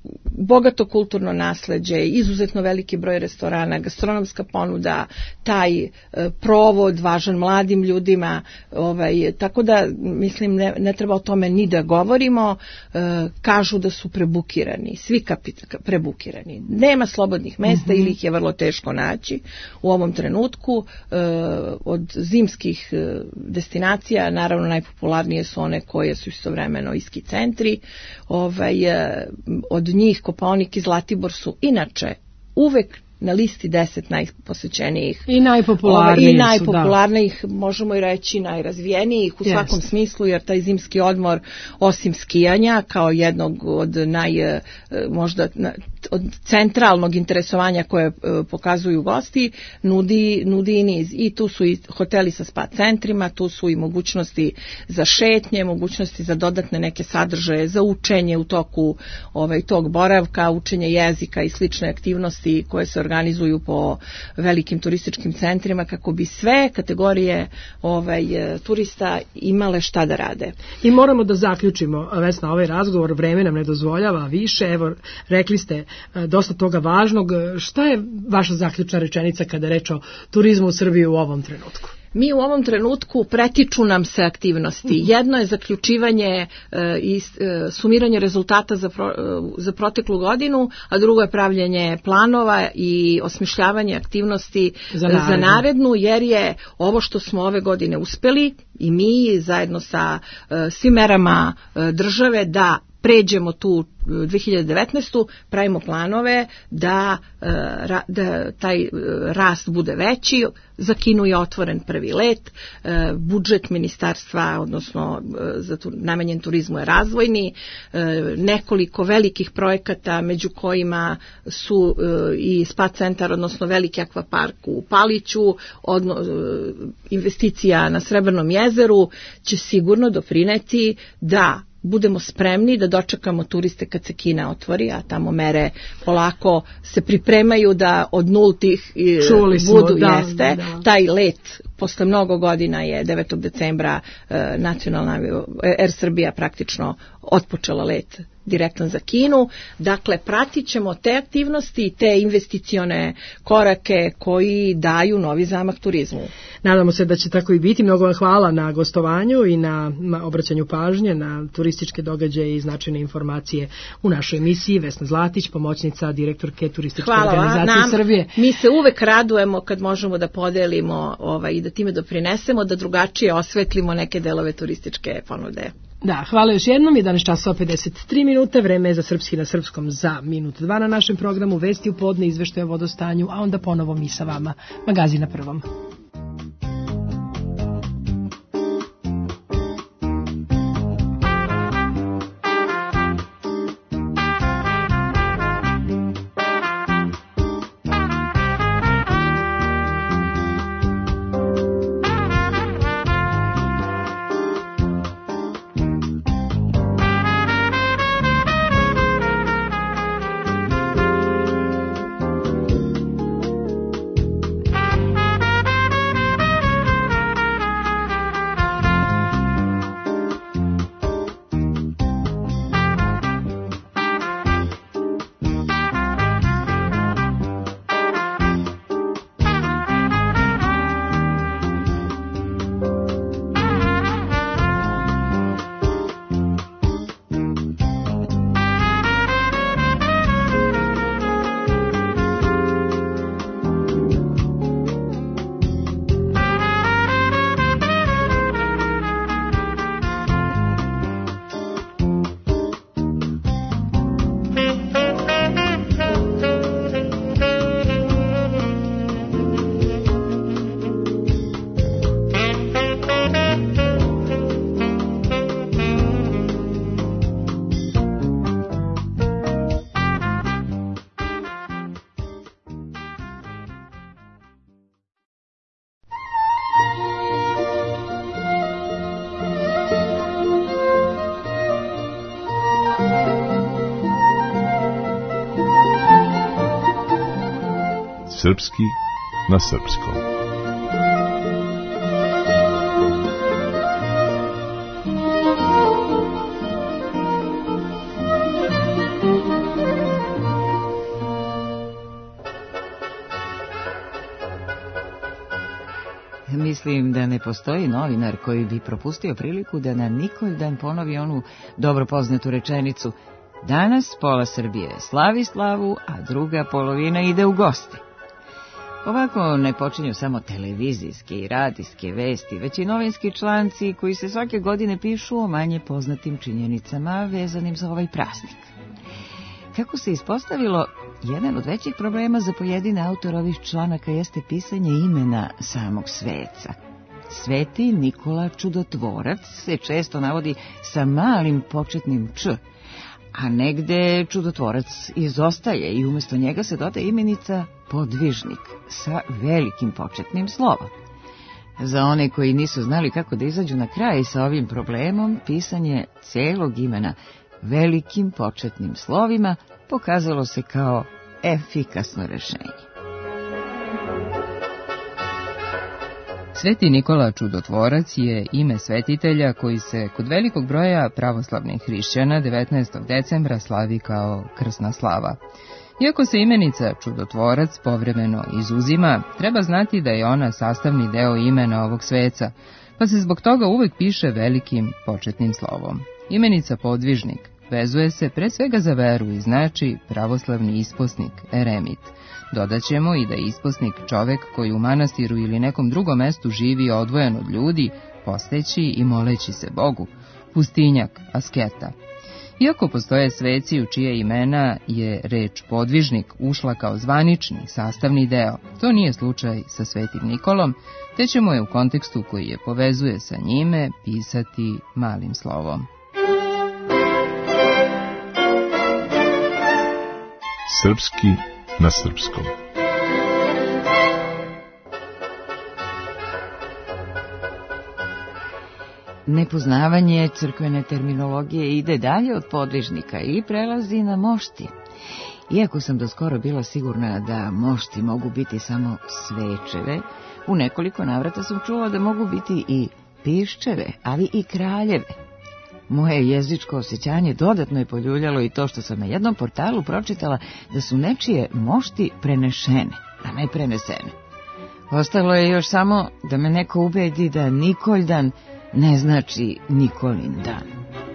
T: bogato kulturno nasleđe, izuzetno veliki broj restorana, gastronomska ponuda, taj e, provod važan mladim ljudima, ovaj, tako da mislim ne, ne treba o tome ni da govorimo, e, kažu da su prebukirani, svi kapit, prebukirani. Nema slobodnih mesta mm-hmm. ili ih je vrlo teško naći u ovom trenutku. E, od zimskih e, destinacija naravno najpopularnije su one koje su istovremeno i ski centri, ovaj, e, od njih Kopaonik i Zlatibor su inače uvek na listi deset najposećenijih
C: i najpopularnijih,
T: i najpopularnijih su, da. Možemo i reći najrazvijenijih u yes. svakom smislu, jer taj zimski odmor osim skijanja kao jednog od naj možda od centralnog interesovanja koje pokazuju gosti nudi, nudi i niz. I tu su i hoteli sa spa centrima, tu su i mogućnosti za šetnje, mogućnosti za dodatne neke sadržaje, za učenje u toku ovaj, tog boravka, učenje jezika i slične aktivnosti koje se organizuju po velikim turističkim centrima kako bi sve kategorije ovaj, turista imale šta da rade.
C: I moramo da zaključimo, Vesna, ovaj razgovor, vreme nam ne dozvoljava više, evo, rekli ste dosta toga važnog. Šta je vaša zaključna rečenica kada reč o turizmu u Srbiji u ovom trenutku?
T: Mi u ovom trenutku pretiču nam se aktivnosti. Jedno je zaključivanje e, i e, sumiranje rezultata za, pro, e, za proteklu godinu, a drugo je pravljenje planova i osmišljavanje aktivnosti za narednu. za narednu, jer je ovo što smo ove godine uspeli i mi zajedno sa e, svim merama e, države da pređemo tu dve hiljade devetnaestu. pravimo planove da, da taj rast bude veći. Za Kinu je otvoren prvi let, budžet ministarstva, odnosno za tu, namenjen turizmu je razvojni, nekoliko velikih projekata među kojima su i spa centar, odnosno veliki akvapark u Paliću, odno, investicija na Srebrnom jezeru će sigurno doprineti da budemo spremni da dočekamo turiste kad se Kina otvori, a tamo mere polako se pripremaju da od nultih budu, da, jeste. Da. Taj let posle mnogo godina je devetog decembra e, nacionalna Air Srbija praktično otpočela let direktan za Kinu. Dakle, pratit ćemo te aktivnosti i te investicione korake koji daju novi zamah turizmu.
C: Nadamo se da će tako i biti. Mnogo vam hvala na gostovanju i na, na obraćanju pažnje na turističke događaje i značajne informacije u našoj emisiji. Vesna Zlatić, pomoćnica direktorke Turističke hvala organizacije nam. Srbije.
T: Mi se uvek radujemo kad možemo da podelimo ovaj, i da time doprinesemo, da drugačije osvetlimo neke delove turističke ponude.
C: Da, hvala još jednom, jedanaest časova pedeset tri minute, vreme je za Srpski na srpskom za minut dva na našem programu, vesti u podne, izveštaje o vodostanju, a onda ponovo mi sa vama, Magazin na prvom.
A: Srpski na srpskom.
B: mislim da ne postoji novinar koji bi propustio priliku da na Nikoldan ponovi onu dobro poznatu rečenicu: danas pola Srbije slavi slavu, a druga polovina ide u goste. Ovako ne počinju samo televizijske i radijske vesti, već i novinski članci koji se svake godine pišu o manje poznatim činjenicama vezanim za ovaj praznik. Kako se ispostavilo, jedan od većih problema za pojedine autore ovih članaka jeste pisanje imena samog sveca. Sveti Nikola Čudotvorac se često navodi sa malim početnim č, a negde čudotvorac izostaje i umjesto njega se dodaje imenica podvižnik sa velikim početnim slovom. Za one koji nisu znali kako da izađu na kraj sa ovim problemom, pisanje celog imena velikim početnim slovima pokazalo se kao efikasno rešenje.
U: Sveti Nikola Čudotvorac je ime svetitelja koji se kod velikog broja pravoslavnih hrišćana devetnaestog decembra slavi kao krsna slava. Iako se imenica Čudotvorac povremeno izuzima, treba znati da je ona sastavni deo imena ovog sveca, pa se zbog toga uvek piše velikim početnim slovom. Imenica podvižnik vezuje se pre svega za veru i znači pravoslavni isposnik, eremit. Dodaćemo i da je isposnik čovek koji u manastiru ili nekom drugom mestu živi odvojen od ljudi, posteći i moleći se Bogu, pustinjak, asketa. Iako postoje sveci u čije imena je reč podvižnik ušla kao zvanični, sastavni deo, to nije slučaj sa Svetim Nikolom, te ćemo je u kontekstu koji je povezuje sa njime pisati malim slovom.
A: Srpski na srpskom.
B: Nepoznavanje crkvene terminologije ide dalje od podvižnika i prelazi na mošti. Iako sam do skoro bila sigurna da mošti mogu biti samo svečeve, u nekoliko navrata sam čula da mogu biti i piščeve, ali i kraljeve. Moje jezičko osjećanje dodatno je poljuljalo i to što sam na jednom portalu pročitala da su nečije mošti prenešene, a ne prenesene. Ostalo je još samo da me neko ubedi da Nikoljdan ne znači Nikolin dan.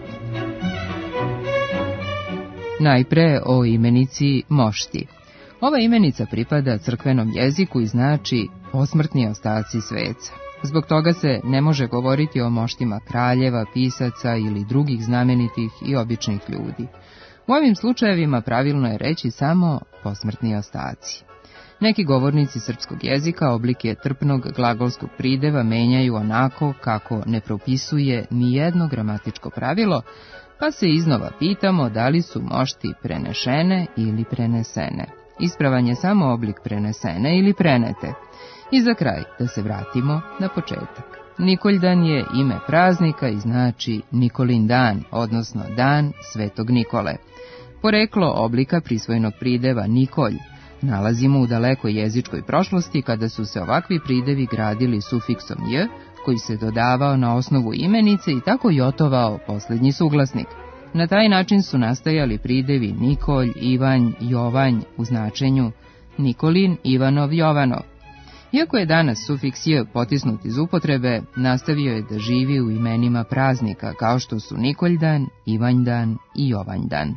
U: Najpre o imenici mošti. Ova imenica pripada crkvenom jeziku i znači posmrtni ostaci sveca. Zbog toga se ne može govoriti o moštima kraljeva, pisaca ili drugih znamenitih i običnih ljudi. U ovim slučajevima pravilno je reći samo posmrtni ostaci. Neki govornici srpskog jezika oblike trpnog glagolskog prideva menjaju onako kako ne propisuje ni jedno gramatičko pravilo, pa se iznova pitamo da li su mošti prenešene ili prenesene. Ispravan je samo oblik prenesene ili prenete. I za kraj da se vratimo na početak. Nikoljdan je ime praznika i znači Nikolin dan, odnosno dan Svetog Nikole. Poreklo oblika prisvojenog prideva Nikolj nalazimo u dalekoj jezičkoj prošlosti kada su se ovakvi pridevi gradili sufiksom j, koji se dodavao na osnovu imenice i tako jotovao posljednji suglasnik. Na taj način su nastajali pridevi Nikolj, Ivanj, Jovanj u značenju Nikolin, Ivanov, Jovanov. Iako je danas sufiks j potisnut iz upotrebe, nastavio je da živi u imenima praznika kao što su Nikoljdan, Ivanjdan i Jovanjdan.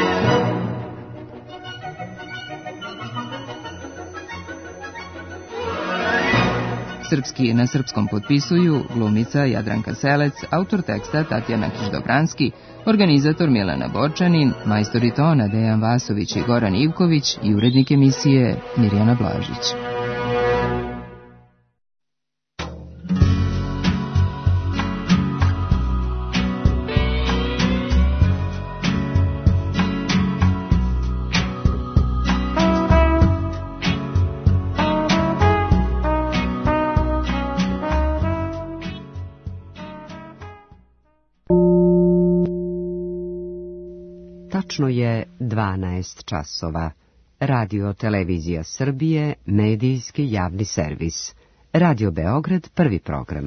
U: Srpski na srpskom potpisuju glumica Jadranka Selec, autor teksta Tatjana Kiš-Dobranski, organizator Milana Borčanin, majstori tona Dejan Vasović i Goran Ivković i urednik emisije Mirjana Blažić.
P: Tačno je dvanaest časova. Radio Televizija Srbije, medijski javni servis. Radio Beograd, prvi program.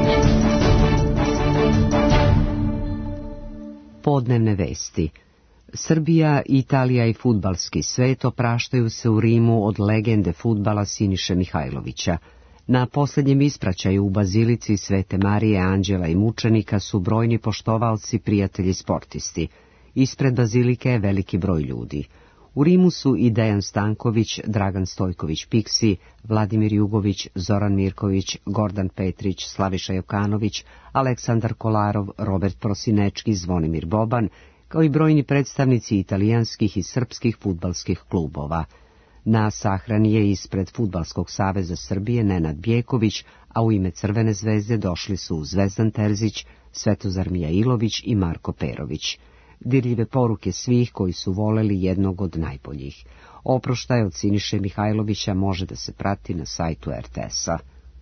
P: Podnevne vesti. Srbija, Italija i fudbalski svet opraštaju se u Rimu od legende fudbala Siniše Mihajlovića. Na posljednjem ispraćaju u Bazilici Svete Marije, Anđela i Mučenika su brojni poštovalci, prijatelji, sportisti. Ispred Bazilike je veliki broj ljudi. U Rimu su i Dejan Stanković, Dragan Stojković Piksi, Vladimir Jugović, Zoran Mirković, Gordan Petrić, Slaviša Jokanović, Aleksandar Kolarov, Robert Prosinečki, Zvonimir Boban, kao i brojni predstavnici italijanskih i srpskih fudbalskih klubova. Na sahrani je ispred Fudbalskog saveza Srbije Nenad Bjeković, a u ime Crvene zvezde došli su Zvezdan Terzić, Svetozar Mijailović i Marko Perović. Dirljive poruke svih koji su voleli jednog od najboljih. Oproštaj od Siniše Mihajlovića može da se prati na sajtu er te es-a.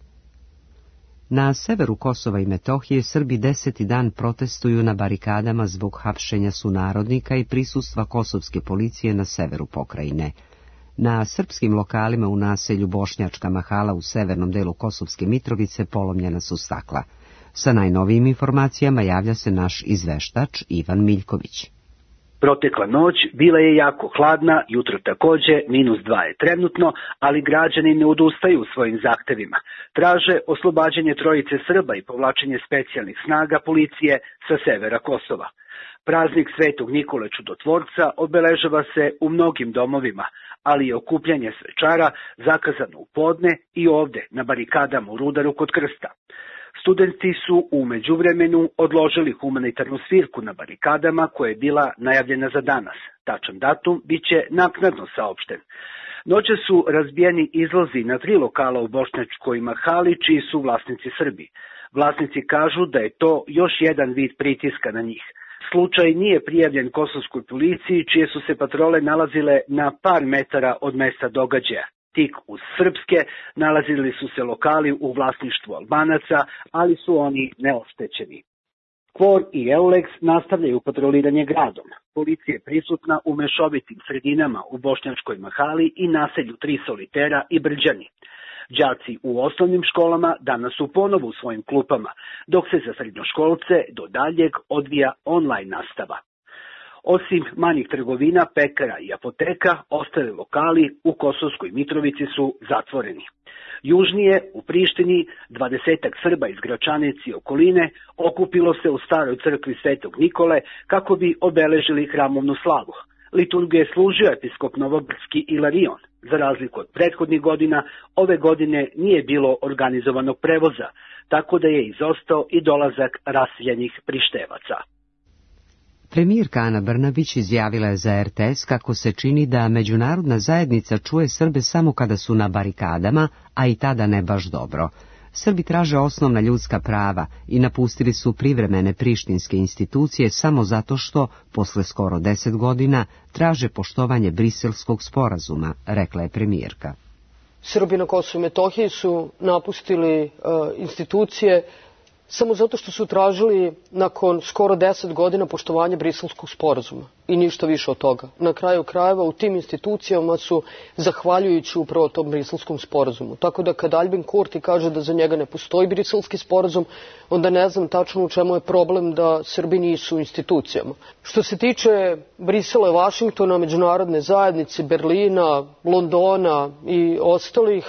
P: Na severu Kosova i Metohije Srbi deseti dan protestuju na barikadama zbog hapšenja sunarodnika i prisustva kosovske policije na severu pokrajine. Na srpskim lokalima u naselju Bošnjačka Mahala u severnom delu Kosovske Mitrovice polomljena su stakla. Sa najnovijim informacijama javlja se naš izveštač Ivan Miljković.
D: Protekla noć bila je jako hladna, jutro takođe, minus dva je trenutno, ali građani ne odustaju u svojim zahtevima. Traže oslobađanje trojice Srba i povlačenje specijalnih snaga policije sa severa Kosova. Praznik Svetog Nikole Čudotvorca obeležava se u mnogim domovima, ali je okupljanje svečara zakazano u podne i ovde na barikadama u Rudaru kod Krsta. Studenti su u međuvremenu odložili humanitarnu svirku na barikadama koja je bila najavljena za danas. Tačan datum biće naknadno saopšten. Noće su razbijeni izlazi na tri lokala u Bošnjačkoj Mahali, čiji su vlasnici Srbi. Vlasnici kažu da je to još jedan vid pritiska na njih. Slučaj nije prijavljen kosovskoj policiji, čije su se patrole nalazile na par metara od mesta događaja. Tik uz srpske nalazili su se lokali u vlasništvu Albanaca, ali su oni neoštećeni. Kvor i Eulex nastavljaju patroliranje gradom. Policija je prisutna u mešovitim sredinama u Bošnjačkoj Mahali i naselju Tri Solitera i Brđani. Đaci u osnovnim školama danas su ponovo u svojim klupama, dok se za srednjoškolce do daljeg odvija online nastava. Osim manjih trgovina, pekara i apoteka, ostale lokali u Kosovskoj Mitrovici su zatvoreni. Južnije, u Prištini, dvadesetak Srba iz Gračanice i okoline okupilo se u staroj crkvi Svetog Nikole kako bi obeležili hramovnu slavu. Liturgiju je služio episkop Novogradski Ilarion. Za razliku od prethodnih godina, ove godine nije bilo organizovanog prevoza, tako da je izostao i dolazak raseljenih Prištevaca.
P: Premijerka Ana Brnabić izjavila je za er te es kako se čini da međunarodna zajednica čuje Srbe samo kada su na barikadama, a i tada ne baš dobro. Srbi traže osnovna ljudska prava i napustili su privremene prištinske institucije samo zato što, posle skoro deset godina, traže poštovanje Briselskog sporazuma, rekla je premijerka.
V: Srbi na Kosovu i Metohiji su napustili uh, institucije samo zato što su tražili nakon skoro deset godina poštovanje Briselskog sporazuma i ništa više od toga. Na kraju krajeva u tim institucijama su zahvaljujući upravo tom Briselskom sporazumu. Tako da kad Albin Kurti kaže da za njega ne postoji Briselski sporazum, onda ne znam tačno u čemu je problem da Srbi nisu u institucijama. Što se tiče Brisela i Vašingtona, međunarodne zajednice, Berlina, Londona i ostalih,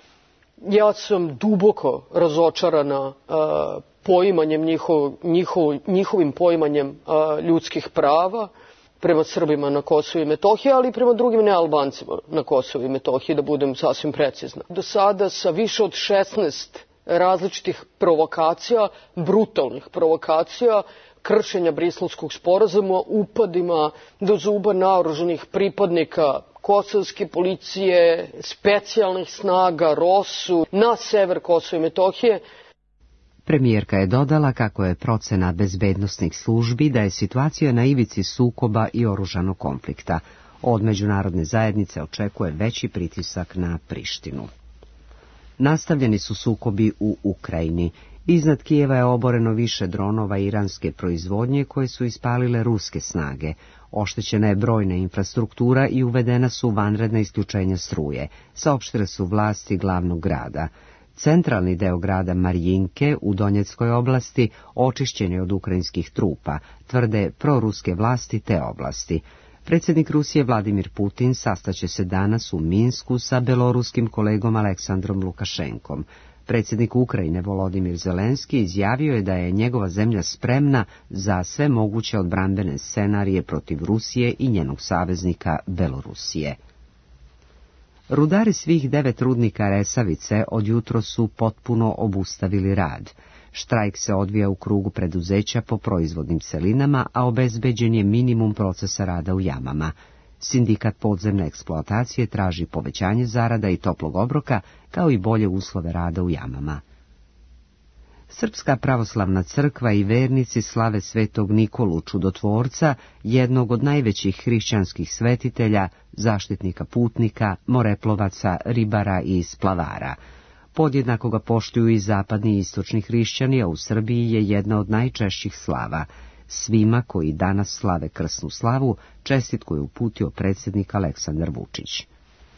V: ja sam duboko razočarana uh, poimanjem njihov, njihov, njihovim poimanjem uh, ljudskih prava prema Srbima na Kosovu i Metohiji, ali i prema drugim nealbancima na Kosovu i Metohiji, da budem sasvim precizna. Do sada sa više od šesnaest različitih provokacija, brutalnih provokacija, kršenja Briselskog sporazuma, upadima do zuba naoružanih pripadnika kosovske policije, specijalnih snaga, Rosu, na sever Kosova i Metohije.
P: Premijerka je dodala kako je procena bezbednosnih službi da je situacija na ivici sukoba i oružanog konflikta. Od međunarodne zajednice očekuje veći pritisak na Prištinu. Nastavljeni su sukobi u Ukrajini. Iznad Kijeva je oboreno više dronova iranske proizvodnje koje su ispalile ruske snage. Oštećena je brojna infrastruktura i uvedena su vanredna isključenja struje, saopštile su vlasti glavnog grada. Centralni deo grada Marijinke u Donjeckoj oblasti očišćen je od ukrajinskih trupa, tvrde proruske vlasti te oblasti. Predsjednik Rusije Vladimir Putin sastaće se danas u Minsku sa beloruskim kolegom Aleksandrom Lukašenkom. Predsjednik Ukrajine Volodimir Zelenski izjavio je da je njegova zemlja spremna za sve moguće odbrambene scenarije protiv Rusije i njenog saveznika Belorusije. Rudari svih devet rudnika Resavice od jutro su potpuno obustavili rad. Štrajk se odvija u krugu preduzeća po proizvodnim celinama, a obezbeđen je minimum procesa rada u jamama. Sindikat podzemne eksploatacije traži povećanje zarada i toplog obroka, kao i bolje uslove rada u jamama. Srpska pravoslavna crkva i vernici slave svetog Nikolu Čudotvorca, jednog od najvećih hrišćanskih svetitelja, zaštitnika putnika, moreplovaca, ribara i splavara. Podjednako ga poštuju i zapadni i istočni hrišćani, a u Srbiji je jedna od najčešćih slava. Svima koji danas slave krsnu slavu, čestitku je uputio predsjednik Aleksandar Vučić.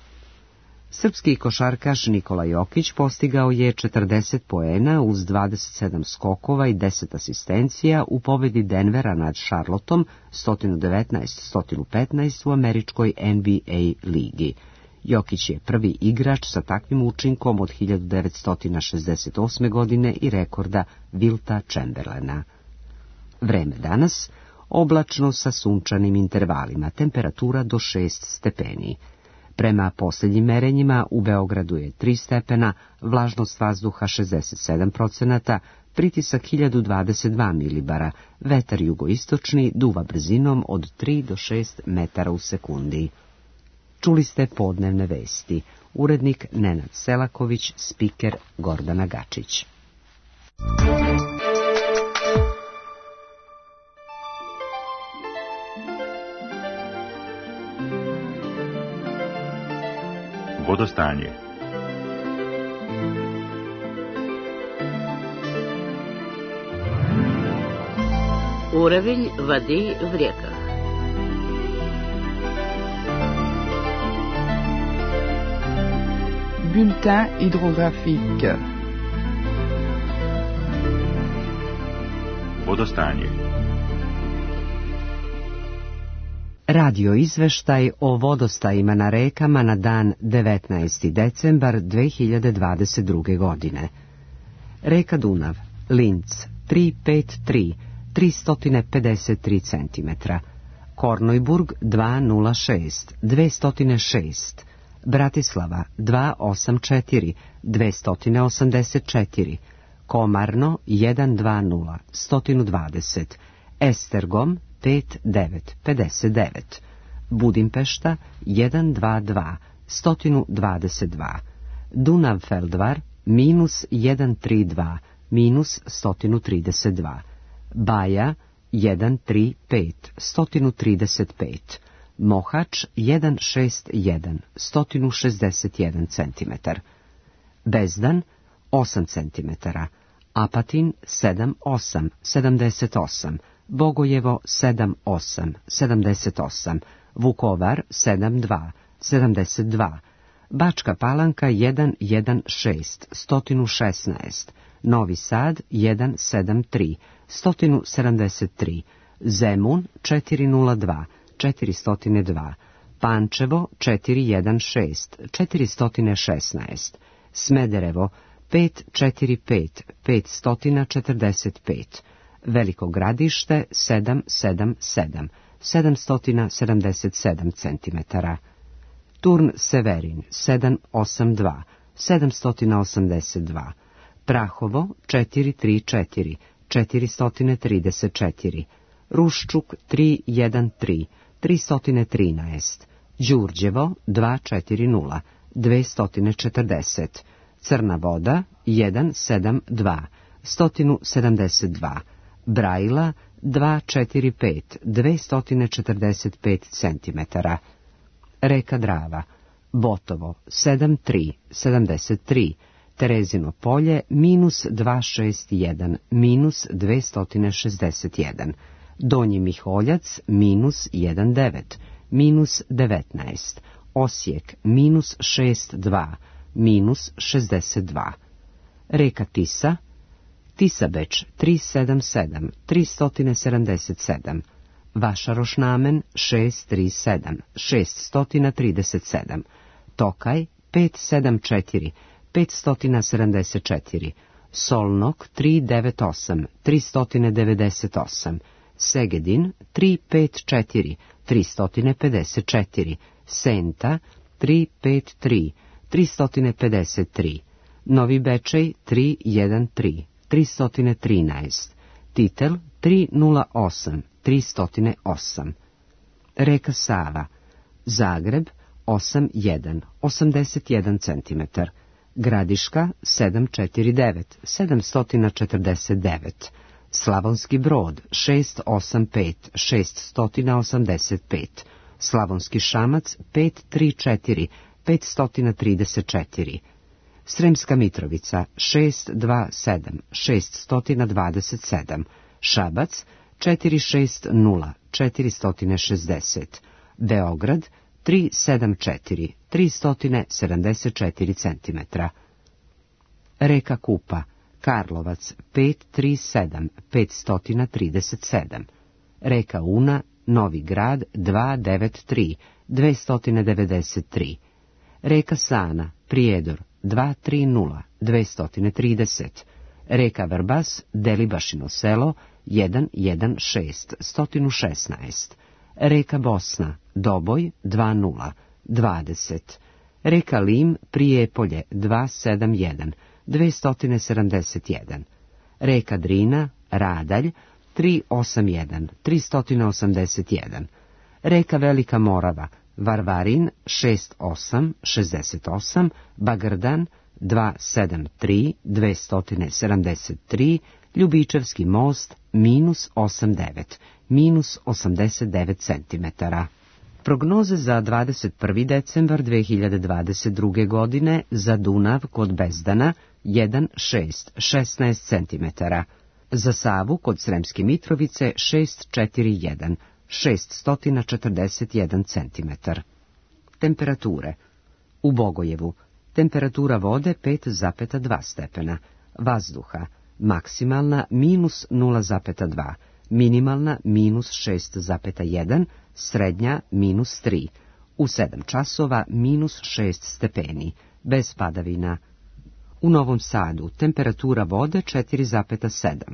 P: Srpski košarkaš Nikola Jokić postigao je četrdeset poena uz dvadeset sedam skokova i deset asistencija u pobjedi Denvera nad Charlottom sto devetnaest sto petnaest u američkoj N B A ligi. Jokić je prvi igrač sa takvim učinkom od hiljadu devetsto šezdeset osme. godine i rekorda Wilta Chamberlaina. Vreme danas, oblačno sa sunčanim intervalima, temperatura do šest stepeni. Prema posljednjim merenjima u Beogradu je tri stepena, vlažnost vazduha šezdeset sedam procenata, pritisak hiljadu dvadeset dva milibara, vetar jugoistočni duva brzinom od tri do šest metara u sekundi. Čuli ste podnevne vesti. Urednik Nenad Selaković, spiker Gordana Gačić.
A: Vodostanje.
F: Уровень воды в реках.
L: Bulletin hydrographique.
A: Vodostanje.
P: Radio izveštaj o vodostajima na rekama na dan devetnaesti decembar dve hiljade dvadeset druge. godine. Reka Dunav, Linz, tri pet tri, tristo pedeset tri centimetra. Kornojburg, dva nula šest, dvesta šest. Bratislava, dva osam četiri, dvesta osamdeset četiri. Komarno, jedan dva nula, sto dvadeset. Estergom, pet devet pedeset devet. Budimpešta, jedan dva dva, sto dvadeset dva. Dunavfeldvar, minus jedan tri dva, minus sto trideset dva. Baja, jedan tri pet, sto trideset pet. Mohač, jedan šest jedan, sto šezdeset jedan centimetar. Bezdan, osam centimetara. Apatin, sedam osam, sedamdeset osam. Bogojevo, sedam osam, sedamdeset osam. Vukovar, sedam dva, sedamdeset dva. Bačka Palanka, jedan jedan šest, sto šesnaest. Novi Sad, jedan sedam tri, sto sedamdeset tri. Zemun, četiri nula dva, četiristo dva. Pančevo, četiri jedan šest, četiristo šesnaest. Smederevo, pet četiri pet, petsto četrdeset pet. Veliko Gradište, sedam sedam sedam, sedamsto sedamdeset sedam centimetara. Turn Severin, sedam osam dva, sedamsto osamdeset dva. Prahovo, četiri tri četiri, četiristo trideset četiri. Ruščuk, tri jedan tri, tristo trinaest. Đurđevo, dva četiri nula, dvesta četrdeset. Crna Voda, jedan sedam dva, sto sedamdeset dva. Brajla, dva četiri pet, dvesta četrdeset pet centimetara. Reka Drava, Botovo, sedam tri, sedamdeset tri. Terezino polje, minus dva šest jedan, minus dvesta šezdeset jedan. Donji Miholjac, minus jedan devet, minus devetnaest. Osijek, minus šest dva, minus šezdeset dva. Reka Tisa, Tisabeč tri sedam sedam tri sedam sedam, Vašarošnamen šest tri sedam šest tri sedam, Tokaj pet sedam četiri pet sedam četiri, Solnok tri devet osam tri devet osam, Segedin tri pet četiri tri pet četiri, Senta tri pet tri tri pet tri, Novi Bečej tri jedan tri tri trinaest, Titel tri nula osam tri nula osam, Reka Sava, Zagreb osam jedan osamdeset jedan centimetar, Gradiška sedam četiri devet sedam četrdeset devet, Slavonski Brod šest osam pet šest osamdeset pet, Slavonski Šamac pet tri četiri pet trideset četiri, Sremska Mitrovica šest dva sedam šest dvadeset sedam, Šabac četiri šest nula četiri šezdeset, Beograd tri sedam četiri tri sedamdeset četiri centimetra. Reka Kupa, Karlovac pet tri sedam pet trideset sedam, Reka Una, Novi Grad dva devet tri dve devedeset tri, Reka Sana, Prijedor dva tri nula dve trideset, Reka Vrbas, Delibašino selo jedan jedan šest šesnaest, Reka Bosna, Doboj dva nula dvadeset, Reka Lim, Prijepolje dva sedam jedan dve sedamdeset jedan, Reka Drina, Radalj tri osam jedan tri osamdeset jedan, Reka Velika Morava, Varvarin šest osam šezdeset osam, Bagrdan dva sedam tri dve sedamdeset tri, Ljubičevski most minus osam devet minus osamdeset devet centimetara. Prognoze za dvadeset prvi decembar dve hiljade dvadeset druge. godine za Dunav kod Bezdana jedan šest šesnaest centimetara, za Savu kod Sremske Mitrovice šest četiri jedan šest četrdeset jedan centimetar. Temperature. U Bogojevu temperatura vode pet zarez dva stepena, vazduha maksimalna minus nula zarez dva, minimalna minus šest zarez jedan, srednja minus tri, u sedam časova minus šest stepeni, bez padavina. U Novom Sadu temperatura vode četiri zarez sedam,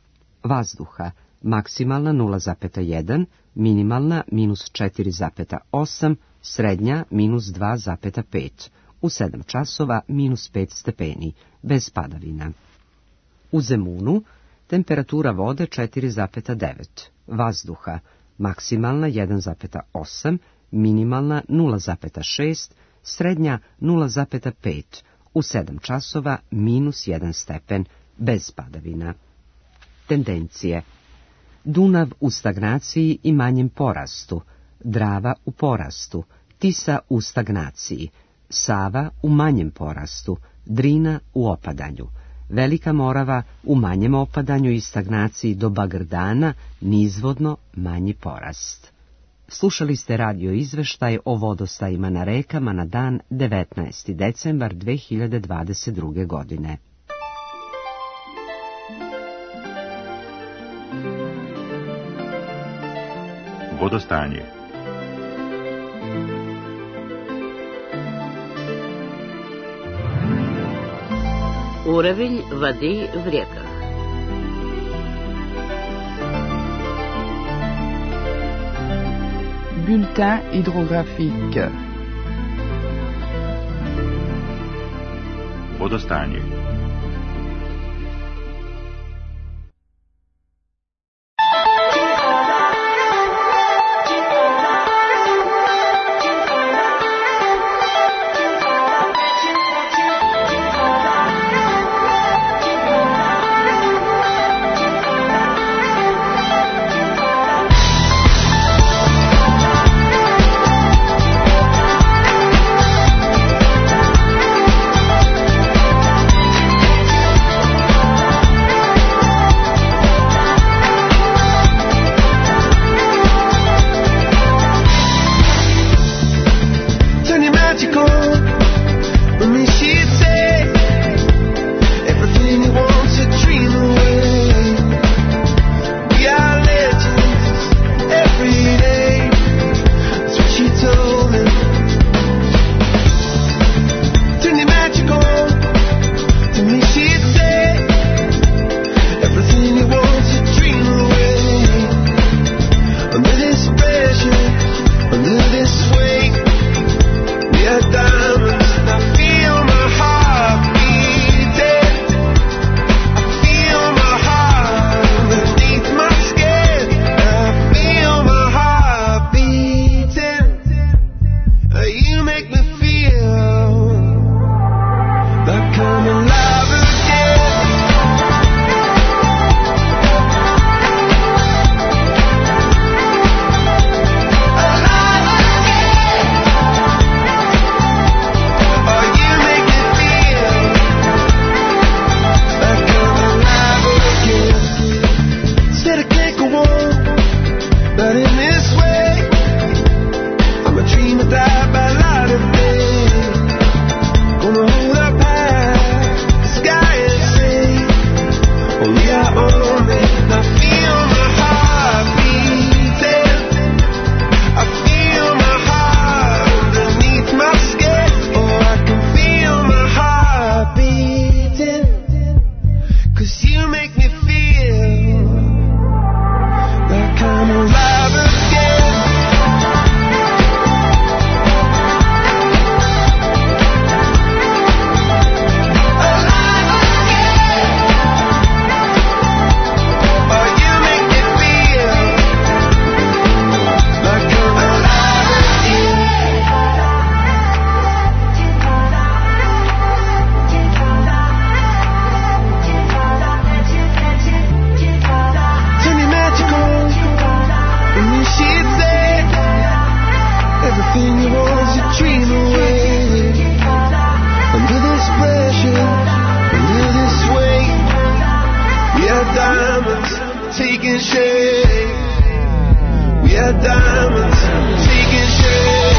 P: vazduha maksimalna nula zarez jedan, minimalna minus četiri zarez osam, srednja minus dva zarez pet, u sedam časova minus pet stepeni, bez padavina. U Zemunu temperatura vode četiri zarez devet, vazduha maksimalna jedan zarez osam, minimalna nula zarez šest, srednja nula zarez pet, u sedam časova minus jedan stepen, bez padavina. Tendencije. Dunav u stagnaciji i manjem porastu, Drava u porastu, Tisa u stagnaciji, Sava u manjem porastu, Drina u opadanju, Velika Morava u manjem opadanju i stagnaciji do Bagrdana, nizvodno manji porast. Slušali ste radio izveštaj o vodostajima na rekama na dan devetnaesti decembar dve hiljade dvadeset druge. godine.
A: Vodostanje.
F: Уровень воды в реках.
L: Bulletin hydrographique.
A: Vodostanje.
E: make me feel like I'm alive again. Alive again. Oh, you make me feel like I'm alive again. Said I can't go on, but in this way, I'm a dreamer that by light of day. Gonna hold up high, the sky and say, oh yeah, oh man. I feel my heart beating, I feel my heart underneath my skin. Oh, I can feel my heart beating, 'cause you make me feel like I'm alive again. Alive again. Oh, you make me feel like I'm alive again. Tell me magical, and you should say everything you want is a dream away. Under this pressure, under this weight, we are diamonds taking shape. We are diamonds taking shape.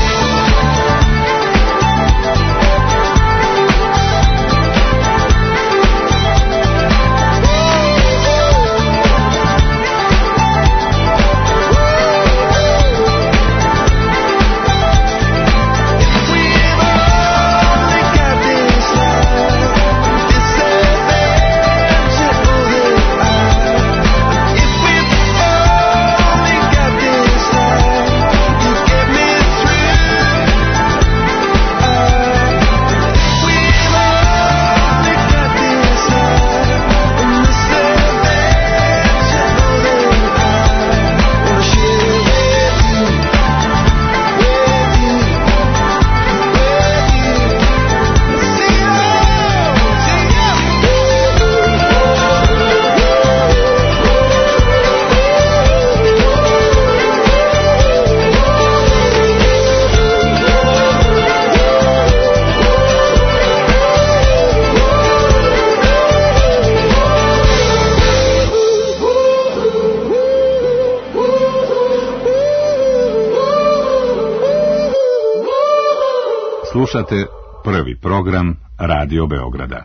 A: Slušate prvi program Radio Beograda.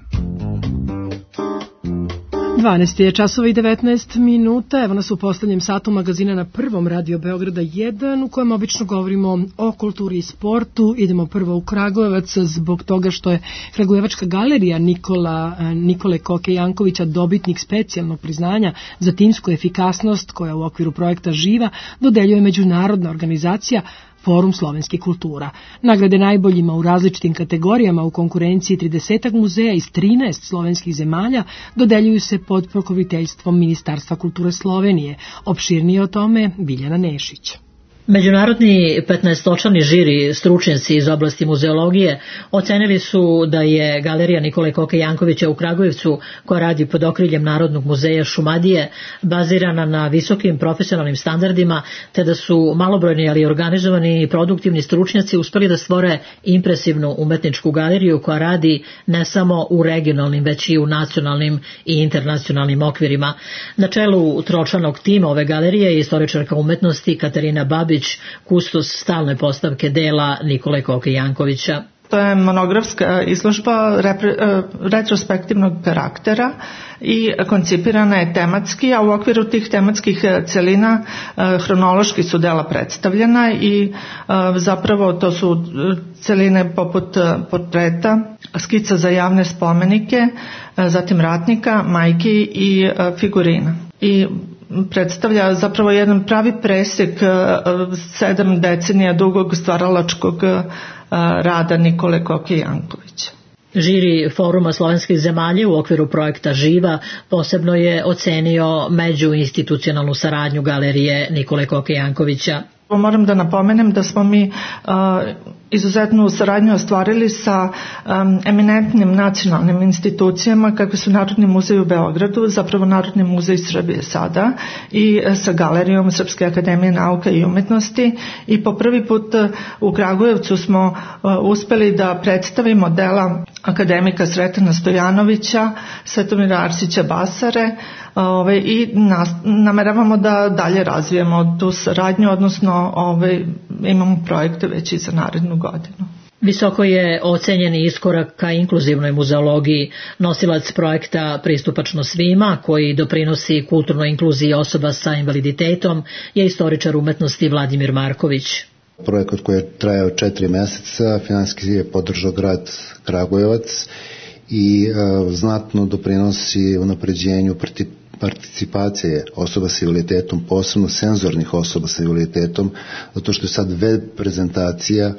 C: dvanaest je časova i devetnaest minuta, evo nas u poslednjem satu magazina na prvom Radio Beograda jedan, u kojem obično govorimo o kulturi i sportu. Idemo prvo u Kragujevac zbog toga što je Kragujevačka galerija Nikola, Nikole Koke Jankovića dobitnik specijalnog priznanja za timsku efikasnost koja u okviru projekta Živa dodeljuje međunarodna organizacija Forum slovenskih kultura. Nagrade najboljima u različitim kategorijama u konkurenciji trideset muzeja iz trinaest slovenskih zemalja dodeljuju se pod pokroviteljstvom Ministarstva kulture Slovenije. Opširnije o tome Biljana Nešić.
G: Međunarodni petnaestočlani žiri stručnjaci iz oblasti muzeologije ocenili su da je Galerija Nikole Koke Jankovića u Kragujevcu, koja radi pod okriljem Narodnog muzeja Šumadije, bazirana na visokim profesionalnim standardima, te da su malobrojni ali organizovani i produktivni stručnjaci uspeli da stvore impresivnu umetničku galeriju koja radi ne samo u regionalnim, već i u nacionalnim i internacionalnim okvirima. Na čelu tročlanog tima ove galerije je istoričarka umetnosti Katarina Babić, kustos stalne postavke dela Nikole Koke Jankovića.
J: To je monografska izložba repre, retrospektivnog karaktera i koncipirana je tematski, a u okviru tih tematskih celina hronološki su dela predstavljena i zapravo to su celine poput portreta, skica za javne spomenike, zatim ratnika, majki i figurina. I predstavlja zapravo jedan pravi presek sedam decenija dugog stvaralačkog rada Nikole Koke Jankovića.
G: Žiri Foruma slovenskih zemalja u okviru projekta Živa posebno je ocenio međuinstitucionalnu saradnju galerije Nikole Koke Jankovića.
J: Moram da napomenem da smo mi izuzetnu saradnju ostvarili sa um, eminentnim nacionalnim institucijama kakve su Narodni muzej u Beogradu, zapravo Narodni muzej Srbije sada, i sa Galerijom Srpske akademije nauka i umetnosti, i po prvi put u Kragujevcu smo uh, uspeli da predstavimo dela akademika Sretana Stojanovića, Svetomira Arsića Basare, Ove, i nas, nameravamo da dalje razvijemo tu saradnju, odnosno ove, imamo projekte već i za narednu godinu.
G: Visoko je ocenjen iskorak ka inkluzivnoj muzeologiji, nosilac projekta Pristupačno svima, koji doprinosi kulturnoj inkluziji osoba sa invaliditetom, je istoričar umetnosti Vladimir Marković.
N: Projekat koji je trajao četiri meseca, finansijski je podržao grad Kragujevac i uh, znatno doprinosi unapređenju participacije osoba sa invaliditetom, posebno senzornih osoba sa invaliditetom, zato što je sad web prezentacija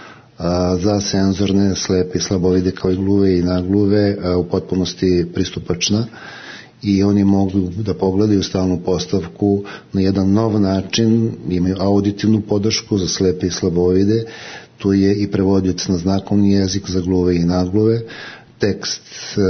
N: a, za senzorne, slepe i slabovide kao i gluve i nagluve a, u potpunosti pristupačna, i oni mogu da pogledaju stalnu postavku na jedan nov način, imaju auditivnu podršku za slepe i slabovide, tu je i prevodilac na znakovni jezik za gluve i nagluve. Tekst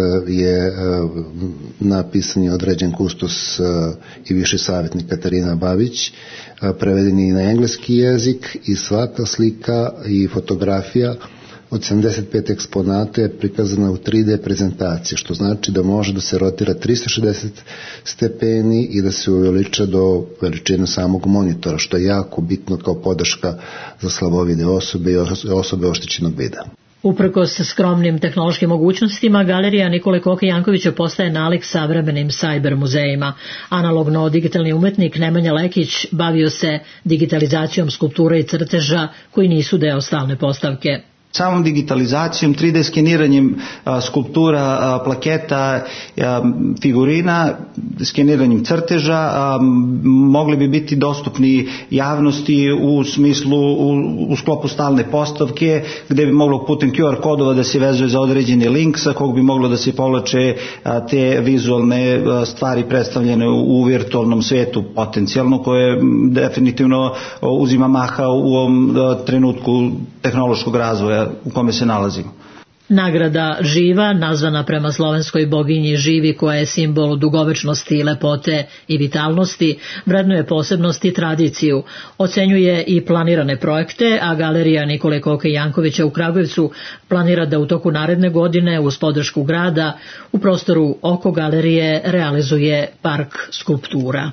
N: je napisan i određen kustos i viši savjetnik Katarina Babić, preveden je i na engleski jezik, i svaka slika i fotografija od sedamdeset pet eksponata je prikazana u tri D prezentaciji, što znači da može da se rotira trista šezdeset stepeni i da se uveliča do veličine samog monitora, što je jako bitno kao podrška za slabovide osobe i osobe oštećenog vida.
G: Uprkos skromnim tehnološkim mogućnostima, Galerija Nikole Koke Jankovića postaje nalik savremenim sajber muzejima. Analogno digitalni umetnik Nemanja Lekić bavio se digitalizacijom skulptura i crteža koji nisu deo stalne postavke.
O: Samom digitalizacijom, tri D skeniranjem a, skulptura, a, plaketa, a, figurina, skeniranjem crteža a, mogli bi biti dostupni javnosti u smislu u, u sklopu stalne postavke, gde bi moglo putem Q R kodova da se vezuje za određeni link sa kog bi moglo da se povlače a, te vizualne a, stvari predstavljene u, u virtualnom svetu potencijalno, koje definitivno uzima maha u ovom a, trenutku tehnološkog razvoja u kome se nalazimo.
G: Nagrada Živa, nazvana prema slovenskoj boginji Živi, koja je simbol dugovečnosti, lepote i vitalnosti, vrednuje posebnost i tradiciju, ocenjuje i planirane projekte, a Galerija Nikole Koke Jankovića u Kragujevcu planira da u toku naredne godine uz podršku grada u prostoru oko galerije realizuje park skulptura.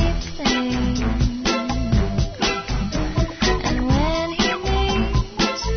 E: And when he meets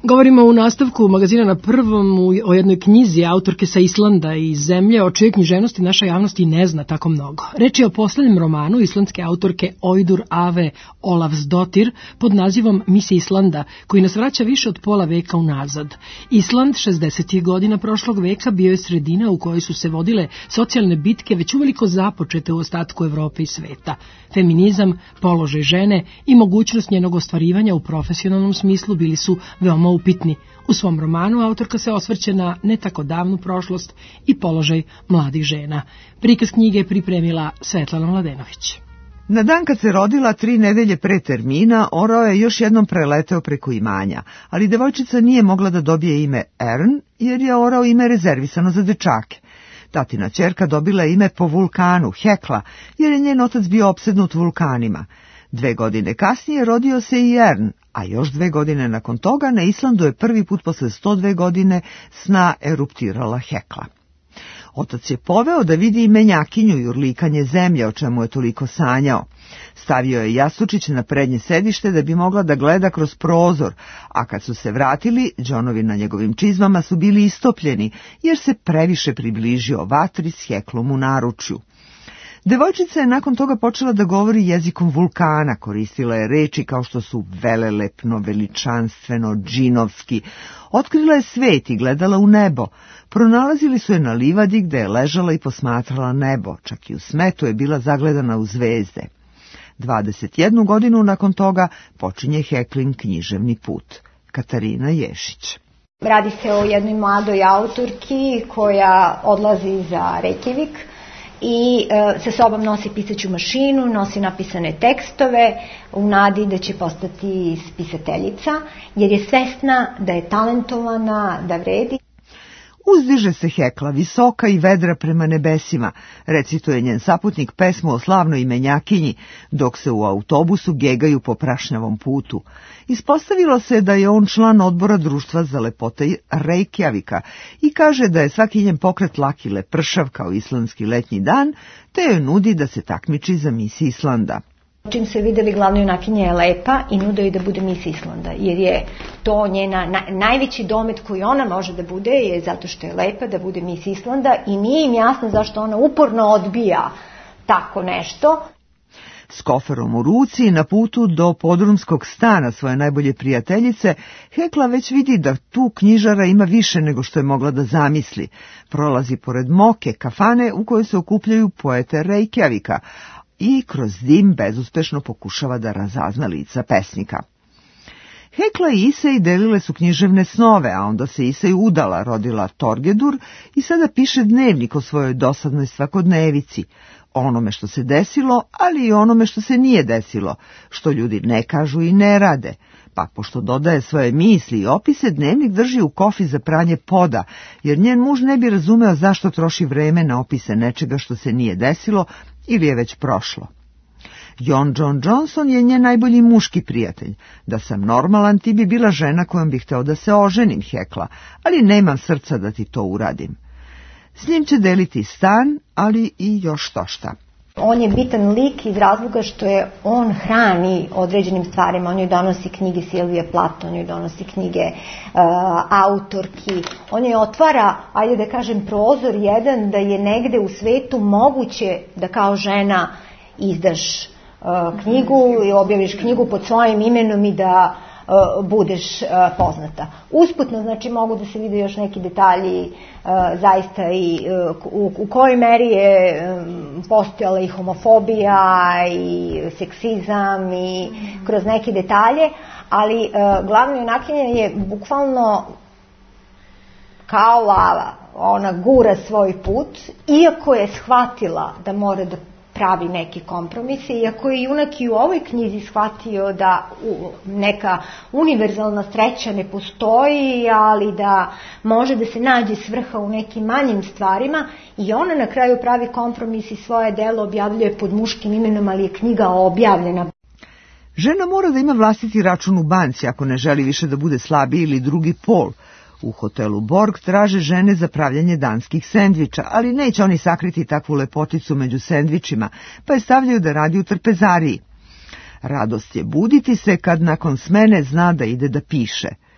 C: Govorimo u nastavku magazina Na prvom o jednoj knjizi autorke sa Islanda i zemlje, o čijoj književnosti naša javnost i ne zna tako mnogo. Reč je o poslednjem romanu islandske autorke Auður Ave Olavsdóttir pod nazivom Mis Islanda, koji nas vraća više od pola veka unazad. Island šezdesetih godina prošlog veka bio je sredina u kojoj su se vodile socijalne bitke već uveliko započete u ostatku Evrope i sveta. Feminizam, položaj žene i mogućnost njenog ostvarivanja u profesionalnom smislu bili su veoma upitni. U svom romanu autorka se osvrće na ne tako davnu prošlost i položaj mladih žena. Prikaz knjige je pripremila Svetlana Mladenović.
Q: Na dan kad se rodila, tri nedelje pre termina, orao je još jednom preleteo preko imanja, ali devojčica nije mogla da dobije ime Ern, jer je orao ime rezervisano za dečake. Tatina ćerka dobila je ime po vulkanu, Hekla, jer je njen otac bio opsednut vulkanima. Dve godine kasnije rodio se i Ern, a još dve godine nakon toga na Islandu je prvi put posle sto dve godine sna eruptirala Hekla. Otac je poveo da vidi menjakinju i urlikanje zemlje, o čemu je toliko sanjao. Stavio je jastučić na prednje sedište da bi mogla da gleda kroz prozor, a kad su se vratili, džonovi na njegovim čizmama su bili istopljeni, jer se previše približio vatri s Heklom u naručju. Devojčica je nakon toga počela da govori jezikom vulkana, koristila je reči kao što su velelepno, veličanstveno, džinovski. Otkrila je svet i gledala u nebo. Pronalazili su je na livadi gde je ležala i posmatrala nebo, čak i u smetu je bila zagledana u zvezde. dvadeset jednu godinu nakon toga počinje Heklin književni put. Katarina Ješić.
R: Radi se o jednoj mladoj autorki koja odlazi za Reykjavik i e, sa sobom nosi pisaću mašinu, nosi napisane tekstove u nadi da će postati spisateljica, jer je svesna da je talentovana, da vredi.
Q: Uzdiže se Hekla, visoka i vedra prema nebesima, recituje njen saputnik pesmu o slavnoj imenjakinji, dok se u autobusu gegaju po prašnjavom putu. Ispostavilo se da je on član odbora društva za lepote Reykjavika i kaže da je svaki njen pokret lak i lepršav kao islandski letnji dan, te joj nudi da se takmiči za Mis Islanda.
R: Čim su je videli, glavna junakinja je lepa i nude joj da bude Mis Islanda, jer je to njena na, najveći domet koji ona može da bude, je zato što je lepa da bude Mis Islanda i nije im jasno zašto ona uporno odbija tako nešto.
Q: S koferom u ruci na putu do podrumskog stana svoje najbolje prijateljice, Hekla već vidi da tu knjižara ima više nego što je mogla da zamisli. Prolazi pored Moke, kafane u kojoj se okupljaju poete Reykjavika, i kroz dim bezuspešno pokušava da razazna lica pesnika. Hekla i Isej delile su književne snove, a onda se Isej udala, rodila Torgedur i sada piše dnevnik o svojoj dosadnoj svakodnevici, onome što se desilo, ali i onome što se nije desilo, što ljudi ne kažu i ne rade. Pa pošto dodaje svoje misli i opise, dnevnik drži u kofi za pranje poda, jer njen muž ne bi razumeo zašto troši vreme na opise nečega što se nije desilo ili je već prošlo. John John Johnson je njen najbolji muški prijatelj. Da sam normalan, ti bi bila žena kojom bih hteo da se oženim, Hekla, ali nemam srca da ti to uradim. S njim će deliti stan, ali i još to šta.
R: On je bitan lik iz razloga što je on hrani određenim stvarima. On joj donosi knjige Silvije Platon, on joj donosi knjige uh, autorki. On je otvara, ajde da kažem, prozor jedan da je negde u svetu moguće da kao žena izdaš uh, knjigu i objaviš knjigu pod svojim imenom i da uh, budeš uh, poznata. Usputno, znači, mogu da se vide još neki detalji uh, zaista i uh, u, u kojoj meri je um, postojala i homofobija i seksizam i kroz neke detalje, ali uh, glavna junakinja je bukvalno kao lava. Ona gura svoj put, iako je shvatila da mora da pravi neki kompromise, iako je junak i u ovoj knjizi shvatio da neka univerzalna sreća ne postoji, ali da može da se nađe svrha u nekim manjim stvarima, i ona na kraju pravi kompromis i svoje delo objavljuje pod muškim imenom, ali je knjiga objavljena.
Q: Žena mora da ima vlastiti račun u banci ako ne želi više da bude slabiji ili drugi pol. U hotelu Borg traže žene za pravljanje danskih sendviča, ali neće oni sakriti takvu lepoticu među sendvičima, pa je stavljaju da radi u trpezariji. Radost je buditi se kad nakon smene zna da ide da piše.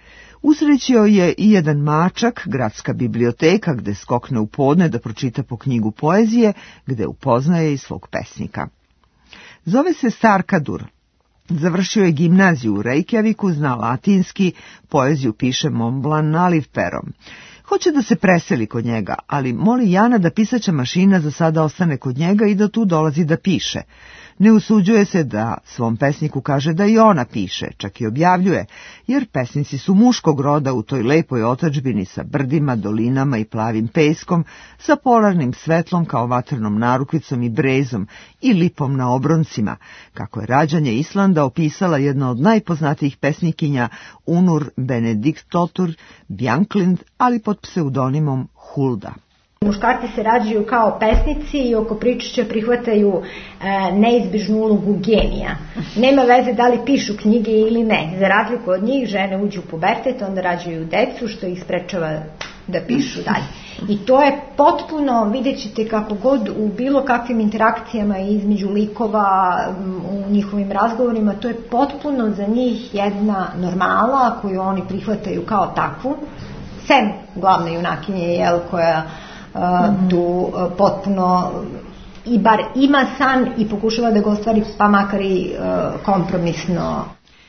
Q: Usrećio je i jedan mačak, gradska biblioteka, gde skokne u podne da pročita po knjigu poezije, gde upoznaje i svog pesnika. Zove se Sarkadur. Završio je gimnaziju u Reykjaviku, zna latinski, poeziju piše Montblanc naliv perom. Hoće da se preseli kod njega, ali moli Jana da pisaća mašina za sada ostane kod njega i da tu dolazi da piše. Ne usuđuje se da svom pesniku kaže da i ona piše, čak i objavljuje, jer pesnici su muškog roda u toj lepoj otadžbini sa brdima, dolinama i plavim peskom, sa polarnim svetlom kao vatrenom narukvicom i brezom i lipom na obroncima, kako je rađanje Islanda opisala jedna od najpoznatijih pesnikinja Unur Benediktsdóttir Björklund, ali pod pseudonimom Hulda.
R: Muškarci se rađaju kao pesnici i oko pričešća prihvataju e, neizbižnu ulogu genija. Nema veze da li pišu knjige ili ne. Za razliku od njih, žene uđu u pubertet, onda rađaju decu, što ih sprečava da pišu dalje. I to je potpuno, vidjet ćete kako god u bilo kakvim interakcijama između likova, u njihovim razgovorima, to je potpuno za njih jedna normala koju oni prihvataju kao takvu, sem glavne junakinje, jel, koja Uh, tu uh, potpuno i bar ima san i pokušava da ga ostvari, pa makar i uh, kompromisno.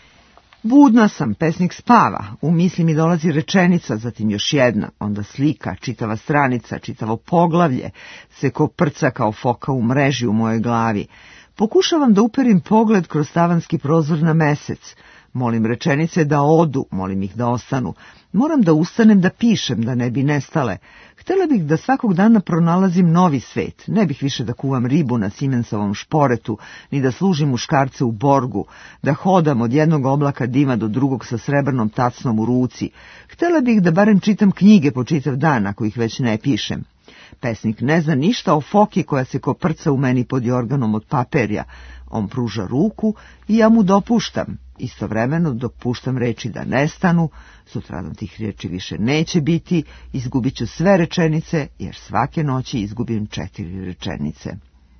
Q: Budna sam, pesnik spava, u misli mi dolazi rečenica, zatim još jedna, onda slika, čitava stranica, čitavo poglavlje, se koprca kao foka u mreži u mojoj glavi. Pokušavam da uperim pogled kroz tavanski prozor na mesec. Molim rečenice da odu, molim ih da ostanu. Moram da ustanem da pišem, da ne bi nestale. Htela bih da svakog dana pronalazim novi svet. Ne bih više da kuvam ribu na Siemensovom šporetu, ni da služim muškarce u Borgu, da hodam od jednog oblaka dima do drugog sa srebrnom tacnom u ruci. Htela bih da barem čitam knjige po čitav dan, ako ih već ne pišem. Pesnik ne zna ništa o foki koja se koprca u meni pod jorganom od paperja. On pruža ruku i ja mu dopuštam. Istovremeno dok puštam reči da nestanu, sutradan tih riječi više neće biti, izgubit ću sve rečenice, jer svake noći izgubim četiri rečenice.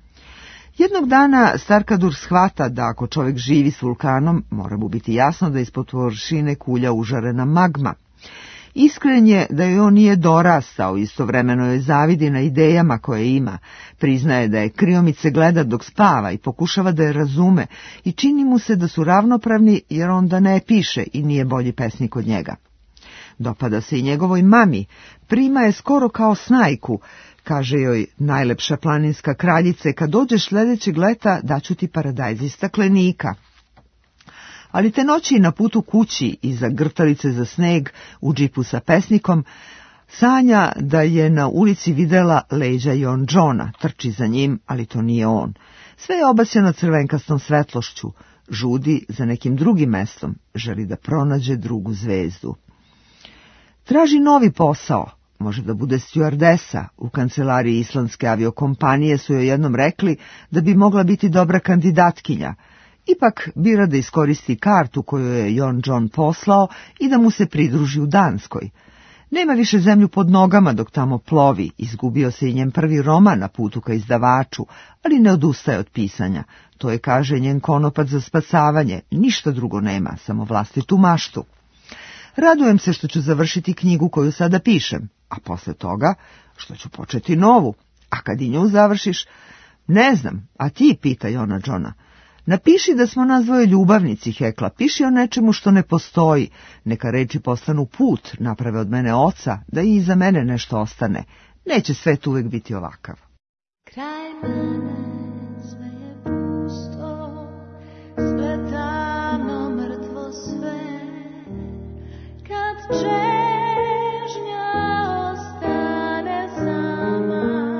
Q: Jednog dana Sarkadur shvata da ako čovjek živi s vulkanom, mora mu biti jasno da ispod površine kulja užarena magma. Iskren je da joj on nije dorastao, istovremeno joj zavidi na idejama koje ima, priznaje da je kriomice gleda dok spava i pokušava da je razume i čini mu se da su ravnopravni jer onda ne piše i nije bolji pesnik od njega. Dopada se i njegovoj mami, prima je skoro kao snajku, kaže joj najlepša planinska kraljice, kad dođeš sljedećeg leta daću ti paradajz iz staklenika. Ali te noći na putu kući iza grtalice za sneg u džipu sa pesnikom, sanja da je na ulici videla leđa Jon Johna, trči za njim, ali to nije on. Sve je obasjeno crvenkastom svetlošću, žudi za nekim drugim mestom, želi da pronađe drugu zvezdu. Traži novi posao, može da bude stjuardesa, u kancelariji islandske aviokompanije su joj jednom rekli da bi mogla biti dobra kandidatkinja. Ipak bira da iskoristi kartu koju je Jon John poslao i da mu se pridruži u Danskoj. Nema više zemlju pod nogama dok tamo plovi, izgubio se i njen prvi roman na putu ka izdavaču, ali ne odustaje od pisanja. To je, kaže, njen konopac za spasavanje, ništa drugo nema, samo vlastitu maštu. Radujem se što ću završiti knjigu koju sada pišem, a posle toga što ću početi novu. A kad i nju završiš, ne znam, a ti, pita Jona Johna. Napiši da smo nas dvoje ljubavnici, Hekla, piši o nečemu što ne postoji, neka reči postanu put, naprave od mene oca, da i iza mene nešto ostane. Neće svet uvek biti ovakav.
E: Kraj mene sve je pusto, sve tamno, mrtvo sve, kad čežnja ostane sama,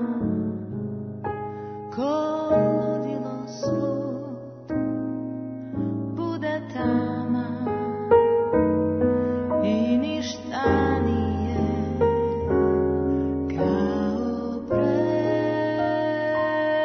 E: ko ludilo svud bude tama i ništa nije kao pre.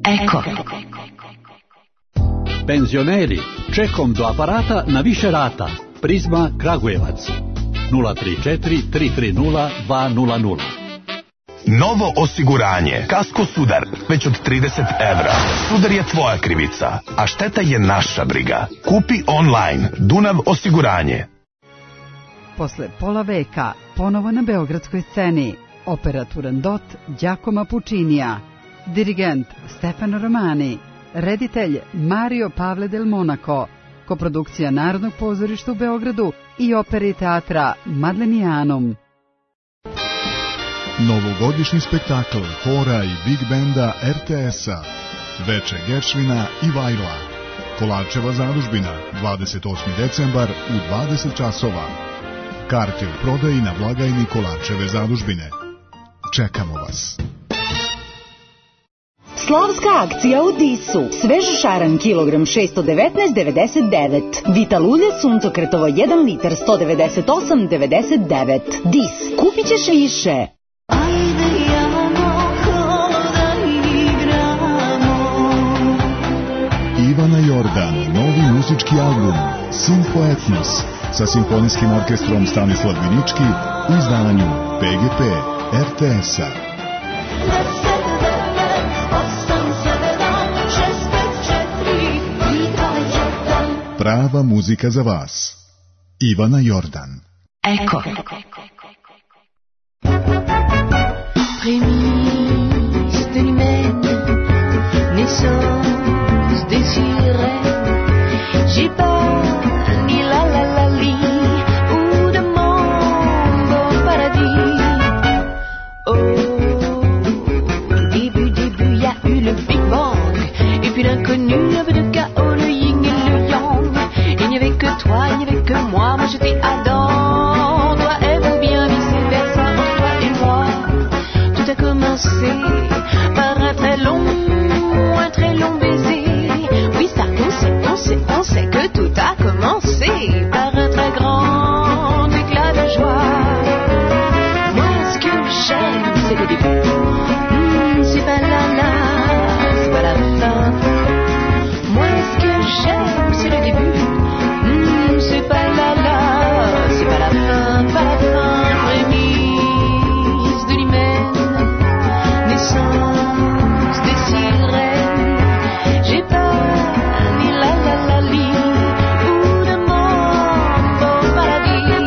H: Eko.
I: Penzioneri, čekom do aparata na više rata. Prizma Kragujevac. nula tri četiri tri tri nula dva nula nula.
K: Novo osiguranje. Kasko Sudar. Već od trideset evra. Sudar je tvoja krivica, a šteta je naša briga. Kupi online. Dunav osiguranje.
L: Posle pola veka, ponovo na beogradskoj sceni. Opera Turandot Giacomo Puccinija. Dirigent Stefano Romani. Reditelj Mario Pavle del Monaco. Koprodukcija Narodnog pozorišta u Beogradu i opere i teatra Madlenijanum.
W: Novogodišnji spektakl hora i big benda er te es-a. Veče Geršvina i Vajla. Kolarčeva zadužbina, dvadeset osmi decembar u dvadeset časova. Karte u prodaji na blagajni Kolarčeve zadužbine. Čekamo vas.
H: Slavska akcija u Disu. Svež šaran kilogram šesto devetnaest devedeset devet. Vitalulje suncokretovo jedan litar sto devedeset osam devedeset devet. Dis. Kupit ćeš više.
W: Ivana Jordan, novi muzički album Simfo Etnos sa simfonijskim orkestrom Stanislav Vinički u izdanju pe ge pe er te es-a. Prava muzika za vas. Ivana Jordan.
H: Eko.
E: Prémisse de l'humaine, naissance désirée. J'ai pas ni la la la li ou de mambo paradis. Au début, début, y a eu le Big Bang. Et puis l'inconnu, avait le chaos, le yin et le yang. Il n'y avait que toi, il n'y avait que moi, moi j'étais Adam. Toi et vous bien vice-versa, entre toi et moi. Tout a commencé par un très long, un très long baiser. Oui, ça, on sait, on sait, on sait que tout a commencé par un très grand éclat de joie. Moi, ce que j'aime, c'est le début. Mmh, c'est pas la la, c'est pas la fin. Moi, ce que j'aime, c'est le début. Mmh, c'est pas la la, c'est pas la fin, pas la fin. Prémisse de l'hymen, naissance des sirènes. J'ai pas ni la la la li ou de mambo paradis.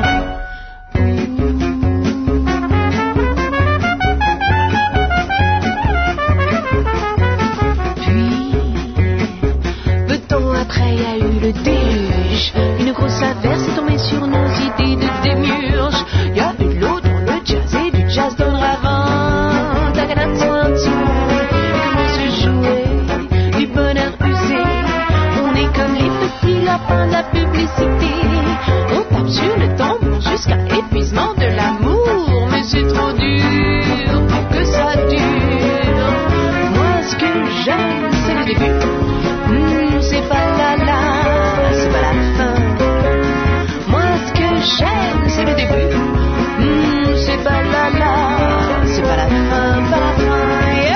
E: Puis, peu de temps après, y a eu le déluge. Une grosse averse est tombée sur nos idées de démiurge. Y a eu de l'eau dans le jazz et du jazz dans le ravin. Comment se jouer du bonheur usé. On est comme les petits lapins de la publicité. On tape sur le tambour jusqu'à épuisement de l'amour. Mais c'est trop dur pour que ça dure. Moi, ce que j'aime, c'est le début. Mmh, c'est pas la la, c'est pas la fin. Moi, ce que j'aime, c'est le début. Mmh, c'est pas la la, c'est pas la fin, pas la fin. Yeah.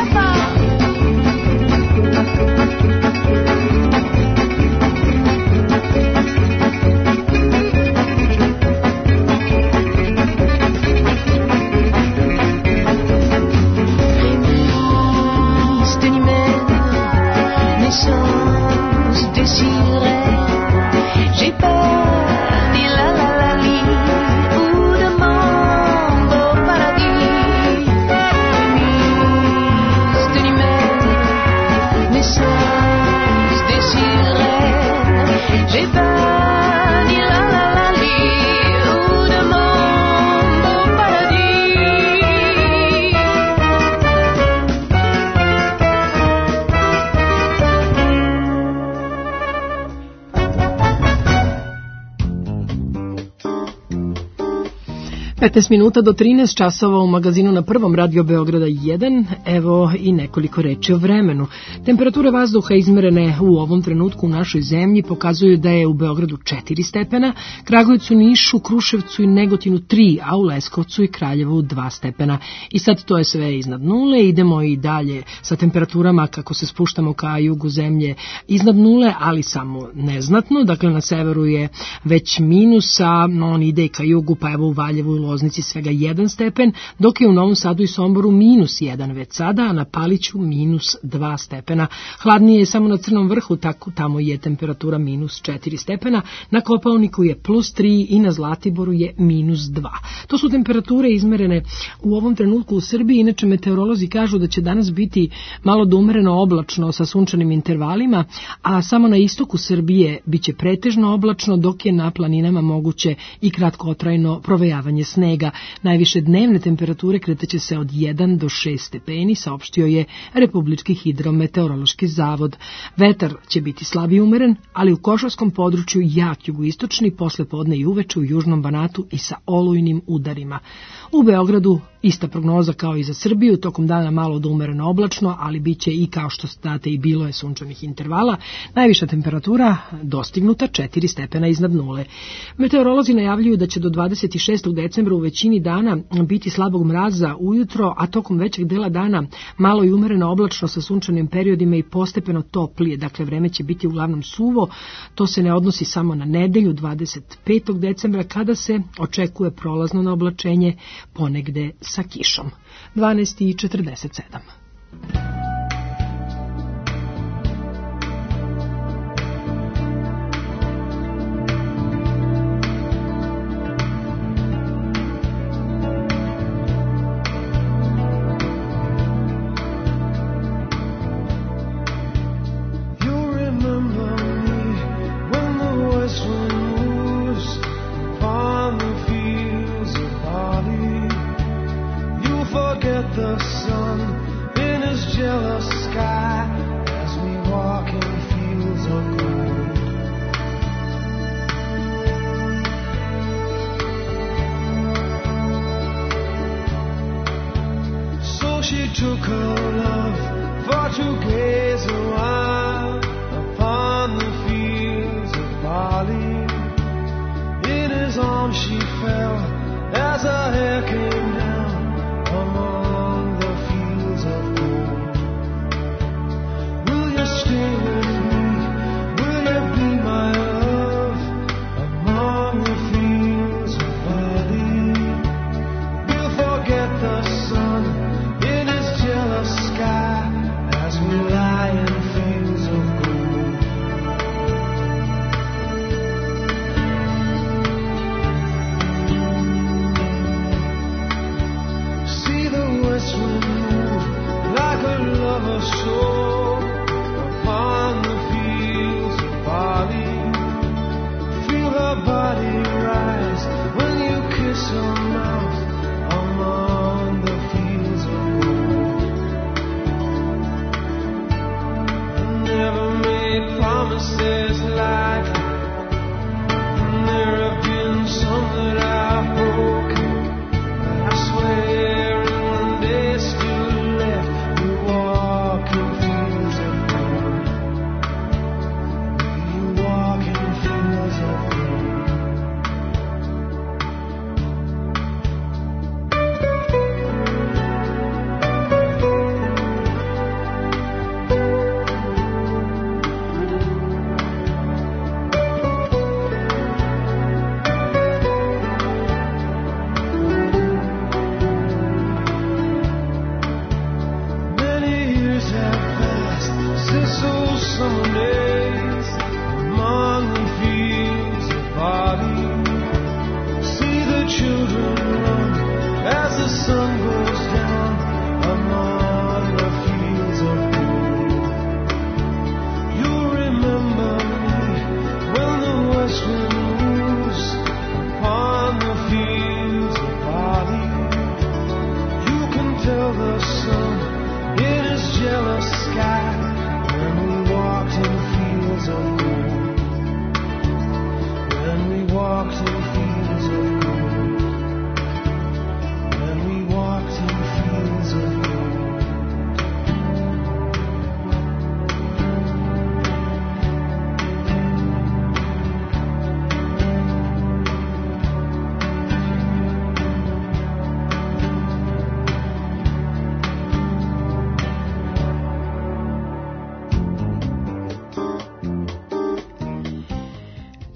E: Prémisse de l'hymen,
C: petnaest minuta do trinaest časova u magazinu na prvom Radio Beograda jedan, evo i nekoliko reči o vremenu. Temperature vazduha izmerene u ovom trenutku u našoj zemlji pokazuju da je u Beogradu četiri stepena, Kragujevcu, Nišu, Kruševcu i Negotinu tri, a u Leskovcu i Kraljevu dva stepena. I sad to je sve iznad nule, idemo i dalje sa temperaturama kako se spuštamo ka jugu zemlje iznad nule, ali samo neznatno, dakle na severu je već minus, a on ide i ka jugu, pa evo u Valjevu i Loznici svega jedan stepen, dok je u Novom Sadu i Somboru minus jedan već sada, a na Paliću minus dva stepena. Hladnije je samo na Crnom vrhu, tako tamo je temperatura minus četiri stepena, na Kopaoniku je plus tri i na Zlatiboru je minus dva. To su temperature izmerene u ovom trenutku u Srbiji, inače meteorolozi kažu da će danas biti malo do umereno oblačno sa sunčanim intervalima, a samo na istoku Srbije biće pretežno oblačno, dok je na planinama moguće i kratkotrajno provejavanje snega. Najviše dnevne temperature kretaće se od jedan do šest stepeni, saopštio je Republički hidrometeorološki zavod. Vetar će biti slab i umeren, ali u Košavskom području jak jugoistočni, posle podne i uveče u južnom Banatu i sa olujnim udarima. U Beogradu ista prognoza kao i za Srbiju, tokom dana malo do umereno oblačno, ali bit će i kao što znate i bilo je sunčanih intervala. Najviša temperatura dostignuta četiri stepena iznad nule. Meteorolozi najavljuju da će do dvadeset šestog decembra u većini dana biti slabog mraza ujutro, a tokom većeg dela dana malo i umereno oblačno sa sunčanim periodima i postepeno toplije. Dakle, vreme će biti uglavnom suvo. To se ne odnosi samo na nedelju dvadeset petog decembra kada se očekuje prolazno na oblačenje ponegde sa kišom. dvanaest i četrdeset sedam.
E: jealous sky when we walked in fields of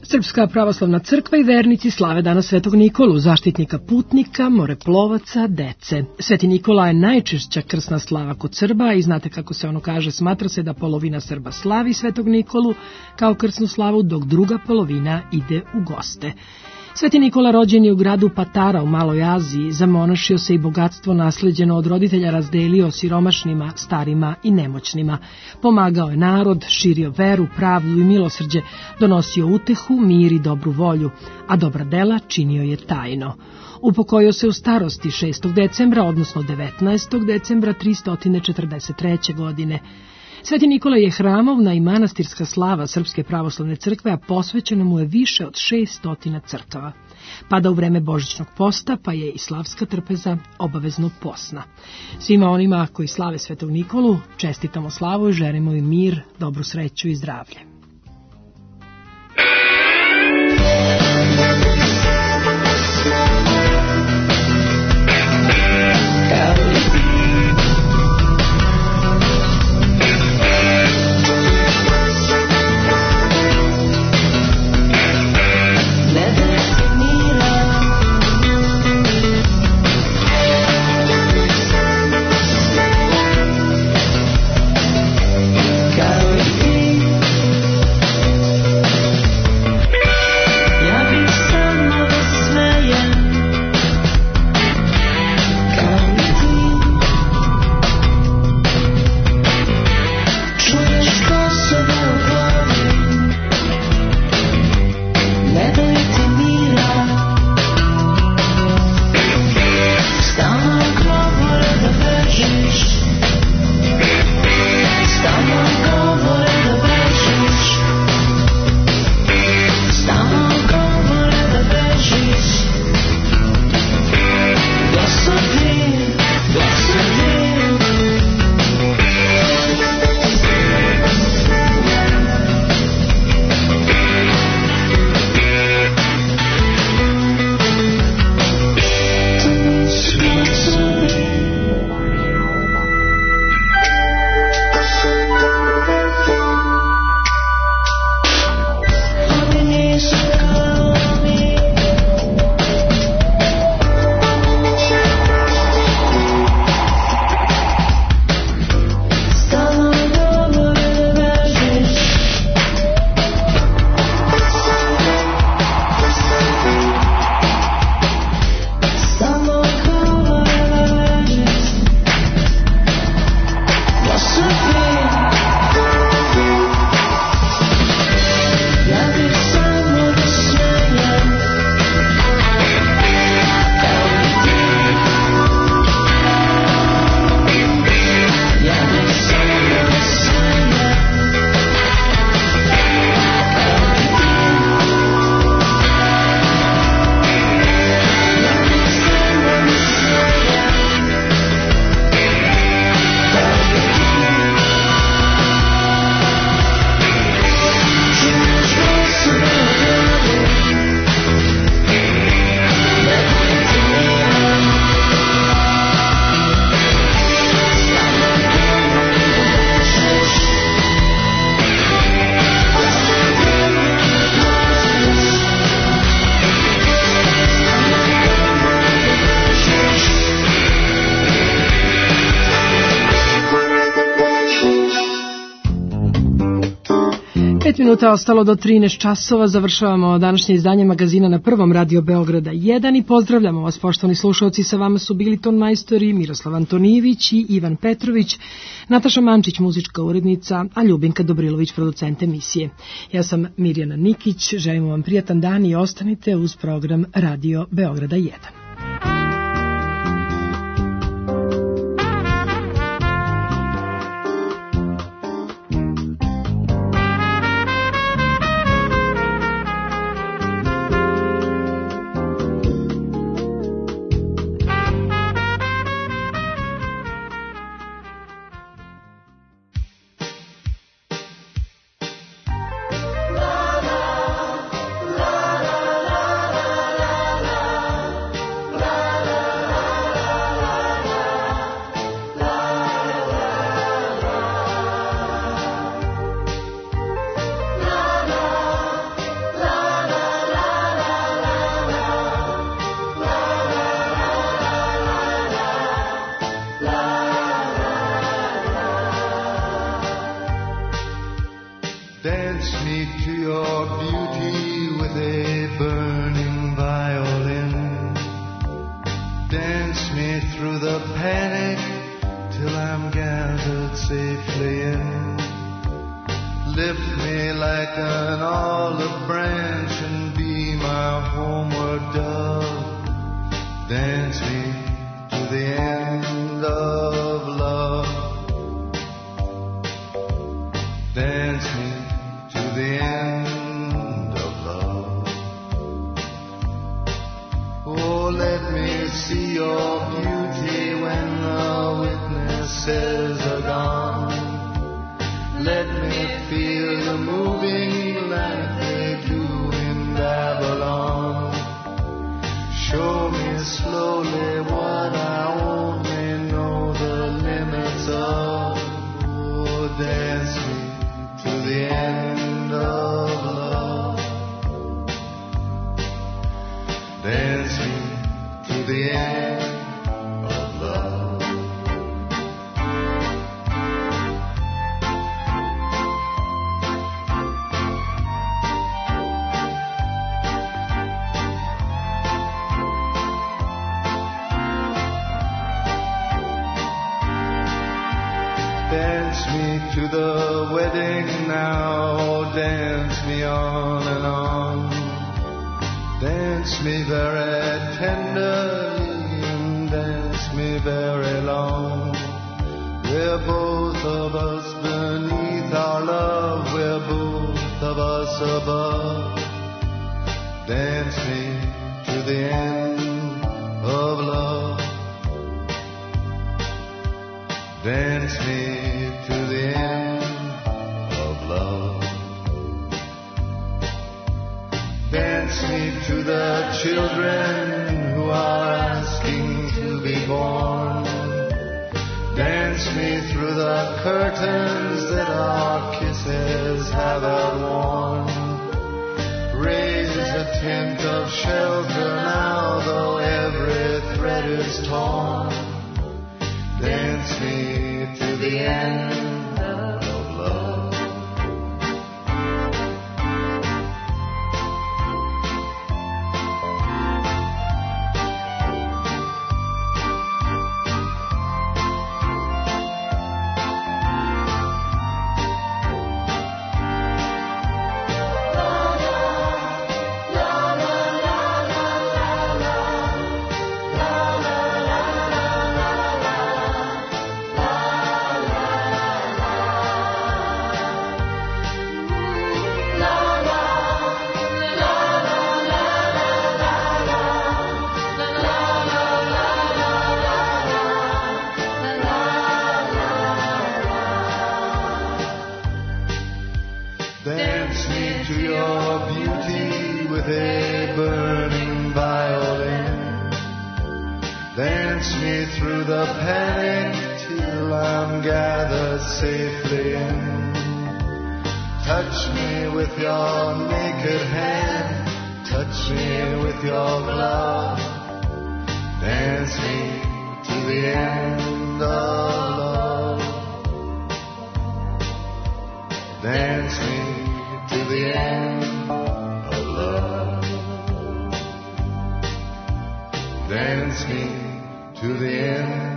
C: Srpska pravoslavna crkva i vernici slave danas Svetog Nikolu, zaštitnika putnika, moreplovaca, dece. Sveti Nikola je najčešća krsna slava kod Srba i znate kako se ono kaže, smatra se da polovina Srba slavi Svetog Nikolu kao krsnu slavu, dok druga polovina ide u goste. Sveti Nikola rođen je u gradu Patara u Maloj Aziji, zamonašio se i bogatstvo nasleđeno od roditelja razdelio siromašnima, starima i nemoćnima. Pomagao je narod, širio veru, pravdu i milosrđe, donosio utehu, mir i dobru volju, a dobra dela činio je tajno. Upokojio se u starosti šestog decembra, odnosno devetnaestog decembra tristo četrdeset treće. godine. Sveti Nikola je hramovna i manastirska slava Srpske pravoslavne crkve, a posvećeno mu je više od šeststo crkava. Pada u vreme božićnog posta, pa je i slavska trpeza obavezno posna. Svima onima koji slave Svetog Nikolu čestitamo slavu i želimo im mir, dobru sreću i zdravlje. Pet minuta ostalo do trinaest časova, završavamo današnje izdanje magazina na prvom Radio Beograda jedan i pozdravljamo vas, poštovani slušalci. Sa vama su bili ton majstori Miroslav Antonijević i Ivan Petrović, Nataša Mančić, muzička urednica, a Ljubinka Dobrilović, producent emisije. Ja sam Mirjana Nikić, želimo vam prijatan dan i ostanite uz program Radio Beograda jedan.
E: Dance me to your beauty with a burning violin. Dance me through the panic till I'm gathered safely in. Lift me like an olive branch and be my homeward dove. Dance me to the end of love. Dance me to the end of love. Oh, let me see your beauty when the witnesses are gone. Let me feel you moving like they do in Babylon. Show me slowly what I only know the limits of. Oh, dance me to the end of love. Dance me to the end of love. Dance me to the wedding now, dance me on and on. Dance me very tenderly and dance me very long. We're both of us beneath our love, we're both of us above. Dance me to the end of love. Dance me to the end of love. Dance me to the children who are asking to be born. Dance me through the curtains that our kisses have outworn. Raise a tent of shelter now, though every thread is torn. Dance me to the end of love. Dance me to your beauty with a burning violin. Dance me through the panic till I'm gathered safely in. Touch me with your naked hand, touch me with your glove. Dance me to the end of love. Dance me to the end of love. Dance me to the end